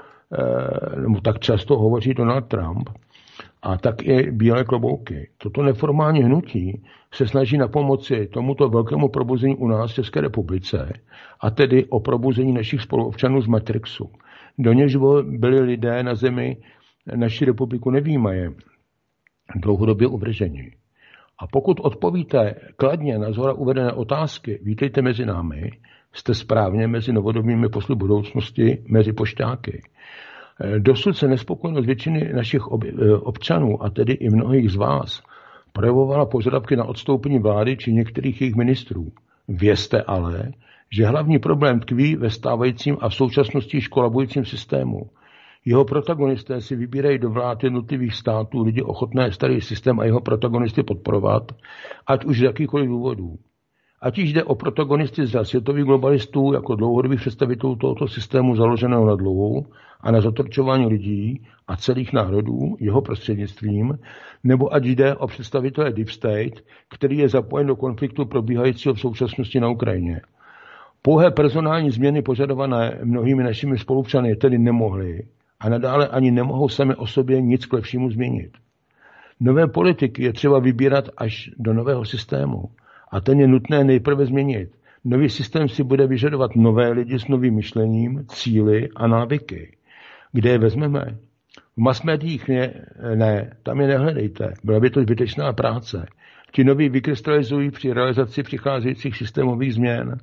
tak často hovoří Donald Trump a tak i bílé klobouky. Toto neformální hnutí se snaží na pomoci tomuto velkému probuzení u nás v České republice, a tedy o probuzení našich spoluobčanů z Matrixu. Do něž byli lidé na zemi naší republiku nevímaje, dlouhodobě uvrženi. A pokud odpovíte kladně na zhora uvedené otázky, vítejte mezi námi, jste správně mezi novodobými posly budoucnosti, mezi pošťáky. Dosud se nespokojenost většiny našich občanů, a tedy i mnohých z vás, projevovala požadavky na odstoupení vlády či některých jejich ministrů. Vězte ale, že hlavní problém tkví ve stávajícím a v současnosti školabujícím systému. Jeho protagonisté si vybírají do vlád jednotlivých států lidi ochotné starý systém a jeho protagonisty podporovat, ať už z jakýchkoliv důvodů. Ať již jde o protagonisty z světových globalistů jako dlouhodobých představitelů tohoto systému založeného na dluhu a na zatrčování lidí a celých národů jeho prostřednictvím, nebo ať jde o představitele Deep State, který je zapojen do konfliktu probíhajícího v současnosti na Ukrajině. Pouhé personální změny požadované mnohými našimi spolupčany tedy nemohly a nadále ani nemohou sami o sobě nic k lepšímu změnit. Nové politiky je třeba vybírat až do nového systému. A ten je nutné nejprve změnit. Nový systém si bude vyžadovat nové lidi s novým myšlením, cíli a návyky. Kde je vezmeme? V masmédiích ne, tam je nehledejte. Byla by to zbytečná práce. Ti noví vykrystalizují při realizaci přicházejících systémových změn.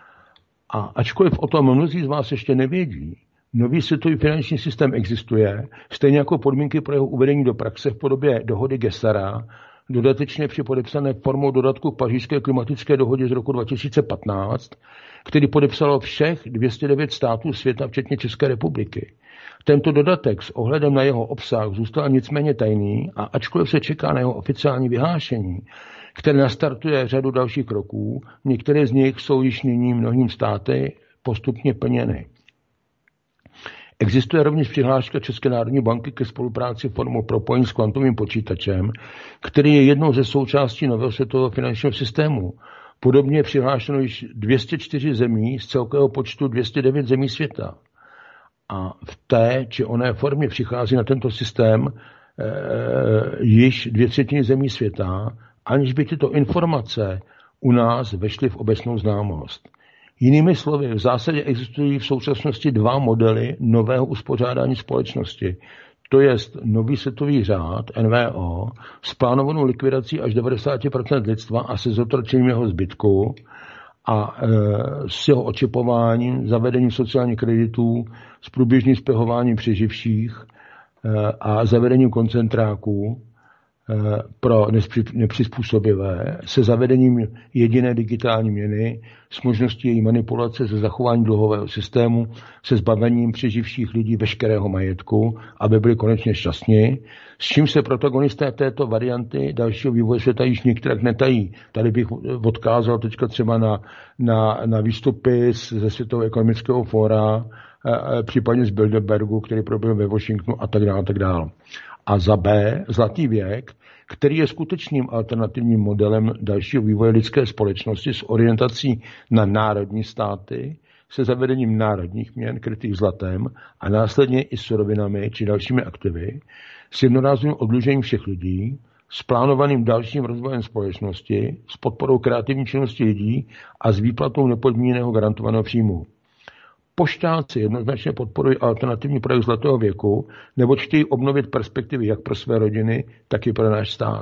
A ačkoliv o tom mnozí z vás ještě nevědí, nový světový finanční systém existuje, stejně jako podmínky pro jeho uvedení do praxe v podobě dohody Gessara, dodatečně připodepsané formou dodatku k Pařížské klimatické dohodě z roku 2015, který podepsalo všech 209 států světa, včetně České republiky. Tento dodatek s ohledem na jeho obsah zůstal nicméně tajný a ačkoliv se čeká na jeho oficiální vyhlášení, které nastartuje řadu dalších kroků, některé z nich jsou již nyní mnohým státy postupně plněny. Existuje rovněž přihláška České národní banky ke spolupráci formou propojení s kvantovým počítačem, který je jednou ze součástí nového světového finančního systému. Podobně je přihlášeno již 204 zemí z celkového počtu 209 zemí světa. A v té či oné formě přichází na tento systém již 2/3 zemí světa, aniž by tyto informace u nás vešly v obecnou známost. Jinými slovy, v zásadě existují v současnosti dva modely nového uspořádání společnosti. To je nový světový řád, NVO, s plánovanou likvidací až 90% lidstva a se zotročením jeho zbytku a s jeho očipováním, zavedením sociálních kreditů, s průběžným spěhováním přeživších a zavedením koncentráků pro nepřizpůsobivé, se zavedením jediné digitální měny, s možností její manipulace, se zachováním dluhového systému, se zbavením přeživších lidí veškerého majetku, aby byli konečně šťastní, s čím se protagonisté této varianty dalšího vývoje světa již některak netají. Tady bych odkázal teďka třeba na výstupy ze Světového ekonomického fóra, případně z Bilderbergu, který proběhl ve Washingtonu a tak dále. A za B, zlatý věk, který je skutečným alternativním modelem dalšího vývoje lidské společnosti s orientací na národní státy, se zavedením národních měn krytých zlatem a následně i surovinami či dalšími aktivy, s jednorázovým oddlužením všech lidí, s plánovaným dalším rozvojem společnosti, s podporou kreativní činnosti lidí a s výplatou nepodmíněného garantovaného příjmu. Pošťáci jednoznačně podporují alternativní projekt zlatého věku, neboť chtějí obnovit perspektivy jak pro své rodiny, tak i pro náš stát.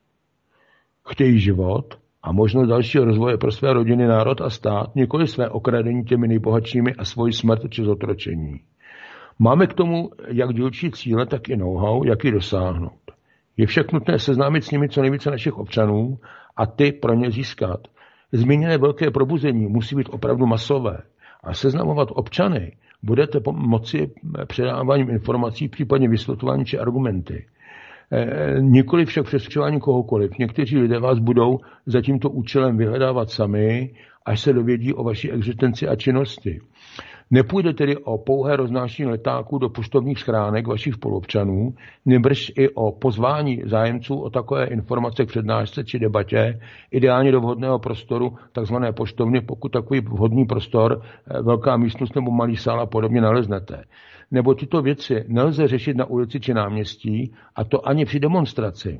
Chtějí život a možnost dalšího rozvoje pro své rodiny, národ a stát, nikoli své okradení těmi nejbohatšími a svoji smrt či zotročení. Máme k tomu jak dílčí cíle, tak i know-how, jak ji dosáhnout. Je však nutné seznámit s nimi co nejvíce našich občanů a ty pro ně získat. Zmíněné velké probuzení musí být opravdu masové. A seznamovat občany budete moci předáváním informací, případně vysvětlováním či argumenty. Nikoli však přesvědčování kohokoliv. Někteří lidé vás budou za tímto účelem vyhledávat sami, až se dovědí o vaší existenci a činnosti. Nepůjde tedy o pouhé roznášení letáků do poštovních schránek vašich spoluobčanů, nýbrž i o pozvání zájemců o takové informace k přednášce či debatě, ideálně do vhodného prostoru, takzvané poštovny, pokud takový vhodný prostor, velká místnost nebo malý sál a podobně naleznete. Nebo tyto věci nelze řešit na ulici či náměstí, a to ani při demonstraci.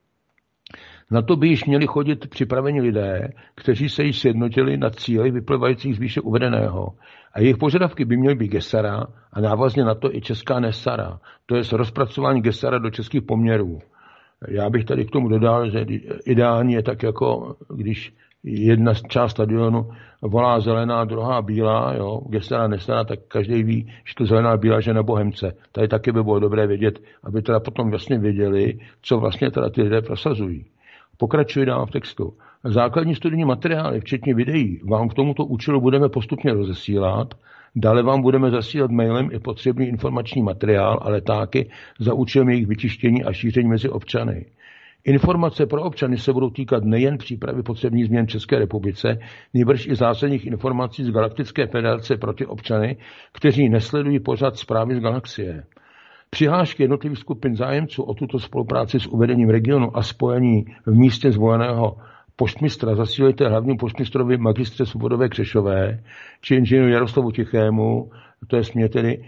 Na to by již měli chodit připraveni lidé, kteří se již sjednotili na cíli vyplývajících z výše uvedeného. A jejich požadavky by měly být gesara a návazně na to i česká nesara, to je rozpracování gesara do českých poměrů. Já bych tady k tomu dodal, že ideální je tak, jako když jedna část stadionu volá zelená, druhá bílá, jo, gesara, nesara, tak každý ví, že to zelená bílá, že na Bohemce. Tady taky by bylo dobré vědět, aby teda potom vlastně věděli, co vlastně teda ty lidé prosazují. Pokračuji dál v textu. Základní studijní materiály, včetně videí, vám k tomuto účelu budeme postupně rozesílat. Dále vám budeme zasílat mailem i potřebný informační materiál a letáky za účelem jejich vyčištění a šíření mezi občany. Informace pro občany se budou týkat nejen přípravy potřebných změn v České republice, nýbrž i zásadních informací z Galaktické federace pro ty občany, kteří nesledují pořad zprávy z galaxie. Přihlášky jednotlivých skupin zájemců o tuto spolupráci s uvedením regionu a spojení v místě zvoleného poštmistra zasílejte hlavnímu poštmistrovi magistře Svobodové Křešové či inženýru Jaroslavu Tichému, to je mě tedy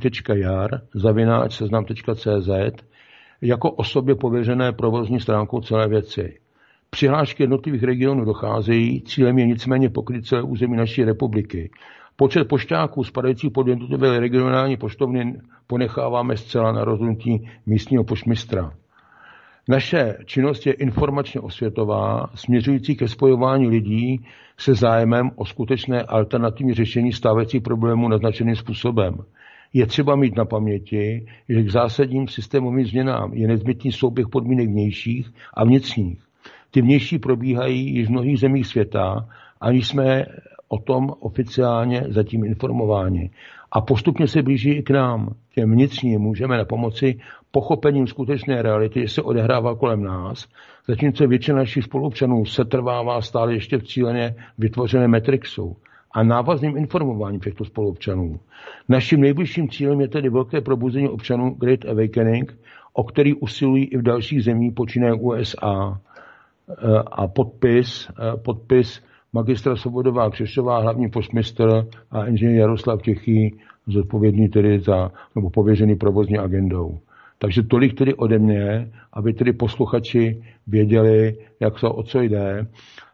tichy.jar@seznam.cz, jako osobě pověřené provozní stránkou celé věci. Přihlášky jednotlivých regionů docházejí, cílem je nicméně pokryt celé území naší republiky. Počet pošťáků spadajících pod jednotlivé regionální poštovny ponecháváme zcela na rozhodnutí místního poštmistra. Naše činnost je informačně osvětová, směřující ke spojování lidí se zájmem o skutečné alternativní řešení stávajících problémů naznačeným způsobem. Je třeba mít na paměti, že k zásadním systémovým změnám je nezbytný souběh podmínek vnějších a vnitřních. Ty vnější probíhají již v mnohých zemích světa, aniž jsme o tom oficiálně zatím informováni. A postupně se blíží i k nám. Těm vnitřním můžeme na pomoci pochopením skutečné reality, že se odehrává kolem nás, zatímco většina našich spoluobčanů setrvává stále ještě v cíleně vytvořené Matrixu a návazným informováním těchto spoluobčanů. Naším nejbližším cílem je tedy velké probuzení občanů Great Awakening, o který usilují i v dalších zemích, počínaje USA. A podpis magistra Svobodová Křešová, hlavní poštmistr a inženýr Jaroslav Tichý, zodpovědný tedy nebo pověřený provozní agendou. Takže tolik tedy ode mě, aby tedy posluchači věděli, o co jde.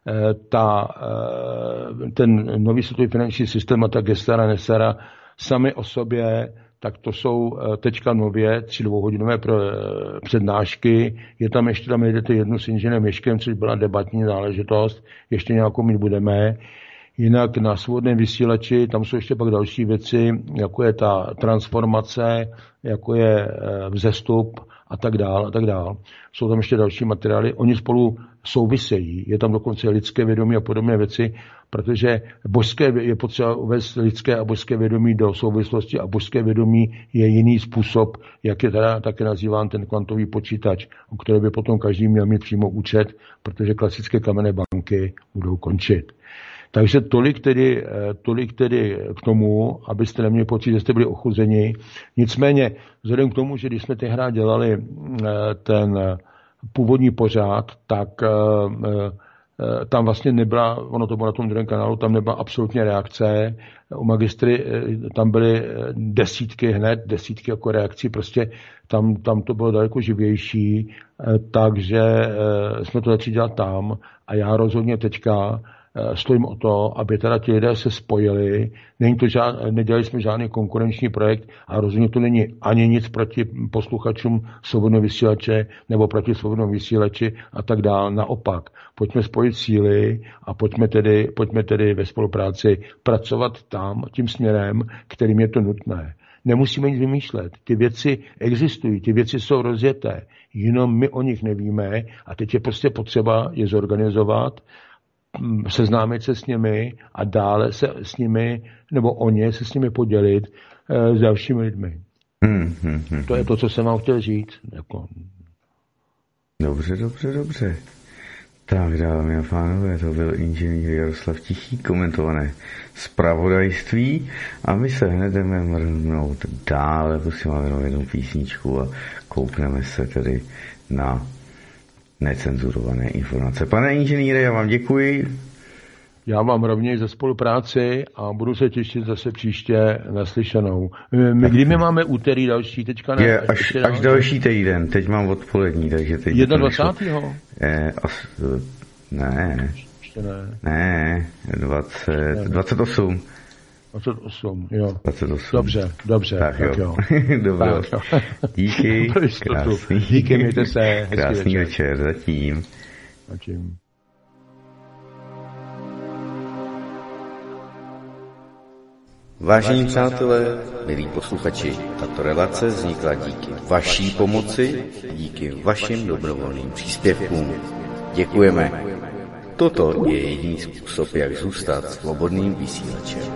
ten nový světový finanční systém a ta Gestara Nesara sami o sobě, tak to jsou teďka nově 3 dvouhodinové přednášky. Je tam ještě, tam jdete jednu s inženýrem Ješkem, což byla debatní záležitost, ještě nějakou mít budeme. Jinak na svobodném vysílači, tam jsou ještě pak další věci, jako je ta transformace, jako je vzestup a tak dál a tak dál. Jsou tam ještě další materiály, oni spolu souvisejí, je tam dokonce lidské vědomí a podobné věci, protože je potřeba uvést lidské a božské vědomí do souvislosti a božské vědomí je jiný způsob, jak je teda také nazýván ten kvantový počítač, o kterém by potom každý měl mít přímo účet, protože klasické kamenné banky budou končit. Takže tolik tedy k tomu, abyste neměli pocit, že jste byli ochuzeni. Nicméně, vzhledem k tomu, že když jsme tehdy dělali ten původní pořád, tak tam vlastně nebyla, ono to bylo na tom druhém kanálu, tam nebyla absolutně reakce. U magistry tam byly desítky jako reakcí, prostě tam to bylo daleko živější, takže jsme to začali dělat tam a já rozhodně teďka stojím o to, aby teda ti lidé se spojili. Nedělali jsme žádný konkurenční projekt a rozhodně to není ani nic proti posluchačům svobodného vysílače nebo proti svobodnému vysílači a tak dále. Naopak, pojďme spojit síly a pojďme tedy ve spolupráci pracovat tím směrem, kterým je to nutné. Nemusíme nic vymýšlet. Ty věci existují, ty věci jsou rozjeté, jenom my o nich nevíme a teď je prostě potřeba je zorganizovat, seznámit se s nimi a dále se s nimi, nebo o ně se s nimi podělit s dalšími lidmi. To je to, co jsem vám chtěl říct. Jako. Dobře. Tak, dámy a pánové, to byl inženýr Jaroslav Tichý, komentované zpravodajství a my se hned jdeme mrhnout dále, pusím vám jenom jednu písničku a koukneme se tedy na necenzurované informace. Pane inženýre, já vám děkuji. Já vám rovněž za spolupráci a budu se těšit zase příště naslyšenou. Kdy my máme úterý další? Teďka ne? Je až další týden. Teď mám odpolední, takže teď... 21. Ne. Ještě ne. Ne, 28. 28, jo. 28. Dobře. Tak jo. Dobro. Díky. Díky, mějte se. Krásný večer. Zatím. Vážení přátelé, milí posluchači, tato relace vznikla díky vaší pomoci, díky vašim dobrovolným příspěvkům. Děkujeme. Toto je jediný způsob, jak zůstat svobodným vysílačem.